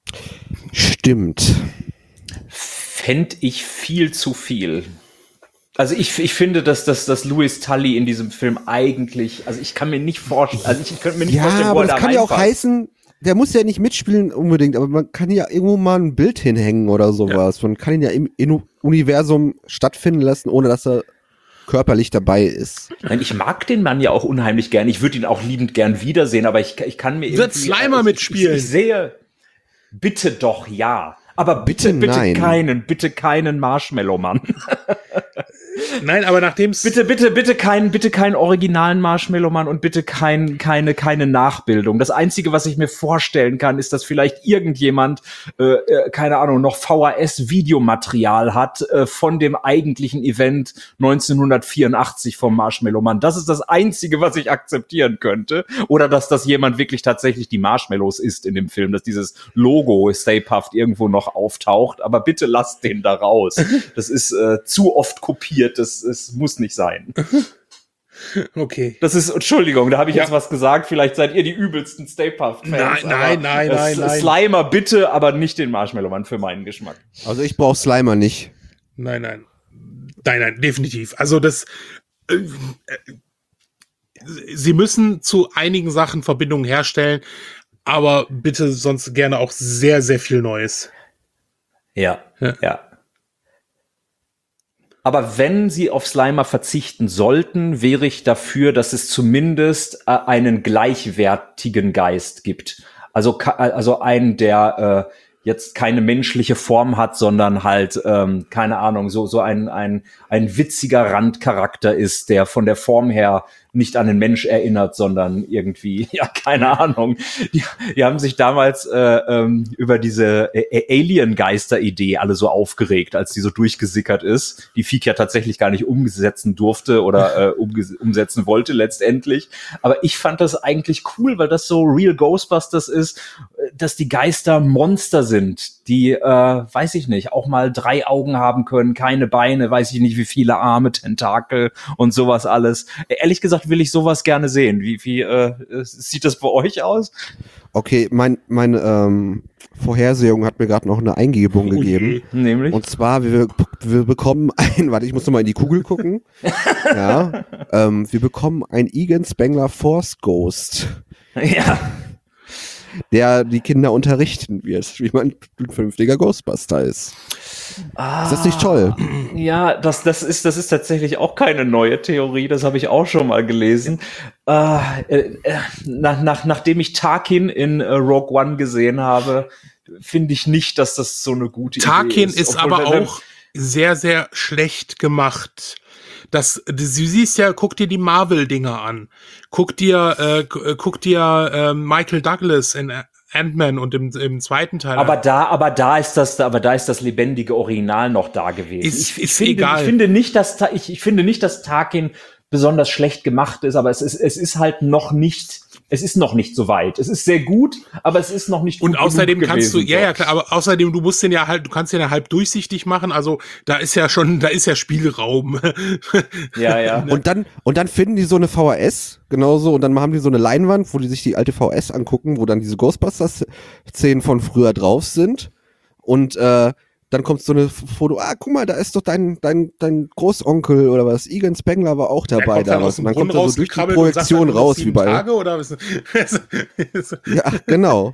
Stimmt. Fände ich viel zu viel. Also ich, ich finde, dass, dass, dass Louis Tully in diesem Film eigentlich, also ich kann mir nicht vorstellen, also ich könnte mir nicht Ja, vorstellen, wo aber er das da kann ja auch reinpasst. heißen, der muss ja nicht mitspielen unbedingt, aber man kann ja irgendwo mal ein Bild hinhängen oder sowas. Man kann ihn ja im, im Universum stattfinden lassen, ohne dass er körperlich dabei ist. Nein, ich mag den Mann ja auch unheimlich gern. Ich würde ihn auch liebend gern wiedersehen, aber ich, ich kann mir Wird irgendwie... Slimer ich, mitspielen? Ich, ich sehe... Bitte doch, ja. Aber bitte, Bitte bitte nein. keinen, bitte keinen Marshmallow-Mann. Nein, aber nachdem es Bitte, bitte, bitte keinen, bitte keinen originalen Marshmallow-Mann und bitte kein, keine, keine Nachbildung. Das Einzige, was ich mir vorstellen kann, ist, dass vielleicht irgendjemand, äh, äh, keine Ahnung, noch V H S-Videomaterial hat äh, von dem eigentlichen Event neunzehnhundertvierundachtzig vom Marshmallow-Mann. Das ist das Einzige, was ich akzeptieren könnte. Oder dass das jemand wirklich tatsächlich die Marshmallows isst in dem Film, dass dieses Logo Stay Puft irgendwo noch auftaucht. Aber bitte lasst den da raus. Das ist äh, zu oft kopiert. Das, das muss nicht sein. okay. Das ist, Entschuldigung, da habe ich Ja. jetzt was gesagt. Vielleicht seid ihr die übelsten Stay Puft-Fans. Nein, nein, nein, äh, nein, nein. Slimer bitte, aber nicht den Marshmallow-Mann für meinen Geschmack. Also ich brauche Slimer nicht. Nein, nein. Nein, nein, definitiv. Also das äh, äh, sie müssen zu einigen Sachen Verbindungen herstellen, aber bitte sonst gerne auch sehr, sehr viel Neues. Ja, Ja. ja. Aber wenn sie auf Slimer verzichten sollten, wäre ich dafür, dass es zumindest äh, einen gleichwertigen Geist gibt. Also, ka- also einen, der äh, jetzt keine menschliche Form hat, sondern halt, ähm, keine Ahnung, so, so ein, ein, ein witziger Randcharakter ist, der von der Form her nicht an den Mensch erinnert, sondern irgendwie, ja, keine Ahnung. Die, die haben sich damals äh, ähm, über diese äh, Alien-Geister-Idee alle so aufgeregt, als die so durchgesickert ist, die Feek ja tatsächlich gar nicht umsetzen durfte oder äh, umges- umsetzen wollte letztendlich. Aber ich fand das eigentlich cool, weil das so Real Ghostbusters ist, äh, dass die Geister Monster sind, die, äh, weiß ich nicht, auch mal drei Augen haben können, keine Beine, weiß ich nicht, wie viele Arme, Tentakel und sowas alles. Äh, ehrlich gesagt will ich sowas gerne sehen. Wie, wie äh, sieht das bei euch aus? Okay, mein, meine ähm, Vorhersehung hat mir gerade noch eine Eingebung Oh je. gegeben. Nämlich? Und zwar, wir, wir bekommen ein, warte, ich muss nochmal in die Kugel gucken. ja, ähm, wir bekommen ein Egan Spengler Force Ghost, Ja. der die Kinder unterrichten wird, wie man ein vernünftiger Ghostbuster ist. Ist das nicht toll? Ja, das, das, ist, das ist tatsächlich auch keine neue Theorie, das habe ich auch schon mal gelesen. Äh, äh, nach, nach, nachdem ich Tarkin in äh, Rogue One gesehen habe, finde ich nicht, dass das so eine gute Tarkin Idee ist. ist Obwohl, aber wenn- auch sehr, sehr schlecht gemacht. Das, du siehst ja, guck dir die Marvel-Dinger an. Guck dir, äh, gu- guck dir äh, Michael Douglas in Ant-Man und im, im zweiten Teil. Aber da, aber da ist das, aber da ist das lebendige Original noch da gewesen. Ist- ich, ich ist finde, egal. Ich finde nicht, dass Ta- ich, ich finde nicht, dass Tarkin besonders schlecht gemacht ist, aber es ist, es ist halt noch nicht, es ist noch nicht so weit. Es ist sehr gut, aber es ist noch nicht Und gut außerdem genug kannst du, gewesen, ja, so. ja, klar, aber außerdem, du musst den ja halt, du kannst den ja halb durchsichtig machen, also da ist ja schon, da ist ja Spielraum. Ja, ja. Und dann, und dann finden die so eine V H S, genauso, und dann haben die so eine Leinwand, wo die sich die alte V H S angucken, wo dann diese Ghostbusters-Szenen von früher drauf sind. Und äh, dann kommt so eine Foto, ah, guck mal, da ist doch dein, dein, dein Großonkel oder was, Egan Spengler war auch Der dabei kommt dann damals. aus dem Und dann Brunnen kommt er so durch die rausgekrabbelt und sagt Projektion dann, du raus, bist wie sieben bei. Tage, oder was? Ja, genau.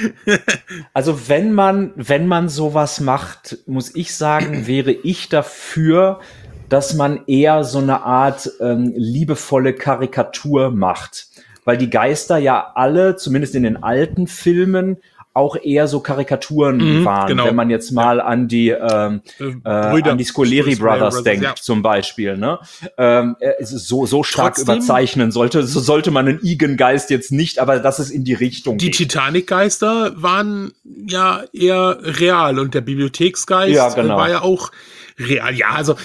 Also wenn man, wenn man sowas macht, muss ich sagen, wäre ich dafür, dass man eher so eine Art ähm, liebevolle Karikatur macht. Weil die Geister ja alle, zumindest in den alten Filmen, auch eher so Karikaturen Mhm, waren. genau. Wenn man jetzt mal an die ähm, äh, Brüder- an die Scoleri Scoleri Brothers Brothers, denkt, ja. zum Beispiel. Ne? Ähm, äh, es ist so, so stark Trotzdem- überzeichnen sollte, so sollte man einen Egan-Geist jetzt nicht, aber dass es in die Richtung Die geht. Titanic-Geister waren ja eher real und der Bibliotheksgeist Ja, genau. äh, war ja auch real. Ja, also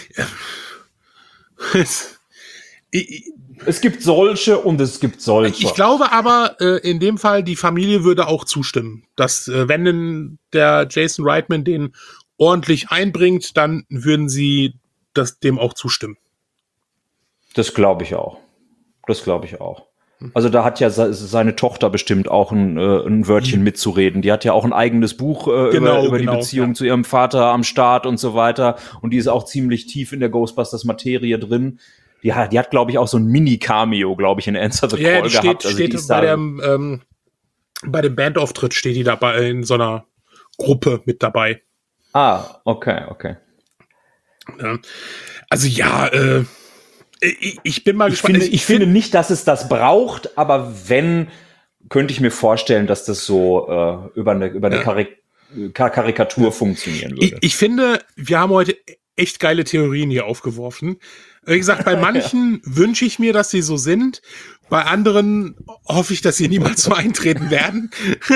äh, es- ich, Es gibt solche und es gibt solche. ich glaube aber, äh, in dem Fall, die Familie würde auch zustimmen, dass äh, wenn denn der Jason Reitman den ordentlich einbringt, dann würden sie das dem auch zustimmen. Das glaube ich auch. Das glaube ich auch. Also da hat ja se seine Tochter bestimmt auch ein, äh, ein Wörtchen mitzureden. Die hat ja auch ein eigenes Buch äh, Genau, über, über genau, die Beziehung ja. zu ihrem Vater am Start und so weiter. Und die ist auch ziemlich tief in der Ghostbusters-Materie drin. Die hat, die hat glaube ich, auch so ein Mini-Cameo, glaube ich, in Answer the Ja, ja, Call die steht, gehabt. Also steht die ist bei, da, dem, ähm, bei dem Bandauftritt steht die dabei in so einer Gruppe mit dabei. Ah, okay, okay. Ja. Also ja, äh, ich, ich bin mal Ich gespannt. finde, ich ich finde nicht, dass es das braucht, aber wenn, könnte ich mir vorstellen, dass das so äh, über eine, über eine Ja. Karik Kar Karikatur funktionieren Ich, würde. ich finde, wir haben heute echt geile Theorien hier aufgeworfen. Wie gesagt, bei manchen wünsche ich mir, dass sie so sind. Bei anderen hoffe ich, dass sie niemals so eintreten werden.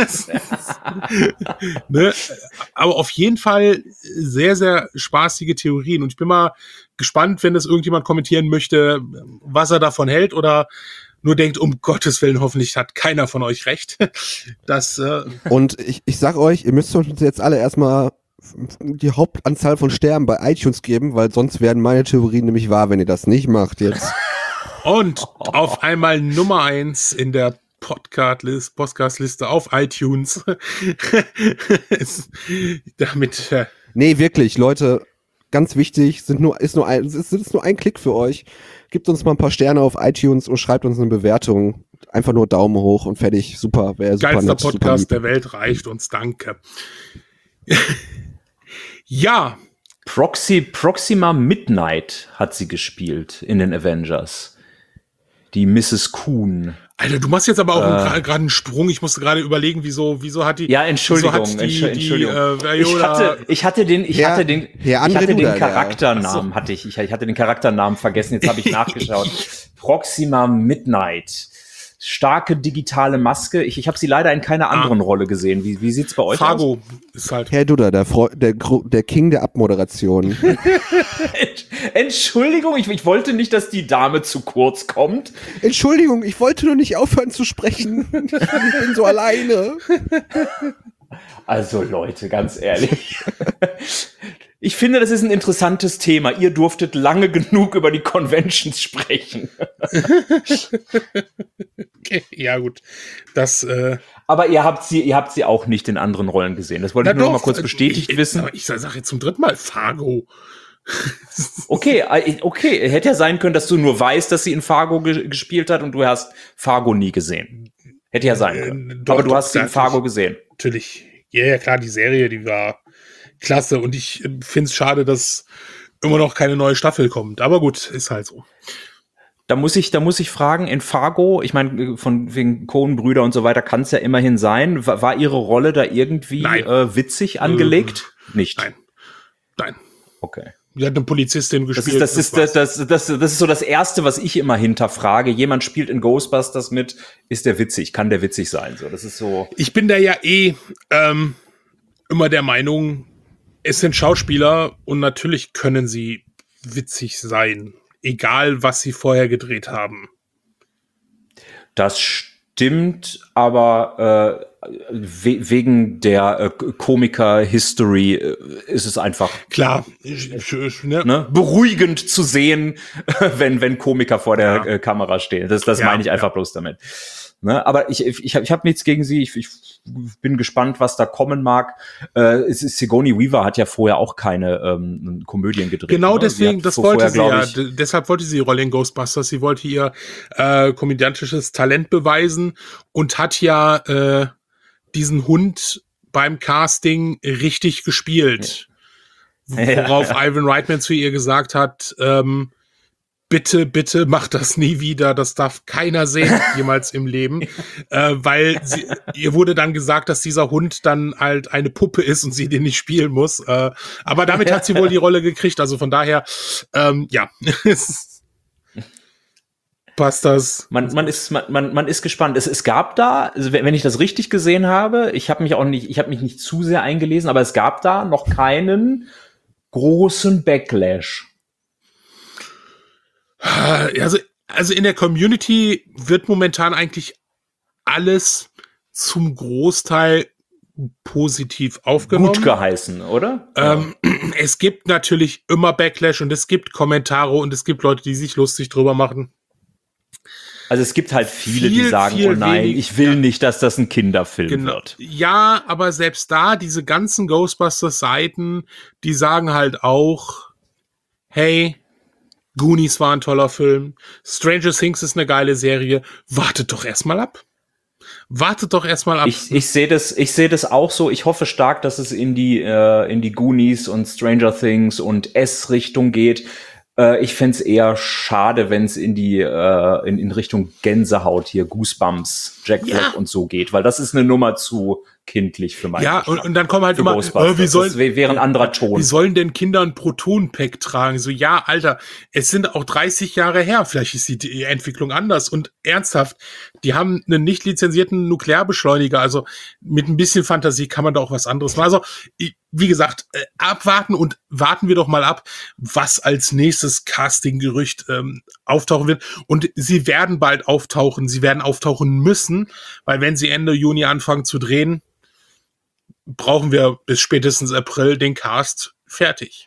Ne? Aber auf jeden Fall sehr, sehr spaßige Theorien. Und ich bin mal gespannt, wenn das irgendjemand kommentieren möchte, was er davon hält oder nur denkt, um Gottes Willen, hoffentlich hat keiner von euch recht. Das, äh, Und ich, ich sag euch, ihr müsst uns jetzt alle erstmal die Hauptanzahl von Sternen bei iTunes geben, weil sonst werden meine Theorien nämlich wahr, wenn ihr das nicht macht jetzt. und auf einmal Nummer eins in der Podcast-Liste Podcast auf iTunes. Es- Damit, äh, Nee, wirklich, Leute, ganz wichtig, sind nur, ist nur ein, es ist, ist nur ein Klick für euch. Gebt uns mal ein paar Sterne auf iTunes und schreibt uns eine Bewertung. Einfach nur Daumen hoch und fertig. Super, wäre super geilster nett, super Podcast lieb. der Welt, reicht uns, danke. Ja, Proxy, Proxima Midnight hat sie gespielt in den Avengers. Die Misses Kuhn. Alter, du machst jetzt aber auch Äh. gerade einen Sprung. Ich musste gerade überlegen, wieso, wieso hat die, Ja, Entschuldigung, wieso hat die, Entschu- die, Entschuldigung. äh, Ich Viola, hatte, ich hatte den, ich Herr- hatte den, Herr ich André hatte den Duda, der- Charakternamen, hatte ich. ich. Ich hatte den Charakternamen vergessen, jetzt habe ich nachgeschaut. Proxima Midnight. Starke digitale Maske. Ich, ich habe sie leider in keiner anderen Rolle gesehen. Wie, wie sieht's bei euch Fargo ist halt. Herr Duda, der, Freu der, Gro- der King der Abmoderation. aus? Entschuldigung, ich, ich wollte nicht, dass die Dame zu kurz kommt. Entschuldigung, ich wollte nur nicht aufhören zu sprechen. Ich bin so alleine. Also Leute, ganz ehrlich. Ich finde, das ist ein interessantes Thema. Ihr durftet lange genug über die Conventions sprechen. Okay, ja, gut. Das, äh, Aber ihr habt sie, ihr habt sie auch nicht in anderen Rollen gesehen. Das wollte ich nur noch mal kurz äh, bestätigt ich, wissen. Aber ich sage jetzt zum dritten Mal Fargo. Okay, äh, okay. Hätte ja sein können, dass du nur weißt, dass sie in Fargo ge gespielt hat und du hast Fargo nie gesehen. Hätte ja sein können. Äh, doch, Aber du doch, hast sie in natürlich. Fargo gesehen. Natürlich. Ja, ja, klar, die Serie, die war klasse. Und ich finde es schade, dass immer noch keine neue Staffel kommt. Aber gut, ist halt so. Da muss ich, da muss ich fragen, in Fargo, ich meine, von wegen Coen-Brüder und so weiter kann es ja immerhin sein. War, war ihre Rolle da irgendwie Nein. äh, witzig angelegt? Nicht. Nein. Nein. Okay. Die hat eine Polizistin Das gespielt. ist, das, ist, das, das, das, das ist so das Erste, was ich immer hinterfrage. Jemand spielt in Ghostbusters mit, ist der witzig? Kann der witzig sein? So, das ist so. Ich bin da ja eh ähm, immer der Meinung, es sind Schauspieler und natürlich können sie witzig sein. Egal, was sie vorher gedreht haben. Das stimmt, aber äh, we wegen der äh, Komiker-History äh, ist es einfach Klar, ich, ich, ich, ne? ne, beruhigend zu sehen, wenn, wenn Komiker vor der Ja. äh, Kamera stehen. Das, das Ja, meine ich einfach ja. bloß damit. Ne, aber ich, ich, ich habe ich hab nichts gegen sie. Ich, ich bin gespannt, was da kommen mag. Äh, es ist, Sigourney Weaver hat ja vorher auch keine ähm, Komödien gedreht. Genau ne? Sie deswegen, hat das vor- wollte vorher, sie glaub ja. ich, D- Deshalb wollte sie die Rolle in Ghostbusters. Sie wollte ihr äh, komödiantisches Talent beweisen und hat ja äh, diesen Hund beim Casting richtig gespielt. Ja. Worauf Ja. Ivan Reitman zu ihr gesagt hat, ähm, bitte, bitte mach das nie wieder, das darf keiner sehen, jemals im Leben, äh, weil sie, ihr wurde dann gesagt, dass dieser Hund dann halt eine Puppe ist und sie den nicht spielen muss, äh, aber damit hat sie wohl die Rolle gekriegt, also von daher, ähm, ja, passt das. Man, man ist, man, man, man ist gespannt. Es, es gab da, also wenn wenn ich das richtig gesehen habe, ich habe mich auch nicht, ich habe mich nicht zu sehr eingelesen, aber es gab da noch keinen großen Backlash. Also, also in der Community wird momentan eigentlich alles zum Großteil positiv aufgenommen. Gut geheißen, oder? Ähm, es gibt natürlich immer Backlash und es gibt Kommentare und es gibt Leute, die sich lustig drüber machen. Also es gibt halt viele, Viel, die sagen, viel oh nein, wenig, ich will ja. nicht, dass das ein Kinderfilm Genau. wird. Ja, aber selbst da, diese ganzen Ghostbusters-Seiten, die sagen halt auch, hey, Goonies war ein toller Film, Stranger Things ist eine geile Serie, wartet doch erstmal ab. Wartet doch erstmal ab. Ich, ich sehe das, ich sehe das auch so. Ich hoffe stark, dass es in die, äh, in die Goonies und Stranger Things und S-Richtung geht. Äh, ich fänd's eher schade, wenn es in die, äh, in, in Richtung Gänsehaut hier, Goosebumps, Jack Ja. Black und so geht, weil das ist eine Nummer zu kindlich für meinen Ja, und, Geschmack. und dann kommen halt Für immer, Ghostbusters. äh, wie sollen, das wär- wäre ein anderer Ton. Wie sollen denn Kinder ein Proton-Pack tragen? So, ja, Alter, es sind auch dreißig Jahre her. Vielleicht ist die, die Entwicklung anders. Und ernsthaft, die haben einen nicht lizenzierten Nuklearbeschleuniger. Also mit ein bisschen Fantasie kann man da auch was anderes machen. Also, ich- wie gesagt, äh, abwarten und warten wir doch mal ab, was als nächstes Casting-Gerücht ähm, auftauchen wird. Und sie werden bald auftauchen. Sie werden auftauchen müssen, weil wenn sie Ende Juni anfangen zu drehen, brauchen wir bis spätestens April den Cast fertig.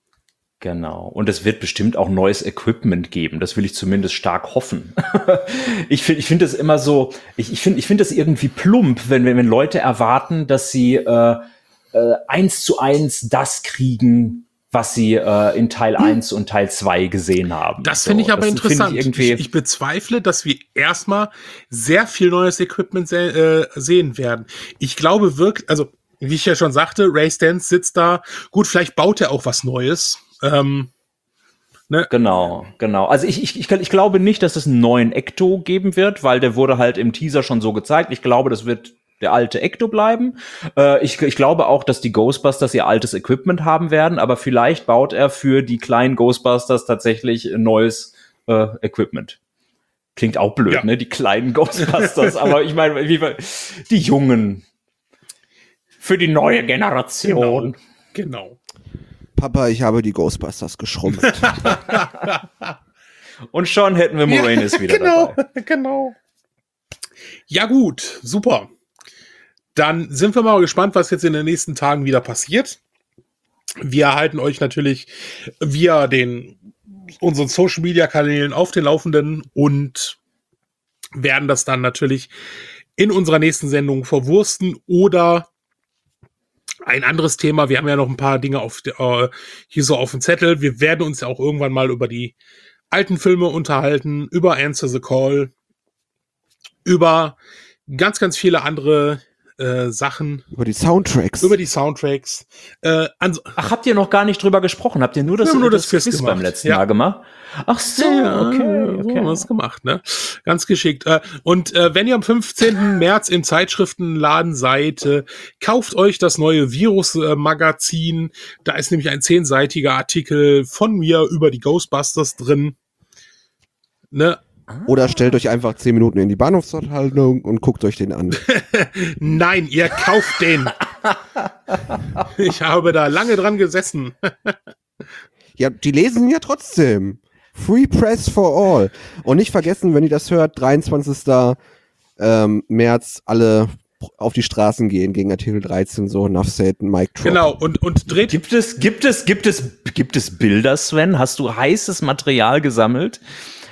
Genau. Und es wird bestimmt auch neues Equipment geben. Das will ich zumindest stark hoffen. ich finde, ich finde das immer so, ich, ich finde, ich finde das irgendwie plump, wenn, wenn, wenn Leute erwarten, dass sie äh, äh, eins zu eins das kriegen, was sie äh, in Teil eins und Teil zwei gesehen haben. Das So, finde ich aber das interessant. Find ich, irgendwie ich, ich bezweifle, dass wir erstmal sehr viel neues Equipment se äh, sehen werden. Ich glaube wirklich, also wie ich ja schon sagte, Ray Stantz sitzt da. Gut, vielleicht baut er auch was Neues. Ähm, ne? Genau, genau. Also ich, ich, ich, ich glaube nicht, dass es einen neuen Ecto geben wird, weil der wurde halt im Teaser schon so gezeigt. Ich glaube, das wird der alte Ecto bleiben. Äh, ich, ich glaube auch, dass die Ghostbusters ihr altes Equipment haben werden, aber vielleicht baut er für die kleinen Ghostbusters tatsächlich neues äh, Equipment. Klingt auch blöd, Ja. ne? Die kleinen Ghostbusters, aber ich meine, wie, die Jungen. Für die neue Generation. Genau. genau. Papa, ich habe die Ghostbusters geschrumpft. Und schon hätten wir Moranis wieder genau, dabei. genau. Ja gut, super. Dann sind wir mal gespannt, was jetzt in den nächsten Tagen wieder passiert. Wir halten euch natürlich via den unseren Social Media Kanälen auf den Laufenden und werden das dann natürlich in unserer nächsten Sendung verwursten oder ein anderes Thema. Wir haben ja noch ein paar Dinge auf äh, hier so auf dem Zettel. Wir werden uns ja auch irgendwann mal über die alten Filme unterhalten, über Answer the Call, über ganz, ganz viele andere äh, Sachen. Über die Soundtracks. Über die Soundtracks. Äh, Ach, habt ihr noch gar nicht drüber gesprochen? Habt ihr nur das, wir haben nur das, das Quiz Quiz gemacht. beim letzten Ja. Mal gemacht? Ach so, Ja, okay, so okay. haben wir es gemacht, ne? Ganz geschickt. Äh, Und äh, wenn ihr am fünfzehnten März im Zeitschriftenladen seid, äh, kauft euch das neue Virus-Magazin. Da ist nämlich ein zehnseitiger Artikel von mir über die Ghostbusters drin. Ne? Oder stellt euch einfach zehn Minuten in die Bahnhofshaltung und guckt euch den an. Nein, ihr kauft den. Ich habe da lange dran gesessen. Ja, die lesen ja trotzdem. Free Press for all. Und nicht vergessen, wenn ihr das hört, dreiundzwanzigsten Ähm, März alle auf die Straßen gehen gegen Artikel dreizehn, so Enough said, Mic drop. Genau, und, und dreht. Gibt es, gibt es, gibt es, gibt es Bilder, Sven? Hast du heißes Material gesammelt?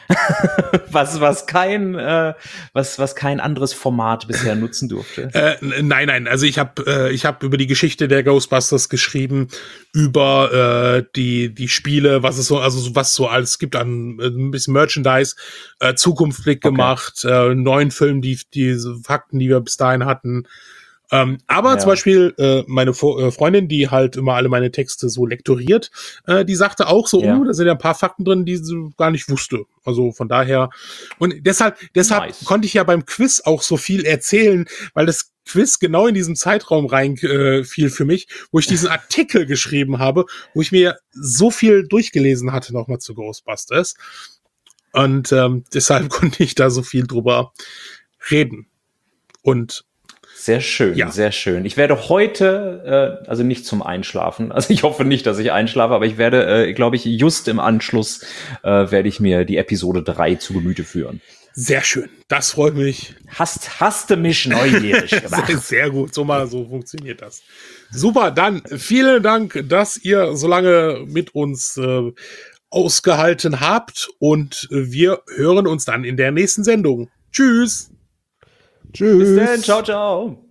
was, was kein, äh, was, was kein anderes Format bisher nutzen durfte. Äh, nein, nein, also ich habe äh, ich habe über die Geschichte der Ghostbusters geschrieben, über äh, die die Spiele, was es so, also so- was so alles gibt an äh, ein bisschen Merchandise, äh, Zukunftsblick Okay. gemacht, äh, neuen Film, die diese Fakten, die wir bis dahin hatten. Ähm, aber Ja. zum Beispiel äh, meine Fo- äh, Freundin, die halt immer alle meine Texte so lektoriert, äh, die sagte auch so, Ja. oh, da sind ja ein paar Fakten drin, die sie gar nicht wusste. Also von daher und deshalb deshalb Nice. konnte ich ja beim Quiz auch so viel erzählen, weil das Quiz genau in diesem Zeitraum rein äh, fiel für mich, wo ich diesen Artikel geschrieben habe, wo ich mir so viel durchgelesen hatte nochmal zu Ghostbusters und ähm, deshalb konnte ich da so viel drüber reden und Sehr schön, Ja. sehr schön. Ich werde heute, äh, also nicht zum Einschlafen, also ich hoffe nicht, dass ich einschlafe, aber ich werde, äh, glaube ich, just im Anschluss äh, werde ich mir die Episode drei zu Gemüte führen. sehr schön. Das freut mich. Hast, hast du mich neugierig gemacht? Sehr, sehr gut. So mal, so funktioniert das. Super. Dann vielen Dank, dass ihr so lange mit uns äh, ausgehalten habt und wir hören uns dann in der nächsten Sendung. Tschüss! Tschüss! Bis dann, ciao, ciao!